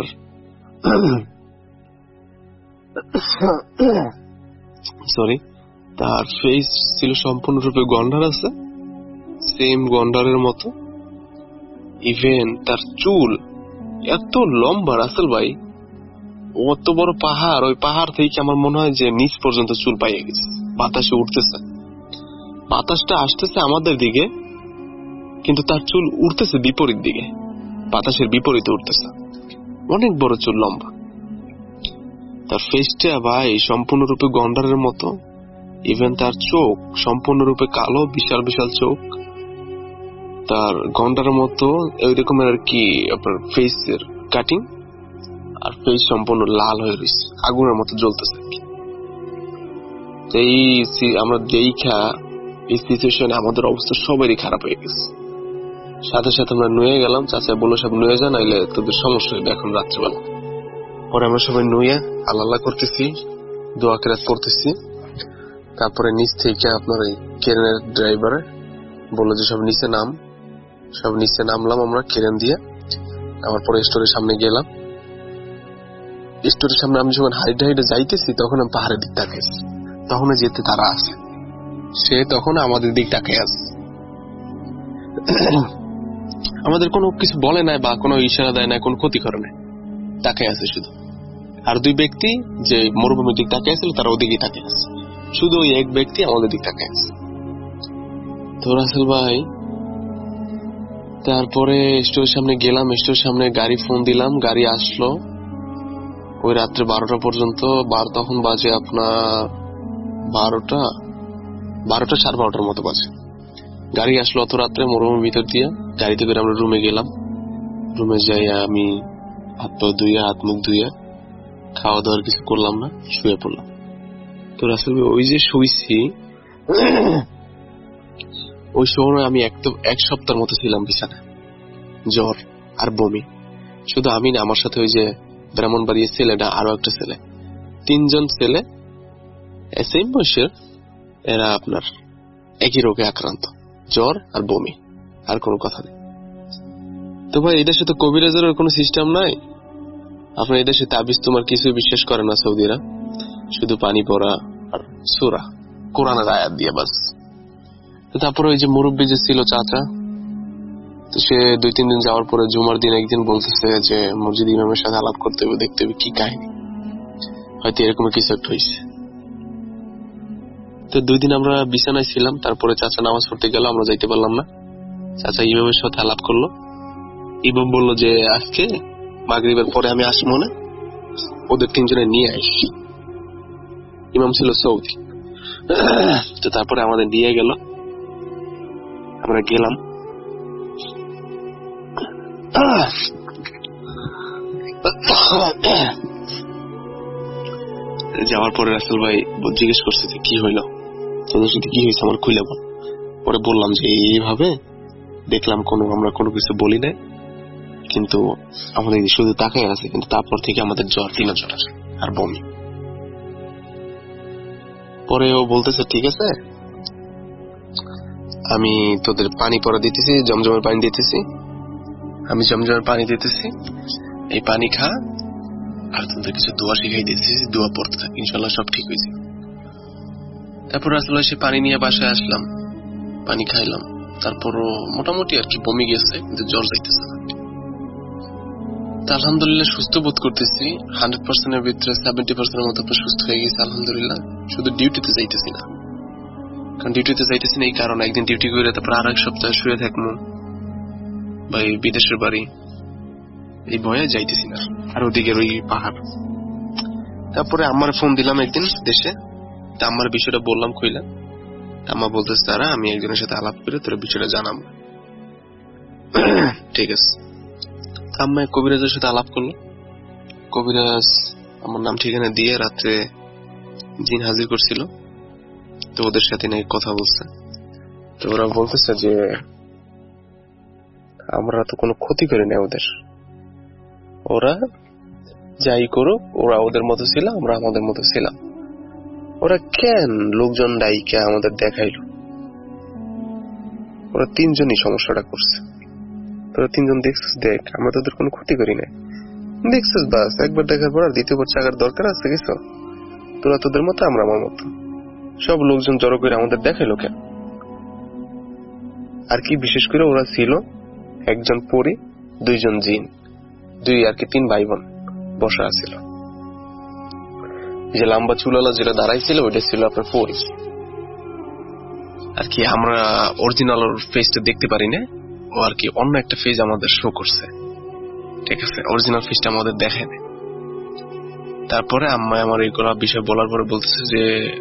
Speaker 5: সরি তার ফেস ছিল সম্পূর্ণরূপে গন্ডার আছে, সেম গন্ডারের মতো। ইভেন তার চুল এত লম্বা রাসেল ভাই, অত বড় পাহাড়, ওই পাহাড় থেকে আমার মনে হয় যে নিচ পর্যন্ত চুল পাইয়ে গেছে, বাতাসে উঠতেছে, বাতাসটা আসতেছে আমাদের দিকে কিন্তু তার চুল উঠতেছে বিপরীত দিকে, বাতাসের বিপরীতে উঠতেছে, অনেক বড় চুল, লম্বা। তার ফেসটা ভাই সম্পূর্ণরূপে গন্ডারের মতো। ইভেন তার চোখ সম্পূর্ণরূপে কালো, বিশাল বিশাল চোখ, তার গন্ডারের মতো ওই রকমের আর কি আপনার ফেসের কাটিং, আর ফেস সম্পূর্ণ লাল হয়ে রয়েছে, আগুনের মতো জ্বলতেছে। এই আমরা দেখা এই সিচুয়েশনে আমাদের অবস্থা সবারই খারাপ হয়ে গেছে। সাথে সাথে আমরা নুয়ে গেলাম, চাচা বললো সব নুয়ে যা, নাইলে তোদের সমস্যা হবে এখন রাত্রেবেলা। পরে আমরা সবাই নুয়ে আল্লাহ করতেছি, দোয়া কেরাত করতেছি। তারপরে নিচ থেকে আপনার এই কেরেনের ড্রাইভার বললো যে সব নিচে নাম, সব নিচে নামলাম আমরা কেরেন দিয়ে। আমার পরে স্টোরের সামনে গেলাম, স্টোরের সামনে আমি যখন হাইটে হাইটে যাইতেছি তখন আমি পাহাড়ের দিক তাকাইছি, তখন যেতে তারা আছে, সে তখন আমাদের দিক তাকাই আছে, আমাদের কোনো কিছু বলে নাই বা কোনো ইশারা দেয় নাই, কোনো ক্ষতি করে নাই, তাকাই আছে শুধু। আর দুই ব্যক্তি যে মরুভূমির দিক তাকাই আছিল তারা ওদিকে তাকাই আছে, শুধু ওই এক ব্যক্তি আমাদের দিক তাকাই আছে। তো রাসেল ভাই তারপরে স্টোরের সামনে গেলাম, স্টোরের সামনে গাড়ি ফোন দিলাম, গাড়ি আসলো ওই রাত্রে বারোটা পর্যন্ত। বার তখন বাজে আপনার বারোটা বারোটা সাড়ে বারোটার মতো বাজে। গাড়ি আসলো অত রাত্রে মরুভূমির ভিতর দিয়ে। গাড়িতে করে আমরা রুমে গেলাম, রুমে যাই আমি হাত পা ধুইয়া, হাত মুখ ধুইয়া, খাওয়া দাওয়ার কিছু করলাম না, শুয়ে পড়লাম। তো রাসেল ভাই ওই যে শুইছি ওই সময় আমি একদম এক সপ্তাহের মতো ছিলাম বিছানায়, জ্বর আর বমি। শুধু আমি না, আমার সাথে ওই যে ব্রাহ্মণবাড়ির ছেলেটা, আরো একটা ছেলে, তিনজন ছেলে সেম বয়সের, এরা আপনার একই রোগে আক্রান্ত, জ্বর আর বমি, আর কোনো কথা নেই। তো ভাই এটার সাথে কবিরাজের কোনো সিস্টেম নাই, আপনার এটার সাথে তাবিজ তোমার কিছুই বিশ্বাস করে না সৌদিরা, শুধু পানি পড়া আর সূরা কোরআনের আয়াত দিয়ে বাস। তারপরে ওই যে মুরব্বী যে ছিল চাচা, তো সে দুই তিন দিন যাওয়ার পরে জুমার দিন একদিন বলতেছে যে মসজিদ ইমামের সাথে আলাপ করতে হবে, দেখতে হবে কি কাহিনী, হয়তো এরকম কিছু একটা হয়েছে। তো দুই দিন আমরা বিছানায় ছিলাম, তারপরে চাচা নামাজ পড়তে গেল, আমরা যাইতে পারলাম না। চাচা ইমামের সাথে আলাপ করলো, ইমাম বললো যে আজকে মাগরিবের পরে আমি আসবো না, ওদের তিনজনে নিয়ে আসি। ইমাম ছিল সৌদি। তো তারপরে আমাদের নিয়ে গেল, আমরা গেলাম। যাওয়ার পরে রাসেল ভাই জিজ্ঞেস করছে যে কি হইলো, তোদের সাথে কি হয়েছে আমার খুলে বল। পরে বললাম যে এইভাবে দেখলাম, কোনো আমরা কোনো কিছু বলি নাই, কিন্তু আমাদের শুধু তাকাই আছে, কিন্তু তারপর থেকে আমাদের জ্বর, তিন জ্বর আর বমি। পরে ও বলতেছে ঠিক আছে, আমি তোদের পানি পরা দিতেছি, জমজমের পানি দিতেছি, আমি জমজমের পানি দিতেছি, এই পানি খা, আর তোদের কিছু দোয়া শিখাই দিতেছি, দোয়া পড়তে থাক, ইনশাল্লাহ সব ঠিক হয়েছে। তারপর আসলে সে পানি নিয়ে বাসায় আসলাম, পানি খাইলাম, তারপরও মোটামুটি আর কি বমি গেছে, কিন্তু জ্বর যাইতেছে না। আলহামদুলিল্লাহ সুস্থ বোধ করতেছি, হান্ড্রেড পার্সেন্টের ভিতরে সেভেন্টি পার্সেন্টের মতো সুস্থ হয়ে গেছে আলহামদুলিল্লাহ। শুধু ডিউটিতে যাইতেছি না। কারণ ডিউটিতে যাইতেছি না এই কারণে, একদিন ডিউটি করে তারপর আর এক সপ্তাহ শুয়ে থাকবো বা বিদেশের বাড়ি, এই ভয়ে যাইতেছি না। আর ওদিকে ওই পাহাড়। তারপরে আমার ফোন দিলাম একদিন দেশে, তা আমার বিষয়টা বললাম, কইলাম। আম্মা বলতেছে তারা আমি একজনের সাথে আলাপ করে তোর বিষয়টা জানাবো। ঠিক আছে। আম্মা কবিরাজের সাথে আলাপ করলো। কবিরাজ আমার নাম ঠিকানা দিয়ে রাত্রে জিন হাজির করছিল, তো ওদের সাথে নাকি কথা বলছে। তো ওরা বলতেছে যে আমরা তো কোনো ক্ষতি করি না ওদের, ওরা যাই করুক, ওরা ওদের মতো ছিল, আমরা আমাদের মতো ছিলাম। ওরা কেন লোকজন ডাইকা আমাদের দেখাইলো? ওরা তিনজনই সমস্যাটা করছে। তোরা তিনজন দেখছিস, দেখ, আমরা তোদের কোনো ক্ষতি করি না। দেখছিস বাস, একবার দেখার পর আর দ্বিতীয়বার চাকার দরকার আছে কিছু? তোরা তোদের মতো, আমরা আমার মতো। সব লোকজন জড়ো করে আমাদের দেখাইলো কেন? আর কি বিশেষ করে ওরা ছিল একজন পরী, দুইজন জিন, দুই আর কি তিন ভাই বোন বসা আছিল। যে লম্বা চুলালা যেটা দাঁড়াইছিল ওইটা ছিল আপনার পরী। আর কি আমরা অরিজিনাল ফেসটা দেখতে পারি না, ও আর কি অন্য একটা ফেস আমাদের শো করছে। ঠিক আছে, অরিজিনাল ফেসটা আমাদের দেখায় না। তারপরে আম্মা আমার এইগুলো বিষয় বলার পরে বলতেছে যে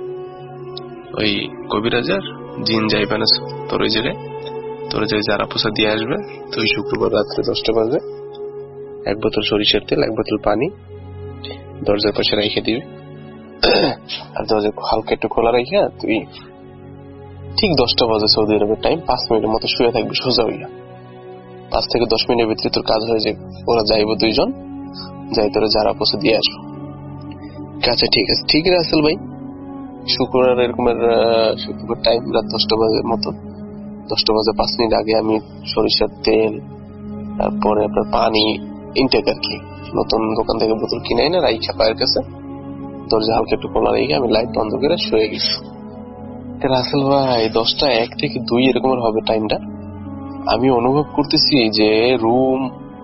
Speaker 5: ওই কবিরাজার জিন যাইবে না তোর ওই জায়গায়, তোর যে যারা পোষা দিয়ে আসবে, তো ওই শুক্রবার রাত্রে দশটা বাজে এক বোতল সরিষার তেল, এক বোতল পানি দরজার পাশে রেখে দিবি, আর দরজা হালকা একটু খোলা রেখে তুই ঠিক দশটা বাজে সৌদি আরবের টাইম পাঁচ মিনিটের মতো শুয়ে থাকবি সোজা হইয়া। পাঁচ থেকে দশ মিনিটের ভিতরে তোর কাজ হয়ে যাবে। ওরা যাইব দুইজন, যাই তোরা যারা পোষা দিয়ে আসবো। আচ্ছা ঠিক আছে। ঠিক আছে আসল ভাই, শুক্রবার এরকমের শুক্রবার টাইম রাত দশটা বাজের মতো, দশটা বাজে পাঁচ মিনিট আগে আমি সরিষার তেল, তারপরে আপনার পানি ইনটেক আর কি নতুন দোকান থেকে বোতল কিনে না রাইখা পায়ের কাছে দরজা হালকা একটু খোলা রেখে আমি লাইট বন্ধ করে শুয়ে গেছি। রাসেল ভাই দশটা এক থেকে দুই এরকমের হবে টাইমটা। আমি অনুভব করতেছি যে রুম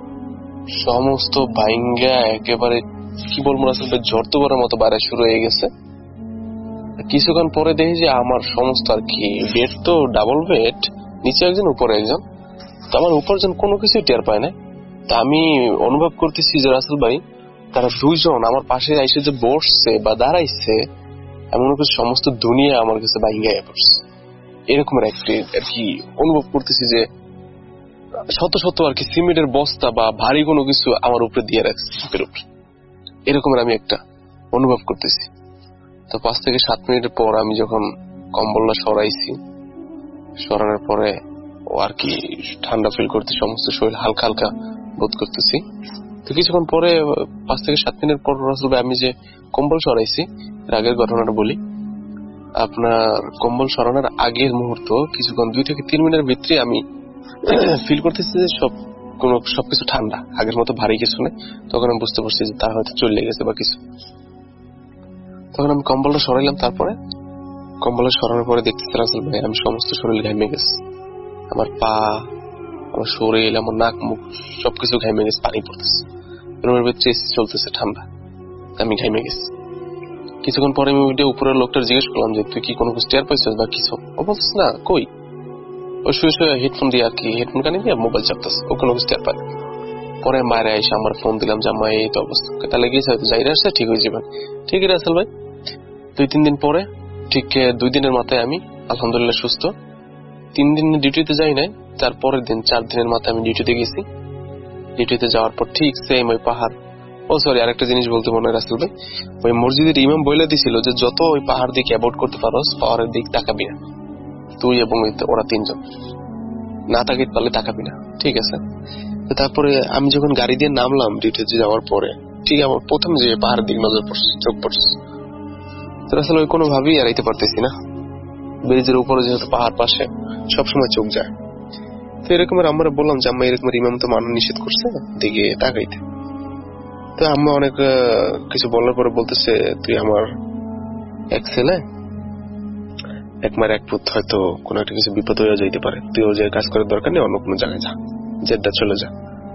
Speaker 5: সমস্ত ভাইঙ্গা একেবারে কি বলবো রাসেল ভাই ঝড় তো করার মতো বাইরে শুরু হয়ে গেছে। কিছুক্ষণ পরে দেখি যে আমার সমস্ত আর কি বেড তো ডাবল বেড, নিচে একজন উপরে একজন, তো আমার উপার্জন কোনো কিছুই টের পায় না। তা আমি অনুভব করতেছি যে রাসেল ভাই তারা দুইজন আমার পাশে এসে যে বসছে বা দাঁড়াইছে, এমন কিছু সমস্ত দুনিয়া আমার কাছে ভাইঙ্গা পড়ছে। এরকমের একটি আর কি অনুভব করতেছি যে শত শত আর কি সিমেন্টের বস্তা বা ভারী কোনো কিছু আমার উপরে দিয়ে রাখছে, এরকমের আমি একটা অনুভব করতেছি। তো পাঁচ থেকে সাত মিনিটের পর আমি যখন কম্বলটা সরাইছি, সরানোর পরে ও আর কি ঠান্ডা ফিল করতে সমস্ত শরীর হালকা হালকা বোধ করতেছি। তো কিছুক্ষণ পরে পাঁচ থেকে সাত মিনিট পর রাসূল আমি যে কম্বল সরাইছি, এর আগের ঘটনাটা বলি। আপনার কম্বল সরানোর আগের মুহূর্ত কিছুক্ষণ দুই থেকে তিন মিনিটের ভিতরে আমি ফিল করতেছি যে সব কোনো সবকিছু ঠান্ডা, আগের মতো ভারী কিছু নেই। তখন আমি বুঝতে পারছি যে তার হয়তো চলে গেছে বা কিছু। তখন আমি কম্বলটা সরাইলাম। তারপরে কম্বলটা সরানোর পরে দেখতেছি রাসূল ভাই আমি সমস্ত শরীর ঘামে গেছে, আমার পা, আমার শরীর, আমার নাক মুখ সবকিছু ঘামে গেছে, পানি পড়তেছে। রুমের ভিতরে এসি চলতেছে ঠান্ডা, আমি ঘামে গেছি। কিছুক্ষণ পরে আমি ওইটা উপরের লোকটার জিজ্ঞেস করলাম যে তুই কি কোনো কিছু টের পাইছিস বা কিছু? ও বলছিস না, কই? ওই শুয়ে শুয়ে হেডফোন দিয়ে আর কি হেডফোন কানে দিয়ে মোবাইল চাপতেছে, ও কোনো কিছু টের পায়। পরে মায়ের এসে আমার ফোন দিলাম যে আমার এই তো অবস্থা, তাহলে গিয়েছে হয়তো যাই আসছে ঠিক হয়ে যাবেন। ঠিক আছে রাসেল ভাই, দুই তিন দিন পরে ঠিক দুই দিনের মাথায় আমি আলহামদুলিল্লাহ সুস্থ। তিন দিন ডিউটিতে যাই নাই, তার পরের দিন চার দিনের মাথায় আমি ডিউটিতে গেছি। ডিউটিতে যাওয়ার পর ঠিক সেম ওই পাহাড়, ও সরি আরেকটা জিনিস বলতে মনে হয় রাসেল ভাই, ওই মসজিদের ইমাম বলে দিছিল যে যত ওই পাহাড় দিকে অ্যাভয়েড করতে পারোস পাহাড়ের দিক তাকাবি না, তুই এবং ওরা তিনজন না তাকাইতে পারলে তাকাবি না, ঠিক আছে? তারপরে আমি যখন গাড়ি দিয়ে নামলাম ডিউটিতে যাওয়ার পরে, ঠিক আমার প্রথম যে পাহাড়ের দিক নজর পড়ছে, চোখ পড়ছে, তো আসলে ওই কোনো ভাবেই এড়াইতে পারতেছি না। ব্রিজের উপরে যেহেতু পাহাড় পাশে সবসময় চোখ যায়। তো এরকমের আমরা বললাম যে আম্মা এরকমের ইমাম তো মানুষ নিষেধ করছে দিকে তাকাইতে। তো আম্মা অনেক কিছু বলার পরে বলতেছে তুই আমার এক ছেলে, এক মায়ের এক পুত্র, হয়তো কোনো একটা কিছু বিপদ হয়ে যাইতে পারে, তুই ও যে কাজ করার দরকার নেই, অন্য কোনো জায়গায় যা, জেদ্দা চলে যা।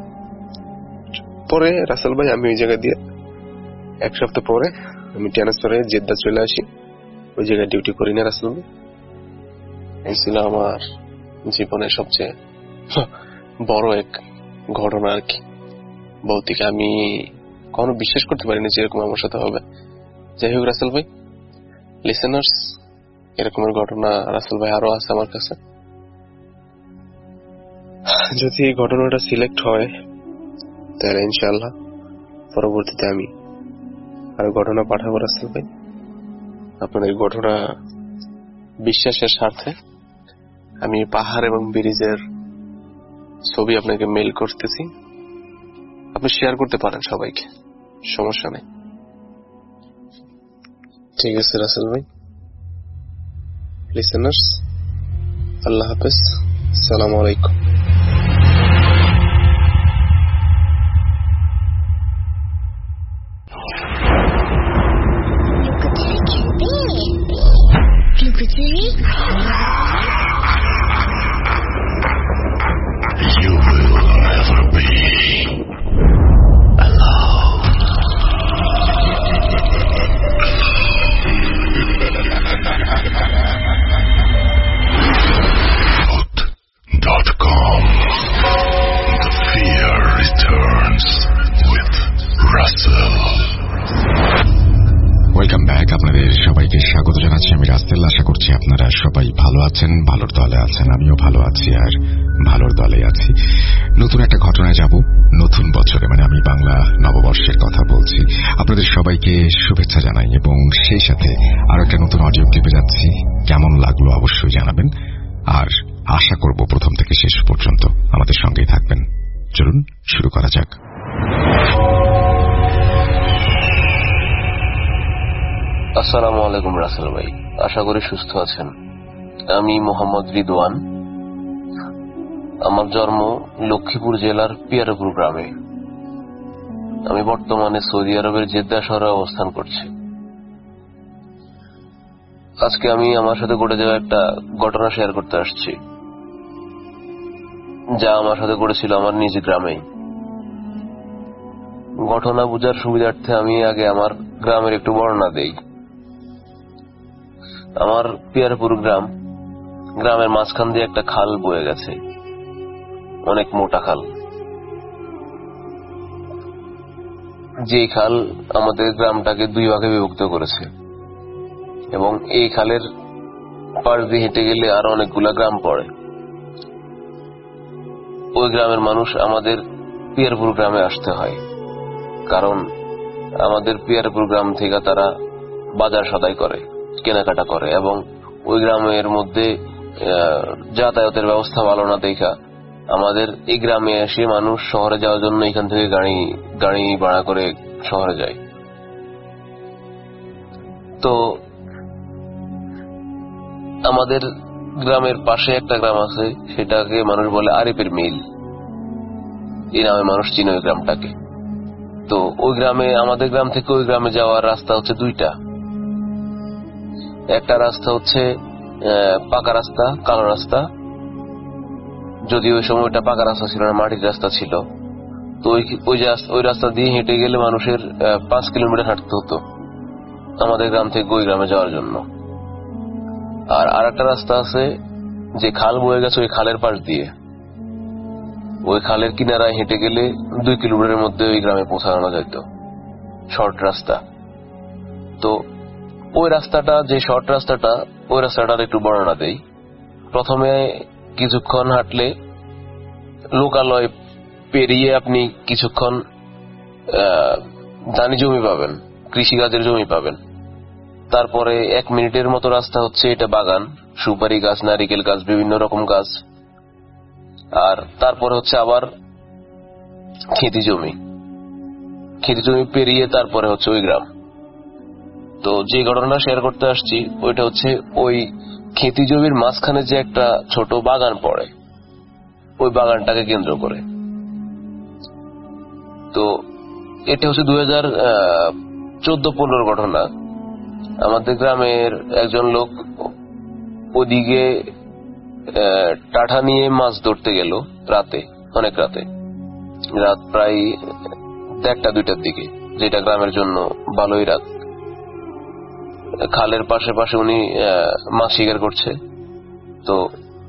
Speaker 5: পরে রাসেল ভাই আমি ওই জায়গায় দিয়ে এক সপ্তাহ পরে আমি ট্রান্সফার হয়ে জেদ্দা চলে আসি। ওই জায়গায় ডিউটি করি না রাসেল ভাই। এই ছিল আমার জীবনের সবচেয়ে বড় এক ঘটনা আর কি। বলতে কি আমি কখনো বিশ্বাস করতে পারিনি যে এরকম আমার সাথে হবে। যাই হোক রাসেল ভাই, লিসেনার্স, এরকমের ঘটনা রাসেল ভাই আরো আছে আমার কাছে। যদি এই ঘটনাটা সিলেক্ট হয় তাহলে ইনশাআল্লাহ পরবর্তীতে আমি আরো ঘটনা পাঠাবো রাসেল ভাই। আপনাদের ঘটনা বিশ্বাসের স্বার্থে আমি পাহাড় এবং ব্রিজের ছবি আপনাকে মেইল করতেছি, আপনি শেয়ার করতে পারেন সবাইকে, সমস্যা নেই। ঠিক আছে রাসেল ভাই। লিসেনার্স, আল্লাহ হাফেজ, আসসালামু আলাইকুম।
Speaker 4: You will never be alone. Vote dot com. The fear returns with Russell.
Speaker 1: Welcome back. আপনাদের সবাইকে স্বাগত জানাচ্ছি আমি রাসেল। আশা করছি আপনারা সবাই ভালো আছেন, ভালোর দলে আছেন। আমিও ভালো আছি আর ভালোর দলে আছি। নতুন একটা ঘটনায় যাব, নতুন বছরে, মানে আমি বাংলা নববর্ষের কথা বলছি। আপনাদের সবাইকে শুভেচ্ছা জানাই এবং সেই সাথে আরো একটা নতুন অডিও ক্লিপে যাচ্ছি। কেমন লাগলো অবশ্যই জানাবেন, আর আশা করব প্রথম থেকে শেষ পর্যন্ত আমাদের সঙ্গেই থাকবেন। চলুন শুরু করা যাক।
Speaker 6: আসসালামু আলাইকুম রাসেল ভাই, আশা করি সুস্থ আছেন। আমি মোহাম্মদ রিদওয়ান। আমার জন্ম লক্ষ্মীপুর জেলার পিয়ারপুর গ্রামে। আমি বর্তমানে সৌদি আরবের জেদ্দা শহরে অবস্থান করছি। আজকে আমি আমার সাথে ঘটে যাওয়া একটা ঘটনা শেয়ার করতে আসছি, যা আমার সাথে ঘটেছিল আমার নিজ গ্রামেই। ঘটনা বুঝার সুবিধার্থে আমি আগে আমার গ্রামের একটু বর্ণনা দেই। আমার পিয়ারপুর গ্রাম, গ্রামের মাঝখান দিয়ে একটা খাল বয়ে গেছে, অনেক মোটা খাল। যে খাল আমাদের গ্রামটাকে দুই ভাগে বিভক্ত করেছে এবং এই খালের পাশ দিয়ে হেঁটে গেলে আরো অনেকগুলা গ্রাম পড়ে। ওই গ্রামের মানুষ আমাদের পিয়ারপুর গ্রামে আসতে হয়, কারণ আমাদের পিয়ারপুর গ্রাম থেকে তারা বাজার সদাই করে, কেনাকাটা করে, এবং ওই গ্রামের মধ্যে যাতায়াতের ব্যবস্থা ভালো না দেখা আমাদের এই গ্রামে এসে মানুষ শহরে যাওয়ার জন্য এখান থেকে গাড়ি গাড়ি ভাড়া করে শহরে যায়। তো আমাদের গ্রামের পাশে একটা গ্রাম আছে, সেটাকে মানুষ বলে আরিফের মিল, এই নামে মানুষ চিনে ওই গ্রামটাকে। তো ওই গ্রামে, আমাদের গ্রাম থেকে ওই গ্রামে যাওয়ার রাস্তা হচ্ছে দুইটা। একটা রাস্তা হচ্ছে পাকা রাস্তা, কালো রাস্তা, যদি ওই সময়টা পাকা রাস্তা ছিল না, মাটির রাস্তা ছিল। তো ওই রাস্তা দিয়ে হেঁটে গেলে মানুষের পাঁচ কিলোমিটার হাঁটতে হতো আমাদের গ্রাম থেকে ওই গ্রামে যাওয়ার জন্য। আর আরেকটা রাস্তা আছে, যে খাল বয়ে গেছে ওই খালের পাশ দিয়ে, ওই খালের কিনারায় হেঁটে গেলে দুই কিলোমিটারের মধ্যে ওই গ্রামে পৌঁছানো যেত, শর্ট রাস্তা। তো ওই রাস্তাটা, যে শর্ট রাস্তাটা, ওই রাস্তাটার একটু বর্ণনা দেই। প্রথমে কিছুক্ষণ হাঁটলে লোকালয় পেরিয়ে আপনি কিছুক্ষণ ধানি জমি পাবেন, কৃষিকাজের জমি পাবেন। তারপরে এক মিনিটের মতো রাস্তা হচ্ছে এটা বাগান, সুপারি গাছ, নারিকেল গাছ, বিভিন্ন রকম গাছ। আর তারপরে হচ্ছে আবার খেতি জমি, খেতি জমি পেরিয়ে তারপরে হচ্ছে ওই গ্রাম। তো যে ঘটনা শেয়ার করতে আসছি ওইটা হচ্ছে ওই খেতি জমির মাঝখানে যে একটা ছোট বাগান পড়ে, ওই বাগানটাকে কেন্দ্র করে। তো এটা হচ্ছে দুই হাজার চোদ্দ পনেরোর ঘটনা। আমাদের গ্রামের একজন লোক ওদিকে টাঠা নিয়ে মাছ ধরতে গেল রাতে, অনেক রাতে, রাত প্রায় দেড়টা দুইটার দিকে, যেটা গ্রামের জন্য ভালোই রাত। খালের পাশে পাশে উনি মাছ শিকার করছে। তো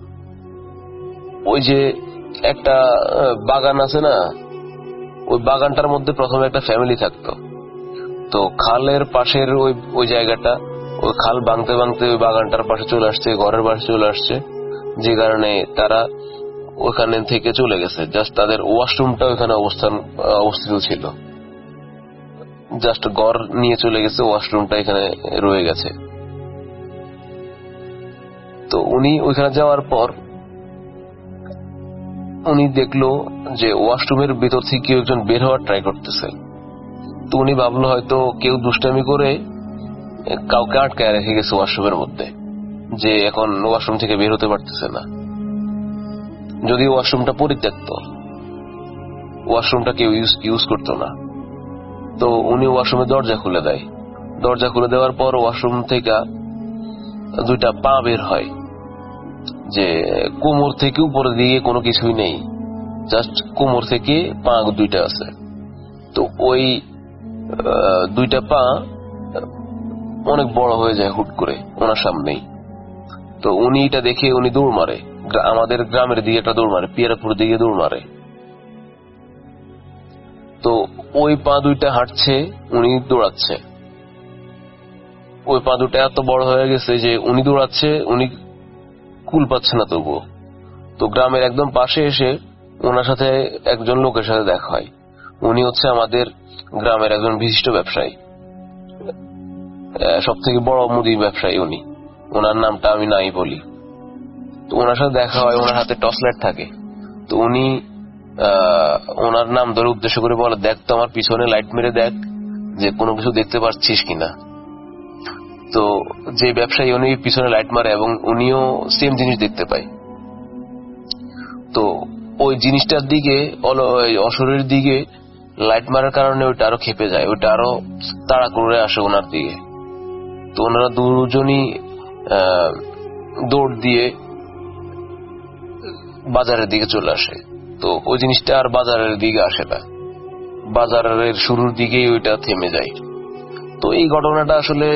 Speaker 6: ওই যে একটা বাগান আছে না, ওই বাগানটার মধ্যে প্রথমে একটা ফ্যামিলি থাকতো। তো খালের পাশের ওই ওই জায়গাটা, ওই খাল ভাঙতে ভাঙতে ওই বাগানটার পাশে চলে আসছে, ঘরের পাশে চলে আসছে, যে কারণে তারা ওখানে থেকে চলে গেছে। জাস্ট তাদের ওয়াশরুমটা ওখানে অবস্থান অবস্থিত ছিল, জাস্ট ঘর নিয়ে চলে গেছে, ওয়াশরুমটা এখানে রয়ে গেছে। তো উনি ওইখানে যাওয়ার পর উনি দেখলো যে ওয়াশরুমের ভিতর থেকে কেউ একজন বের হওয়ার ট্রাই করতেছে। তো উনি ভাবলো হয়তো কেউ দুষ্টামি করে কাউকে আটকায় রেখে গেছে ওয়াশরুমের মধ্যে, যে এখন ওয়াশরুম থেকে বের হতে পারতেছে না। যদি ওয়াশরুমটা পরিত্যক্ত, ওয়াশরুমটা কেউ ইউজ ইউজ করতো না। তো উনি ওয়াশরুমের দরজা খুলে দেয়। দরজা খুলে দেওয়ার পর ওয়াশরুম থেকে দুইটা পা বের হয়, যে কোমর থেকে উপরের দিকে কোনো কিছুই নেই, জাস্ট কোমর থেকে পা দুইটা আছে। তো ওই দুইটা পা অনেক বড় হয়ে যায় হুট করে ওনার সামনেই। তো উনি এটা দেখে উনি দৌড় মারে, আমাদের গ্রামের দিকে একটা দৌড় মারে, পিয়ারাপুর দিকে দৌড় মারে। তো ওই পা দুইটা হাঁটছে, উনি দৌড়াচ্ছে। ওই পা দুটা এত বড় হয়ে গেছে যে উনি দৌড়াচ্ছে, উনি কুল পাচ্ছে না তবুও। তো গ্রামের একদম পাশে এসে ওনার সাথে একজন লোকের সাথে দেখা হয়। উনি হচ্ছে আমাদের গ্রামের একজন বিশিষ্ট ব্যবসায়ী, সব থেকে বড় মুদি ব্যবসায়ী উনি। ওনার নামটা আমি নাই বলি। তো ওনার সাথে দেখা হয়, ওনার হাতে টর্চ লাইট থাকে। তো উনি ওনার নাম ধরে উদ্দেশ্য করে বলে, দেখ তো আমার পিছনে লাইট মেরে দেখ যে কোনো কিছু দেখতে পাচ্ছিস কিনা। তো যে ব্যবসায়ী উনি পিছনে লাইট মারে এবং উনিও সেম জিনিস দেখতে পায়। তো ওই জিনিসটার দিকে, অশরীর দিকে লাইট মারার কারণে ওইটা আরো খেপে যায়, ওইটা আরো তাড়া করে আসে ওনার দিকে। তো ওনারা দুজনই দৌড় দিয়ে বাজারের দিকে চলে আসে। তো ওই জিনিসটা আর বাজারের দিকে আসে না, বাজারের শুরুর দিকেই ওইটা থেমে যায়। তো এই ঘটনাটা আসলে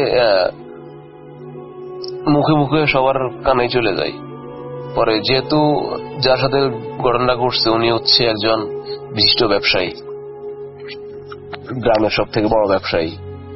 Speaker 6: মুখে মুখে সবার কানে চলে যায়। পরে যেহেতু যার সাথে ঘটনা ঘটছে উনি হচ্ছে একজন বিশিষ্ট ব্যবসায়ী, গ্রামের সব থেকে বড় ব্যবসায়ী,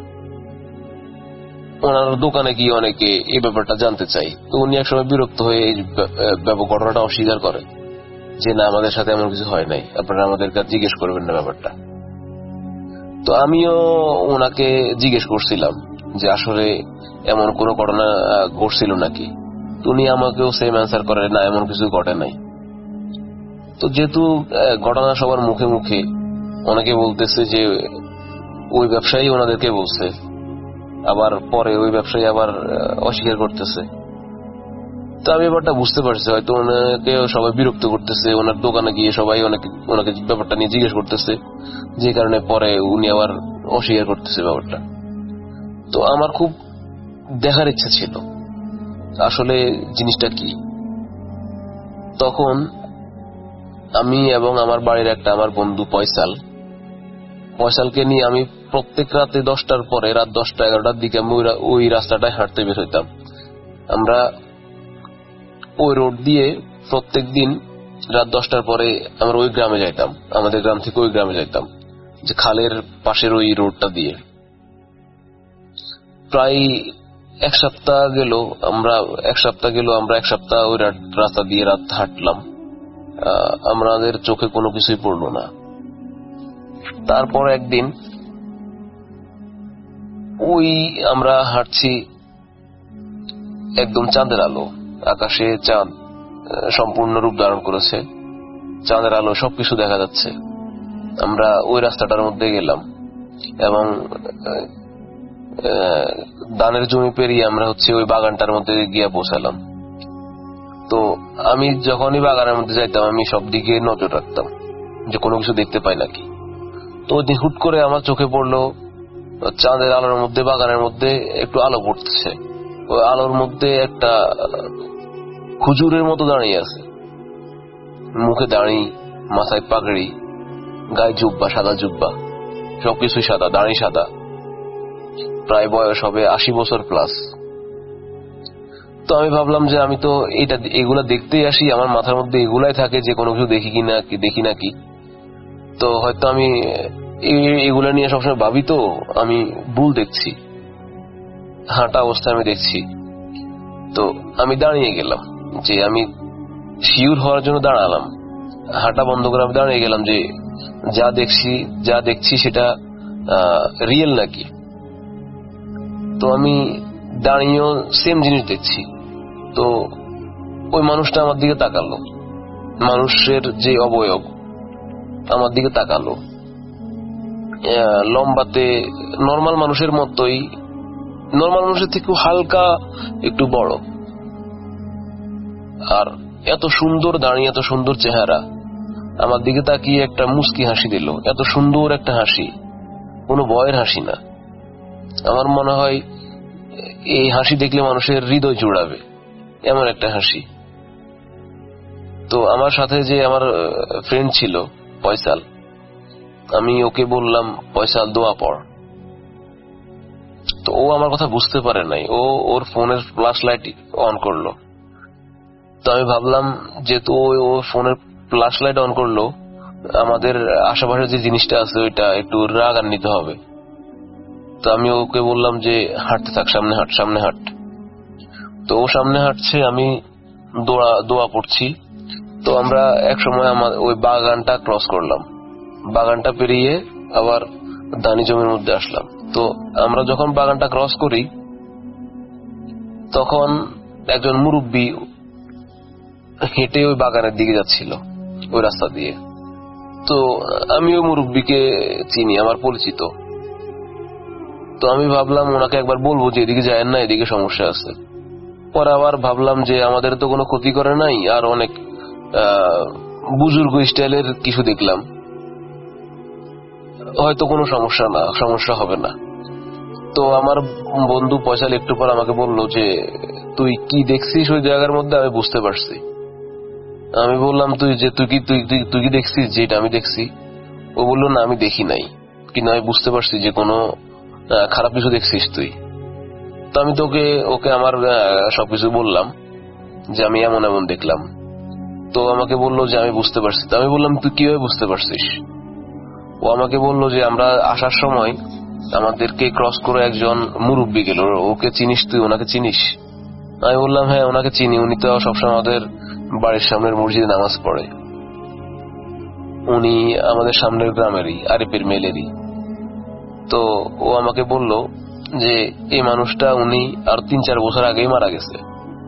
Speaker 6: ওনার দোকানে গিয়ে অনেকে এই ব্যাপারটা জানতে চাই। তো উনি একসময় বিরক্ত হয়ে এই ঘটনাটা অস্বীকার করে যে না, আমাদের সাথে এমন কিছু হয় নাই, আপনারা আমাদের কাছে জিজ্ঞেস করবেন না ব্যাপারটা। তো আমিও ওনাকে জিজ্ঞেস করছিলাম যে আসলে এমন কোন ঘটনা ঘটছিল নাকি। তো উনি আমাকেও সেম অ্যান্সার করে, না এমন কিছু ঘটে নাই। তো যেহেতু ঘটনা সবার মুখে মুখে, অনেকে বলতেছে যে ওই ব্যবসায়ী ওনাদেরকে বলছে, আবার পরে ওই ব্যবসায়ী আবার অস্বীকার করতেছে। তো আমি ব্যাপারটা বুঝতে পারছি, হয়তো ওনাকে সবাই বিরক্ত করতেছে, ওনার দোকানে গিয়ে সবাই অনেকে ওনাকে ব্যাপারটা নিয়ে জিজ্ঞেস করতেছে, যে কারণে পরে উনি আবার অস্বীকার করতেছে ব্যাপারটা। তো আমার খুব দেখার ইচ্ছা ছিল আসলে জিনিসটা কি। তখন আমি এবং আমার বাড়ির একটা আমার বন্ধু পয়সাল পয়সালকে নিয়ে আমি প্রত্যেক রাতে দশটার পরে, রাত দশটা এগারোটার দিকে আমি ওই রাস্তাটায় হাঁটতে বের হইতাম। আমরা ওই রোড দিয়ে প্রত্যেক দিন রাত দশটার পরে আমরা ওই গ্রামে যাইতাম, আমাদের গ্রাম থেকে ওই গ্রামে যাইতাম, যে খালের পাশের ওই রোডটা দিয়ে। প্রায় এক সপ্তাহ গেল আমরা এক সপ্তাহ গেল আমরা এক সপ্তাহ ওই রাস্তা দিয়ে রাত হাঁটলাম, আমাদের চোখে কোনো কিছুই পড়লো না। তারপর একদিন ওই আমরা হাঁটছি, একদম চাঁদের আলো, আকাশে চাঁদ সম্পূর্ণ রূপ ধারণ করেছে, চাঁদের আলো, সবকিছু দেখা যাচ্ছে। আমরা ওই রাস্তাটার মধ্যে গেলাম এবং ধানের জমি পেরিয়ে আমরা হচ্ছে ওই বাগানটার মধ্যে গিয়ে পৌঁছালাম। তো আমি যখনই বাগানের মধ্যে যাইতাম আমি সব দিকে নজর রাখতাম যে কোনো কিছু দেখতে পাই নাকি। তো ওই দিন হুট করে আমার চোখে পড়লো চাঁদের আলোর মধ্যে বাগানের মধ্যে একটু আলো পড়তেছে। ওই আলোর মধ্যে একটা খুজুরের মতো দাঁড়িয়ে আছে, মুখে দাঁড়ি, মাথায় পাগড়ি, গায়ে জুব্বা, সাদা জুব্বা, সবকিছুই সাদা, দাঁড়ি সাদা, প্রায় বয়স হবে আশি বছর প্লাস। তো আমি ভাবলাম যে আমি তো এটা এগুলা দেখতেই আসি, আমার মাথার মধ্যে এগুলাই থাকে যে কোনো কিছু দেখি কিনা দেখি নাকি, তো হয়তো আমি এগুলা নিয়ে সবসময় ভাবি, তো আমি ভুল দেখছি, হাঁটা অবস্থায় আমি দেখছি। তো আমি দাঁড়িয়ে গেলাম, যে আমি শিওর হওয়ার জন্য দাঁড়ালাম, হাঁটা বন্ধ করে আমি দাঁড়িয়ে গেলাম যে যা দেখছি যা দেখছি সেটা রিয়েল নাকি। তো আমি দাঁড়িয়েও সেম জিনিস দেখছি। তো ওই মানুষটা আমার দিকে তাকালো, মানুষের যে অবয়ব আমার দিকে তাকালো, লম্বাতে নর্মাল মানুষের মতোই, নর্মাল মানুষের থেকে হালকা একটু বড়, আর এত সুন্দর দাঁড়িয়ে, এত সুন্দর চেহারা, আমার দিকে তাকিয়ে একটা মুস্কি হাসি দিল। এত সুন্দর একটা হাসি, কোনো ভয়ের হাসি না। আমার মনে হয় এই হাসি দেখলে মানুষের হৃদয় জুড়াবে, এমন একটা হাসি। তো আমার সাথে যে আমার ফ্রেন্ড ছিল ফয়সাল, আমি ওকে বললাম ফয়সাল দোয়া পড়। তো ও আমার কথা বুঝতে পারে নাই, ও ওর ফোনের ফ্ল্যাশ লাইট অন করলো। তো আমি ভাবলাম যেহেতু ও ফোনের ফ্ল্যাশ লাইট অন করলো, আমাদের আশেপাশে যে জিনিসটা আছে ওইটা একটু রাগান্বিত হবে। তো আমি ওকে বললাম যে হাঁটতে থাক, সামনে হাঁট সামনে হাঁট। তো ও সামনে হাঁটছে, আমি দোয়া দোয়া পড়ছি। তো আমরা এক সময় আমার ওই বাগানটা ক্রস করলাম, বাগানটা পেরিয়ে আবার ধানি জমির মধ্যে আসলাম। তো আমরা যখন বাগানটা ক্রস করি তখন একজন মুরব্বী হেঁটে ওই বাগানের দিকে যাচ্ছিল, ওই রাস্তা দিয়ে। তো আমি ওই মুরব্বীকে চিনি, আমার পরিচিত। তো আমি ভাবলাম ওনাকে একবার বলবো যে এদিকে যায় না, এদিকে সমস্যা আছে। পরে আবার ভাবলাম যে আমাদের তো কোনো ক্ষতি করে নাই, আর অনেক বুজুর্গ স্টাইলের কিছু দেখলাম, হয়তো কোনো সমস্যা না সমস্যা হবে না। তো আমার বন্ধু ফয়সাল একটু পর আমাকে বলল যে তুই কি দেখছিস ওই জায়গার মধ্যে? আমি বুঝতে পারছি। আমি বললাম তুই যে তুই কি তুই তুই কি দেখছিস যেটা আমি দেখছি? ও বললো না আমি দেখি নাই, কিন্তু আমি বুঝতে পারছি যে কোনো খারাপ কিছু দেখছিস তুই। তো আমি তোকে ওকে আমার সবকিছু বললাম যে আমি এমন এমন দেখলাম। তো আমাকে বললো যে আমি বুঝতে পারছি। তো আমি বললাম তুই কিভাবে বুঝতে পারছিস? ও আমাকে বললো যে আমরা আসার সময় আমাদেরকে ক্রস করে একজন মুরব্বী গেল, ওকে চিনিস তুই? ওনাকে চিনিস? আমি বললাম হ্যাঁ ওনাকে চিনি, উনি তো সবসময় আমাদের বাড়ির সামনের মসজিদে নামাজ পড়ে। উনি আমাদের সামনের গ্রামেরই, আরিফের মেলেরই। তো ও আমাকে বলল যে এই মানুষটা উনি আর তিন চার বছর আগেই মারা গেছে।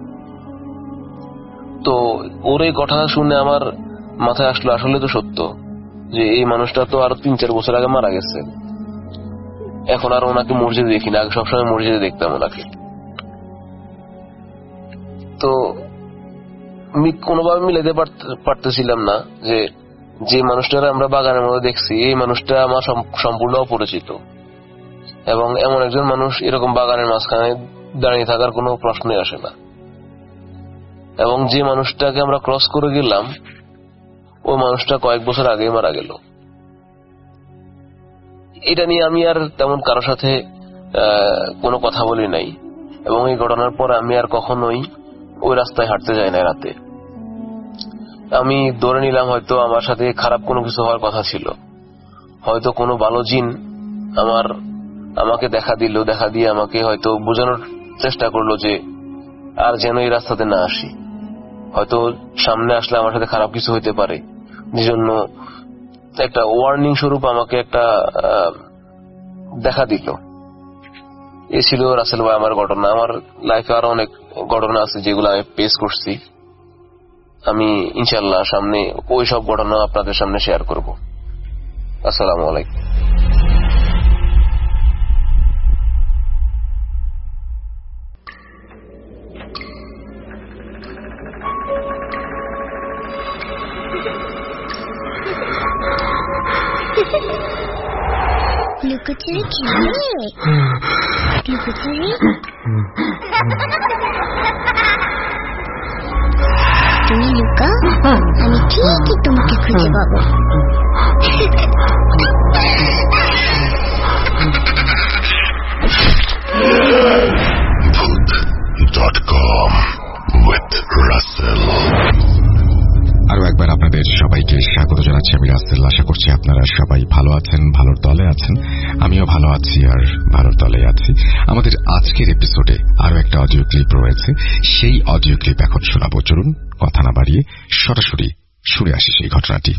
Speaker 6: তো ওর এই কথা শুনে আমার মাথায় আসলো আসলে তো সত্য, যে এই মানুষটা তো আর তিন চার বছর আগে মারা গেছে। এখন আর ওনাকে মসজিদে দেখি না, আগে সবসময় মসজিদে দেখতাম ওনাকে। তো আমি কোনোভাবে মিলাতে পারতেছিলাম না যে যে মানুষটারা আমরা বাগানের মধ্যে দেখছি এই মানুষটা আমার সম্পূর্ণ অপরিচিত, এবং এমন একজন মানুষ এরকম বাগানের মাঝখানে দাঁড়িয়ে থাকার কোনো প্রশ্নই আসে না। এবং যে মানুষটাকে আমরা ক্রস করে গেলাম ওই মানুষটা কয়েক বছর আগেই মারা গেল। এটা নিয়ে আমি আর তেমন কারোর সাথে কোনো কথা বলি নাই, এবং এই ঘটনার পর আমি আর কখনোই ওই রাস্তায় হাঁটতে যাই না রাতে। আমি ধরে নিলাম হয়তো আমার সাথে খারাপ কোনো কিছু হওয়ার কথা ছিল, হয়তো কোনো ভালো জিন আমার আমাকে দেখা দিল, দেখা দিয়ে আমাকে হয়তো বোঝানোর চেষ্টা করলো যে আর যেন এই রাস্তাতে না আসি, হয়তো সামনে আসলে আমার সাথে খারাপ কিছু হইতে পারে, যেজন্য একটা ওয়ার্নিং স্বরূপ আমাকে একটা দেখা দিল। এ ছিল রাসেল ভাই আমার ঘটনা। আমার লাইফে আরো অনেক ঘটনা আছে যেগুলো আমি পেস করছি, আমি ইনশাল্লাহ সামনে ওই সব ঘটনা আপনাদের সামনে শেয়ার করব। আসসালামু আলাইকুম।
Speaker 7: লুকোচুরি খেলবে? লুকোচুরি তুমি লুকাও, আমি ঠিকই তোমাকে খুঁজে পাবো।
Speaker 4: ভূত ডট কম Russell.
Speaker 1: আরো একবার আপনাদের সবাইকে স্বাগত জানাচ্ছি। আমি রাসেল। আশা করছি আপনারা সবাই ভালো আছেন, ভালোর দলে আছেন। আমিও ভালো আছি আর ভালোর দলে আছি। আমাদের আজকের এপিসোডে আরো একটা অডিও ক্লিপ রয়েছে, সেই অডিও ক্লিপ এখন শোনাবো। চলুন কথা না বাড়িয়ে সরাসরি শুনে আসি সেই ঘটনাটি।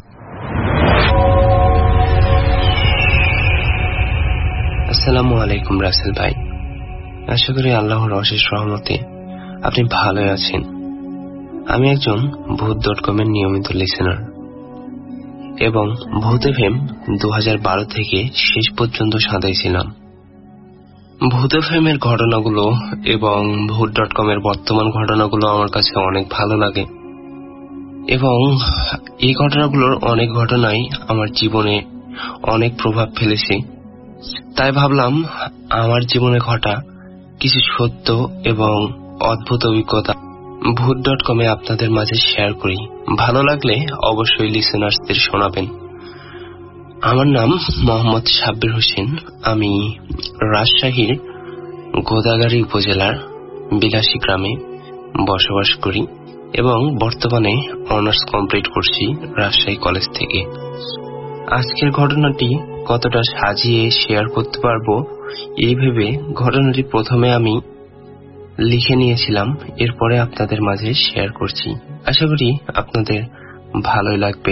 Speaker 8: আসসালামু আলাইকুম রাসেল ভাই, আশা করি আল্লাহর অশেষ রহমতে আপনি ভালোই আছেন। আমি একজন ভূত ডট কম এর নিয়মিত লিসেনার এবং ভূত এফএম দু হাজার বারো থেকে শেষ পর্যন্ত সাঁদাইছিলাম। ভূত এফএম এর ঘটনাগুলো এবং ভূত ডট কম এর বর্তমান ঘটনাগুলো আমার কাছে অনেক ভালো লাগে এবং এই ঘটনাগুলোর অনেক ঘটনাই আমার জীবনে অনেক প্রভাব ফেলেছে। তাই ভাবলাম আমার জীবনে ঘটা কিছু সত্য এবং অদ্ভুত অভিজ্ঞতা ভূত ডট কম এ আপনাদের মাঝে শেয়ার করি। ভালো লাগলে অবশ্যই লিসেনার্সদের শোনাবেন। আমার নাম মোহাম্মদ সাব্বির হোসেন। আমি রাজশাহীর গোদাগাড়ী উপজেলার বিলাসী গ্রামে বসবাস করি এবং বর্তমানে অনার্স কমপ্লিট করছি রাজশাহী কলেজ থেকে। আজকের ঘটনাটি কতটা সাজিয়ে শেয়ার করতে পারবো এই ভেবে ঘটনাটি প্রথমে আমি লিখে নিয়েছিলাম, এরপরে আপনাদের মাঝে শেয়ার করছি। আশা করি আপনাদের ভালোই লাগবে।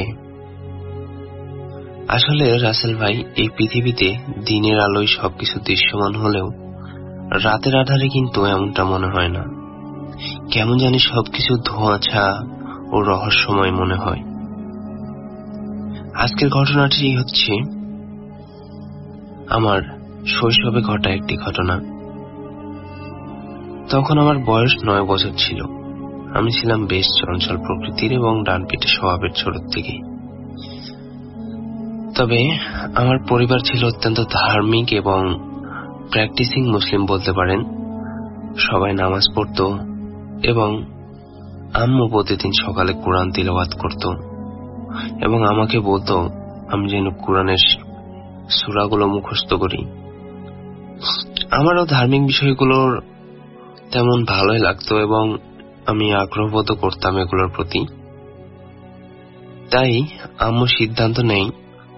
Speaker 8: আসলে রাসেল ভাই, এই পৃথিবীতে দিনের আলোয় সবকিছু দৃশ্যমান হলেও রাতের আধারে কিন্তু এমনটা মনে হয় না। কেমন জানি সবকিছু ধোঁয়াছা ও রহস্যময় মনে হয়। আজকের ঘটনাটি হচ্ছে আমার শৈশবে ঘটা একটি ঘটনা। তখন আমার বয়স নয় বছর ছিল। আমি ছিলাম বেশ চঞ্চল প্রকৃতির এবং ডানপিটে স্বভাবের ছোট থেকে। তবে আমার পরিবার ছিল অত্যন্ত ধার্মিক এবং প্র্যাকটিসিং মুসলিম বলতে পারেন। সবাই নামাজ পড়ত এবং আম্মু প্রতিদিন সকালে কোরআন তিলাওয়াত করত এবং আমাকে বলতো আমি যেন কোরআনের সূরাগুলো মুখস্থ করি। আমারও ধার্মিক বিষয়গুলোর তেমন ভালোই লাগতো এবং আমি আগ্রহবোধ করতাম এগুলোর প্রতি। তাই আম্মু সিদ্ধান্ত নেয়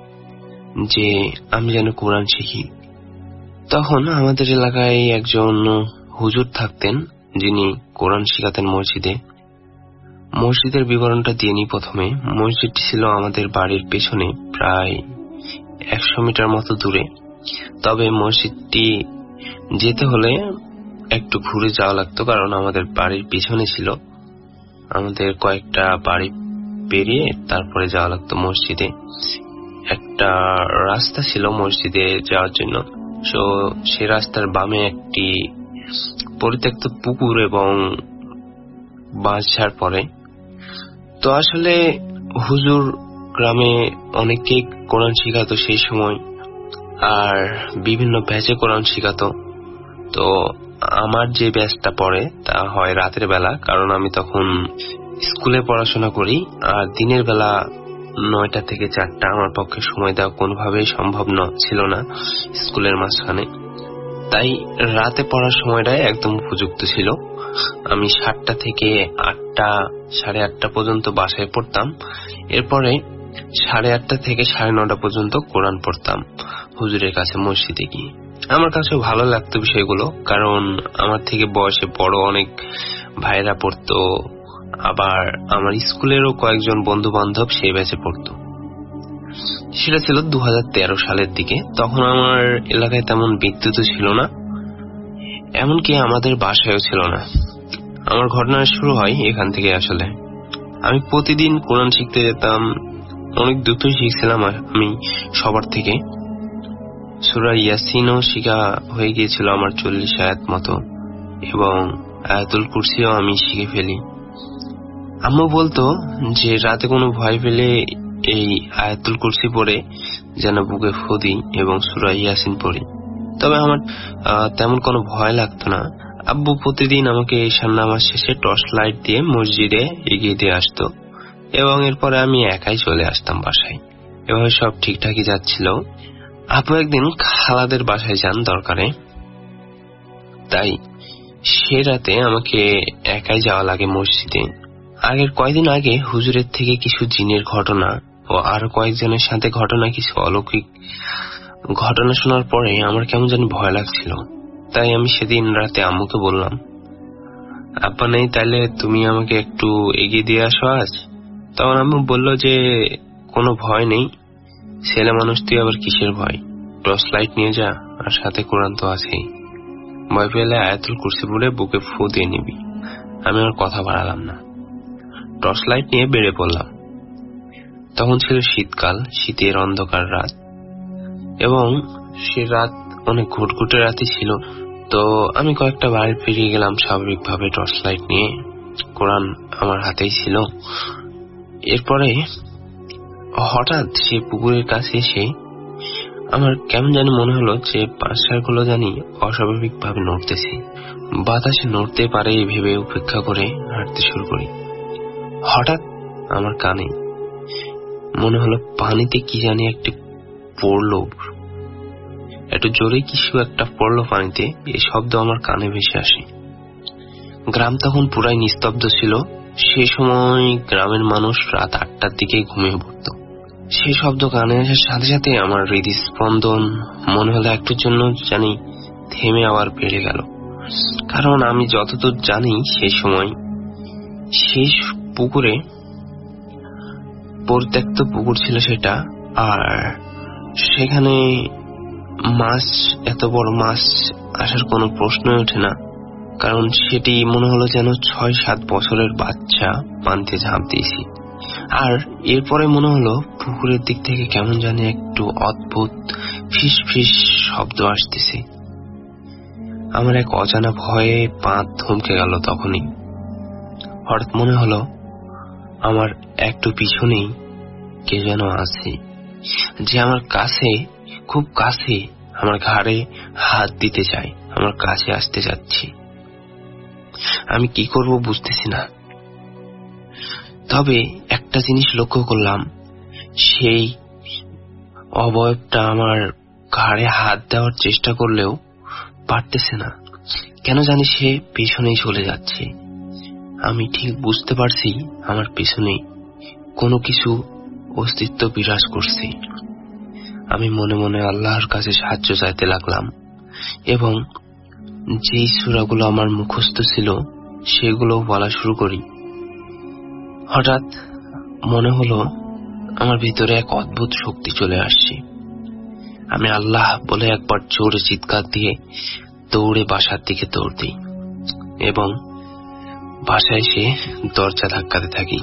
Speaker 8: যে আমি যেন কোরআন শিখি। তখন আমাদের এলাকায় একজন হুজুর থাকতেন যিনি কোরআন শিখাতেন মসজিদে। মসজিদের বিবরণটা দিয়ে নিই প্রথমে। মসজিদটি ছিল আমাদের বাড়ির পেছনে প্রায় একশো মিটার মতো দূরে। তবে মসজিদটি যেতে হলে একটু ঘুরে যাওয়া লাগতো, কারণ আমাদের বাড়ির পিছনে ছিল। আমাদের কয়েকটা বাড়ি পেরিয়ে তারপরে যাওয়া লাগতো মসজিদে। একটা রাস্তা ছিল মসজিদে যাওয়ার জন্য। তো সে রাস্তার বামে একটি পরিত্যক্ত পুকুর এবং বাঁশঝাড় পড়ে। তো আসলে হুজুর গ্রামে অনেকেই কোরআন শিখাতো সেই সময়, আর বিভিন্ন ব্যাচে কোরআন শিখাতো। তো আমার যে ব্যাচটা পড়ে তা হয় রাতের বেলা, কারণ আমি তখন স্কুলে পড়াশোনা করি আর দিনের বেলা নয়টা থেকে চারটা আমার পক্ষে সময় দেওয়া কোনোভাবেই সম্ভব ছিল না স্কুলের মাঝখানে। তাই রাতে পড়ার সময়টাই একদম উপযুক্ত ছিল। আমি সাতটা থেকে আটটা সাড়ে আটটা পর্যন্ত বাসায় পড়তাম। এরপরে সাড়ে আটটা থেকে সাড়ে নটা পর্যন্ত কোরআন পড়তাম হুজুরের কাছে মসজিদে গিয়ে। আমার কাছে ভালো লাগতো বিষয়গুলো, কারণ আমার থেকে বয়সে বড় অনেক ভাইরা পড়তো, আবার আমার স্কুলেরও কয়েকজন বন্ধু বান্ধব সেই ব্যাচে পড়তো। সেটা ছিল দু হাজার তেরো সালের দিকে। তখন আমার এলাকায় তেমন বিদ্যুৎ ছিল না, এমনকি আমাদের বাসায়ও ছিল না। আমার ঘটনা শুরু হয় এখান থেকে। আসলে আমি প্রতিদিন কোরআন শিখতে যেতাম, অনেক দ্রুতই শিখছিলাম আমি সবার থেকে। সূরা ইয়াসিনও শিখা হয়ে গিয়েছিল আমার চল্লিশ আয়াত মতো, এবং আয়াতুল কুরসিও আমি শিখে ফেলি। আম্মু বলতো যে রাতে কোনো ভয় পেলে এই আয়াতুল কুরসি পড়ে যেন বুকে ফু দিই এবং সূরা ইয়াসিন পড়ি। তবে আমার তেমন কোনো ভয় লাগতো না। আব্বু প্রতিদিন আমাকে ঈশান নামাজ শেষে টর্চ লাইট দিয়ে মসজিদে এগিয়ে দিয়ে আসতো এবং এরপরে আমি একাই চলে আসতাম বাসায়। এভাবে সব ঠিকঠাকই যাচ্ছিল। আপু একদিন খালাদের বাসায় যান দরকারে, তাই সে রাতে আমাকে একাই যাওয়া লাগে মসজিদে। আগের কয়েকদিন আগে হুজুরের থেকে কিছু জিনের ঘটনা ও আরো কয়েকজনের সাথে ঘটনা কিছু অলৌকিক ঘটনা শোনার পরে আমার কেমন জানি ভয় লাগছিল। তাই আমি সেদিন রাতে আম্মুকে বললাম, আব্বা নেই, তাইলে তুমি আমাকে একটু এগিয়ে দিয়ে আসো আজ। তখন আম্মু বলল যে কোনো ভয় নেই, ছেলে মানুষ তুই আবার কিসের ভয়, টর্চ লাইট নিয়ে যা, আর সাথে কোরআন তো আছেই, ভয় পেলে আয়াতুল কুরসি বলে বুকে ফু দিয়ে নিবি। আমি আর কথা বাড়ালাম না, টর্চ লাইট নিয়ে বেড়ে পড়লাম। তখন ছিল শীতকাল, শীতের অন্ধকার রাত, এবং সে রাত অনেক ঘুটঘুটে রাতই ছিল। তো আমি কয়েকটা বাড়ি পেরিয়ে গেলাম স্বাভাবিকভাবে টর্চ লাইট নিয়ে, কোরআন আমার হাতেই ছিল। এরপরে হঠাৎ সে পুকুরের কাছে এসে আমার কেমন জানি মনে হলো যে পাঁচশার গুলো জানি অস্বাভাবিক ভাবে নড়তেছে, বাতাসে নড়তে পারে ভেবে উপেক্ষা করে হাঁটতে শুরু করি। হঠাৎ আমার কানে মনে হলো পানিতে কি জানি একটি পড়লো, একটু জোরে কিছু একটা পড়লো পানিতে। এই শব্দ আমার কানে ভেসে আসে। গ্রাম তখন পুরাই নিস্তব্ধ ছিল। সে সময় গ্রামের মানুষ রাত আটটার দিকে ঘুমিয়ে পড়ত। সেই শব্দ কানে আসার সাথে সাথে আমার হৃদস্পন্দন মনে হলো একটুর জন্য জানি থেমে আবার বেড়ে গেল। কারণ আমি যতদূর জানি সেই সময় সেই পুকুরে, পরিত্যক্ত পুকুর ছিল সেটা, আর সেখানে মাছ, এত বড় মাছ আসার কোনো প্রশ্নই ওঠে না। কারণ সেটি মনে হলো যেন ছয় সাত বছরের বাচ্চা পানিতে ঝাঁপ দিয়েছি। আর এরপরে মনে হলো পুকুরের দিক থেকে কেমন জানি একটু অদ্ভুত ফিস ফিস শব্দ আসতেছে। আমার এক অজানা ভয়ে পা থমকে গেল। তখনই হঠাৎ মনে হলো আমার একটু পিছনেই কে যেন আছে, যে আমার কাছে, খুব কাছে, আমার ঘাড়ে হাত দিতে চাই, আমার কাছে আসতে যাচ্ছি। আমি কি করব বুঝতেছি না। তবে একটা জিনিস লক্ষ্য করলাম, সেই অবয়বটা আমার ঘাড়ে হাত দেওয়ার চেষ্টা করলেও পারতেছে না। কেন জানি সে পেছনেই চলে যাচ্ছে। আমি ঠিক বুঝতে পারছি আমার পেছনে কোনো কিছু অস্তিত্ব বিরাজ করছে। আমি মনে মনে আল্লাহর কাছে সাহায্য চাইতে লাগলাম এবং যেই সূরাগুলো আমার মুখস্থ ছিল সেগুলো বলা শুরু করি। হঠাৎ মনে হলো আমার ভিতরে এক অদ্ভুত শক্তি চলে আসছে। আমি আল্লাহ বলে একবার জোরে চিৎকার দিয়ে দৌড়ে বাসার দিকে দৌড় দিই এবং বাসায় এসে দরজা ধাক্কাতে থাকি।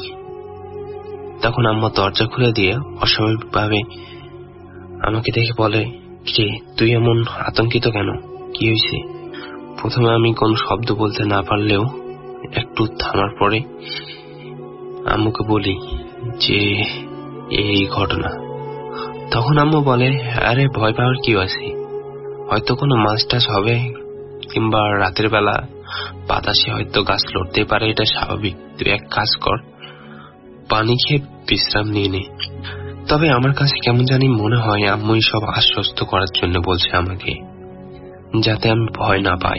Speaker 8: তখন আম্মা দরজা খুলে দিয়ে অস্বাভাবিকভাবে আমাকে দেখে বলে, কে তুই এমন আতঙ্কিত কেন, কি হয়েছে? প্রথমে আমি কোনো শব্দ বলতে না পারলেও একটু থামার পরে আম্মুকে বলি যে এই ঘটনা। তখন আম্মু বলে, আরে ভয় পাওয়ার কি আছে, হয়তো কোনো মাছ টাছ হবে, কিংবা রাতের বেলা বাতাসে হয়তো গাছ লড়তে পারে, এটা স্বাভাবিক। তুই এক কাজ কর, পানি খেয়ে বিশ্রাম নিয়ে নে। তবে আমার কাছে কেমন জানি মনে হয় আম্মুই সব আশ্বস্ত করার জন্য বলছে আমাকে, যাতে আমি ভয় না পাই।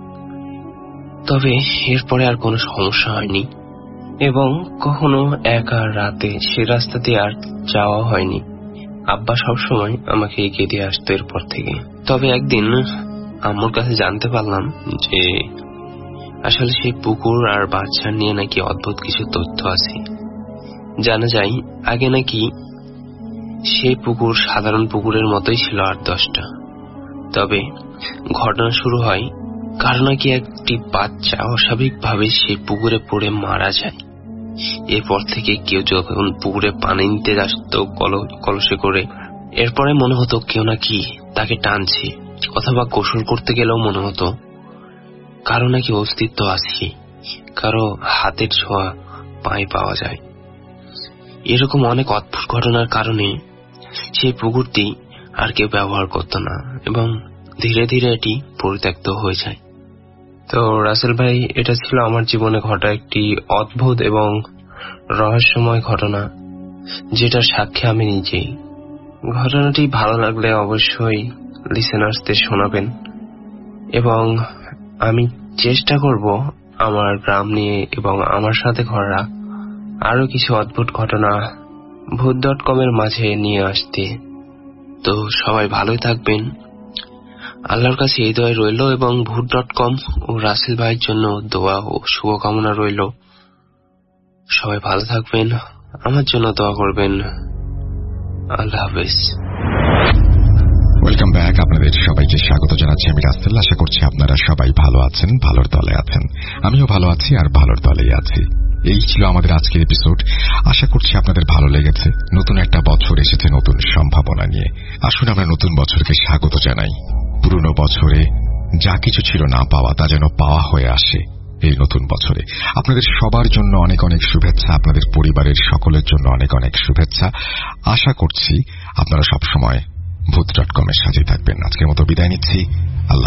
Speaker 8: তবে এরপরে আর কোনো সমস্যা হয়নি এবং কখনো একা রাতে সে রাস্তা দিয়ে আর যাওয়া হয়নি। আব্বা সবসময় আমাকে এগিয়ে দিয়ে আসতো এরপর থেকে। তবে একদিন আম্মুর কাছে জানতে পারলাম যে আসলে সেই পুকুর আর বাচ্চা নিয়ে নাকি অদ্ভুত কিছু তথ্য আছে। জানা যায় আগে নাকি সেই পুকুর সাধারণ পুকুরের মতোই ছিল আট দশটা। তবে ঘটনা শুরু হয় কারণ নাকি একটি বাচ্চা অস্বাভাবিকভাবে সেই পুকুরে পড়ে মারা যায়। এরপর থেকে কেউ যখন পুকুরে পানি নিতে আসতো কলসে করে, এরপরে মনে হতো কেউ নাকি তাকে টানছে, অথবা গোসল করতে গেলেও মনে হতো কারো নাকি অস্তিত্ব আছে, কারো হাতের ছোঁয়া পায়ে পাওয়া যায়। এরকম অনেক অদ্ভুত ঘটনার কারণে সেই পুকুরটি আর কেউ ব্যবহার করত না এবং ধীরে ধীরে এটি পরিত্যক্ত হয়ে যায়। তো রাসেল ভাই, এটা ছিল আমার জীবনে ঘটা একটি অদ্ভুত এবং রহস্যময় ঘটনা, যেটার সাক্ষী আমি নিজেই। ঘটনাটি ভালো লাগলে অবশ্যই লিসেনার্সদের শোনাবেন এবং আমি চেষ্টা করব আমার গ্রাম নিয়ে এবং আমার সাথে ঘটা আরো কিছু অদ্ভুত ঘটনা ভূত ডট কম এর মাঝে নিয়ে আসতে। তো সবাই ভালোই থাকবেন, আল্লাহর কাছে এই দোয়া রইল এবং ভূত ডট কম ও রাসেল ভাইয়ের জন্য দোয়া ও শুভকামনা রইল। সবাই ভালো থাকবেন, আমার জন্য দোয়া করবেন। আল্লাহ হাফেজ।
Speaker 1: Welcome back. আপনাদের সবাইকে স্বাগত জানাচ্ছি আমি রাসেল। আশা করছি আপনারা সবাই ভালো আছেন, ভালোর দলে আছেন। আমিও ভালো আছি আর ভালোর দলেই আছি। এই ছিল আমাদের আজকের এপিসোড। আশা করছি আপনাদের ভালো লেগেছে। নতুন একটা বছর এসেছে নতুন সম্ভাবনা নিয়ে। আসুন আমরা নতুন বছরকে স্বাগত জানাই। পুরনো বছরে যা কিছু ছিল না পাওয়া তা যেন পাওয়া হয়ে আসে এই নতুন বছরে। আপনাদের সবার জন্য অনেক অনেক শুভেচ্ছা, আপনাদের পরিবারের সকলের জন্য অনেক অনেক শুভেচ্ছা। আশা করছি আপনারা সবসময় ভূত ডট কম এর সাথে থাকবেন। আজকের মতো বিদায় নিচ্ছি। আল্লাহ।